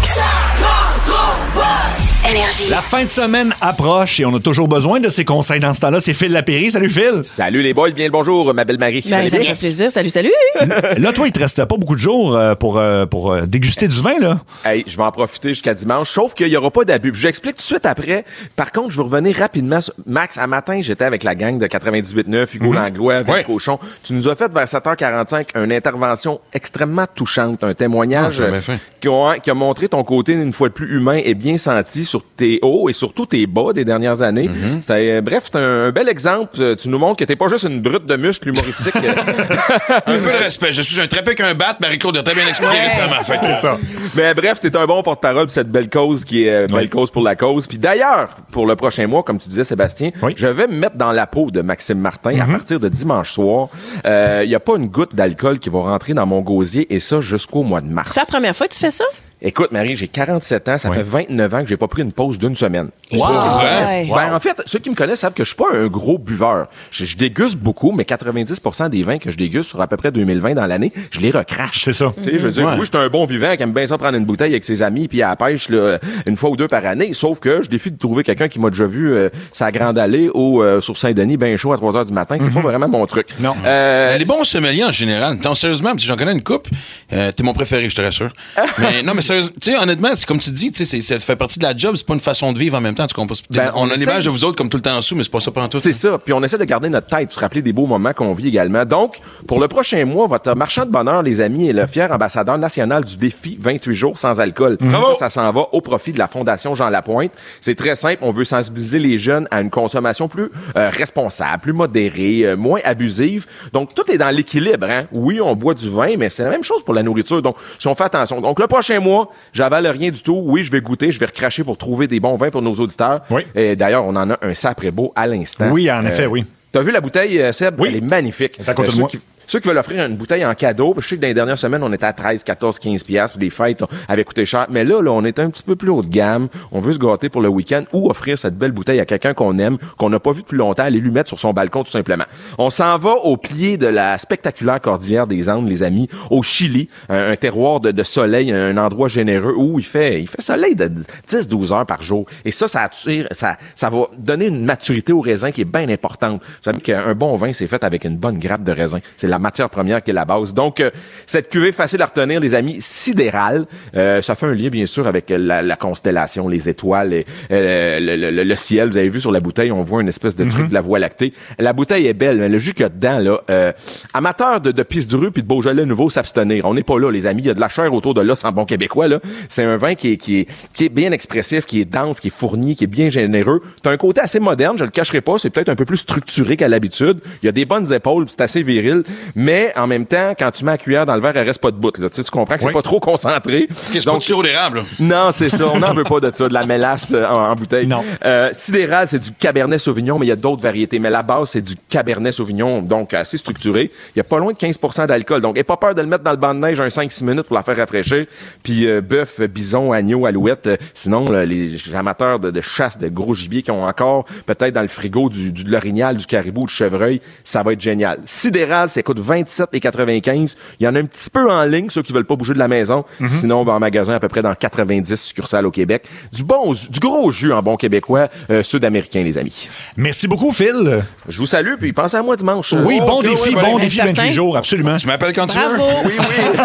Énergie. La fin de semaine approche et on a toujours besoin de ses conseils dans ce temps-là. C'est Phil Lapéry. Salut Phil. Salut les boys, bien le bonjour, ma belle Marie. Ben, ça me fait plaisir. Salut, salut. Là, toi, il te reste pas beaucoup de jours pour, pour déguster du vin, là. Hey, je vais en profiter jusqu'à dimanche, sauf qu'il n'y aura pas d'abus. Je l'explique tout de suite après. Par contre, je vais revenir rapidement. Max, à matin, j'étais avec la gang de quatre-vingt-dix-huit neuf, Hugo mm-hmm. Langlois, Vince ouais. Cochon. Tu nous as fait vers sept heures quarante-cinq une intervention extrêmement touchante, un témoignage ah, qui, a, qui a montré ton côté une fois de plus humain et bien senti sur tes hauts et surtout tes bas des dernières années. Mm-hmm. C'était, bref, c'est un, un bel exemple. Tu nous montres que t'es pas juste une brute de muscles humoristique. Un peu de respect. Je suis un trapé qu'un bat. Marie-Claude a très bien expliqué ouais. récemment. Fait que ça. Mais bref, t'es un bon porte-parole pour cette belle cause qui est euh, belle oui. cause pour la cause. Puis d'ailleurs, pour le prochain mois, comme tu disais, Sébastien, oui. je vais me mettre dans la peau de Maxime Martin mm-hmm. à partir de dimanche soir. Il euh, y a pas une goutte d'alcool qui va rentrer dans mon gosier et ça jusqu'au mois de mars. C'est la première fois que tu fais ça? Écoute, Marie, j'ai quarante-sept ans. Ça ouais. fait vingt-neuf ans que j'ai pas pris une pause d'une semaine. Wow! Ouais. Ben, en fait, ceux qui me connaissent savent que je suis pas un gros buveur. Je, je déguste beaucoup, mais quatre-vingt-dix pour cent des vins que je déguste sur à peu près deux mille vingt dans l'année, je les recrache. C'est ça. Tu sais, je veux dire, ouais. oui, je suis un bon vivant qui aime bien ça prendre une bouteille avec ses amis puis à la pêche là, une fois ou deux par année. Sauf que je défie de trouver quelqu'un qui m'a déjà vu euh, sa grande allée ou euh, sur Saint-Denis, ben chaud à trois heures du matin. C'est mm-hmm. pas vraiment mon truc. Non. Euh, les bons sommeliers en général. Non, sérieusement, si j'en connais une coupe, euh, t'es mon préféré, je te rassure. mais non, mais sérieusement, tu sais, honnêtement, c'est comme tu dis, tu sais, ça fait partie de la job, c'est pas une façon de vivre en même temps. Tu comprends? Ben, on, on a l'image de vous autres comme tout le temps en dessous, mais c'est pas ça pendant tout. C'est ça. Puis on essaie de garder notre tête, se rappeler des beaux moments qu'on vit également. Donc, pour le prochain mois, votre marchand de bonheur, les amis, est le fier ambassadeur national du défi vingt-huit jours sans alcool. Bravo! Ça, ça s'en va au profit de la Fondation Jean Lapointe. C'est très simple. On veut sensibiliser les jeunes à une consommation plus euh, responsable, plus modérée, euh, moins abusive. Donc, tout est dans l'équilibre. Hein? Oui, on boit du vin, mais c'est la même chose pour la nourriture. Donc, si on fait attention. Donc, le prochain mois, j'avale rien du tout. Oui, je vais goûter, je vais recracher pour trouver des bons vins pour nos auditeurs. Oui. Et d'ailleurs, on en a un sapré beau à l'instant. Oui, en effet, euh, oui. T'as vu la bouteille, Seb? Oui. Elle est magnifique. C'est à côté euh, de moi. Qui, Ceux qui veulent offrir une bouteille en cadeau, je sais que dans les dernières semaines, on était à treize, quatorze, quinze piastres, puis les fêtes avaient coûté cher. Mais là, là, on est un petit peu plus haut de gamme. On veut se gâter pour le week-end ou offrir cette belle bouteille à quelqu'un qu'on aime, qu'on n'a pas vu depuis longtemps, aller lui mettre sur son balcon tout simplement. On s'en va au pied de la spectaculaire cordillère des Andes, les amis, au Chili, un, un terroir de, de soleil, un endroit généreux où il fait, il fait soleil de dix douze heures par jour. Et ça, ça attire, ça, ça va donner une maturité au raisin qui est bien importante. Vous savez qu'un bon vin, c'est fait avec une bonne grappe de raisin. C'est la matière première qui est la base. Donc, euh, cette cuvée facile à retenir, les amis, sidérale. Euh, ça fait un lien, bien sûr, avec la, la constellation, les étoiles, et, euh, le, le, le ciel. Vous avez vu sur la bouteille, on voit une espèce de truc mm-hmm. de la Voie lactée. La bouteille est belle, mais le jus qu'il y a dedans, là, euh, amateur de, de pisse de rue puis de Beaujolais nouveau, s'abstenir. On n'est pas là, les amis. Il y a de la chair autour de l'os en bon québécois, là. C'est un vin qui est, qui est, qui est bien expressif, qui est dense, qui est fourni, qui est bien généreux. T'as un côté assez moderne, je le cacherai pas. C'est peut-être un peu plus structuré qu'à l'habitude. Il y a des bonnes épaules, c'est assez viril. Mais, en même temps, quand tu mets la cuillère dans le verre, elle reste pas de bout, là. Tu sais, tu comprends que oui. c'est pas trop concentré. Qu'est-ce pas de sirop d'érable, là? Non, c'est ça. On n'en veut pas de ça, de la mélasse euh, en, en bouteille. Non. Euh, sidéral, c'est du Cabernet Sauvignon, mais il y a d'autres variétés. Mais la base, c'est du Cabernet Sauvignon, donc assez structuré. Il y a pas loin de quinze pour cent d'alcool. Donc, aie pas peur de le mettre dans le banc de neige un cinq six minutes pour la faire rafraîchir. Puis, euh, bœuf, bison, agneau, alouette. Euh, sinon, là, les amateurs de, de chasse, de gros gibier qui ont encore peut-être dans le frigo du, du de l'orignal, du caribou, du chevreuil, ça va être génial. Sidéral, ça coûte vingt-sept et quatre-vingt-quinze. Il y en a un petit peu en ligne, ceux qui veulent pas bouger de la maison. Mm-hmm. Sinon, ben, en magasin, à peu près dans quatre-vingt-dix succursales au Québec. Du bon, du gros jus en bon québécois, euh, sud-américain, les amis. Merci beaucoup, Phil. Je vous salue, puis pensez à moi dimanche. Oui, bon okay, défi, oui, bon oui, défi vingt-huit jours, absolument. Tu m'appelles quand Bravo. tu veux. Oui,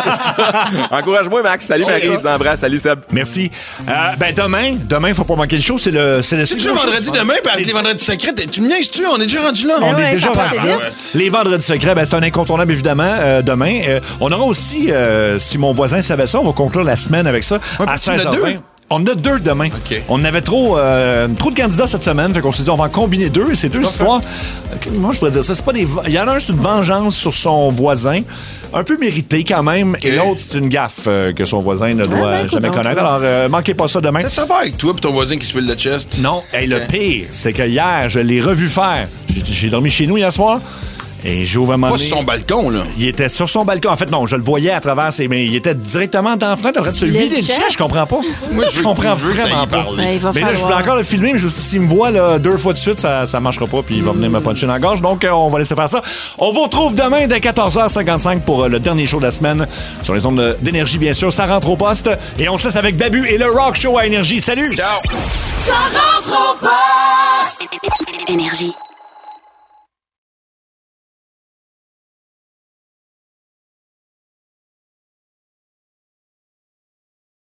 oui. Encourage-moi, Max. Salut, Marie. Je vous embrasse. Salut, Seb. Merci. Euh, ben, demain, demain, il faut pas manquer le show. C'est le, c'est le C'est déjà vendredi demain, puis avec les vendredis secrets, tu me niaises-tu? On est déjà rendu là. On ouais, est déjà passe rendu là. Les vendredis secrets, ben, c'est un incontournable, évidemment, euh, demain. Euh, on aura aussi, euh, si mon voisin savait ça, on va conclure la semaine avec ça, ouais, à seize heures vingt. On en a deux demain. Okay. On avait trop, euh, trop de candidats cette semaine, fait qu'on s'est dit on va en combiner deux. Et ces deux histoires, moi je pourrais dire ça, c'est pas des, il y en a un c'est une vengeance sur son voisin, un peu mérité quand même, okay. Et l'autre c'est une gaffe euh, que son voisin ne doit ah, ben, jamais connaître. Toi. Alors euh, manquez pas ça demain. Ça te sert pas avec toi et ton voisin qui se pile le chest? Non. Et hey, okay. Le pire, c'est que hier je l'ai revu faire. J'ai, j'ai dormi chez nous hier soir. Et j'ouvre un moment Pas sur son balcon, là. Il était sur son balcon. En fait, non, je le voyais à travers ses... Mais il était directement dans la fenêtre en train de se vider le chest. Je comprends pas. Moi, je comprends vraiment pas. Ben, il va mais falloir... là, je voulais encore le filmer, mais je, s'il me voit là, deux fois de suite, ça, ça marchera pas, puis il va venir me puncher dans la gorge. Donc, euh, on va laisser faire ça. On vous retrouve demain dès quatorze heures cinquante-cinq pour euh, le dernier show de la semaine. Sur les ondes d'énergie, bien sûr. Ça rentre au poste. Et on se laisse avec Babu et le Rock Show à Énergie. Salut! Ciao! Ça rentre au poste! Énergie.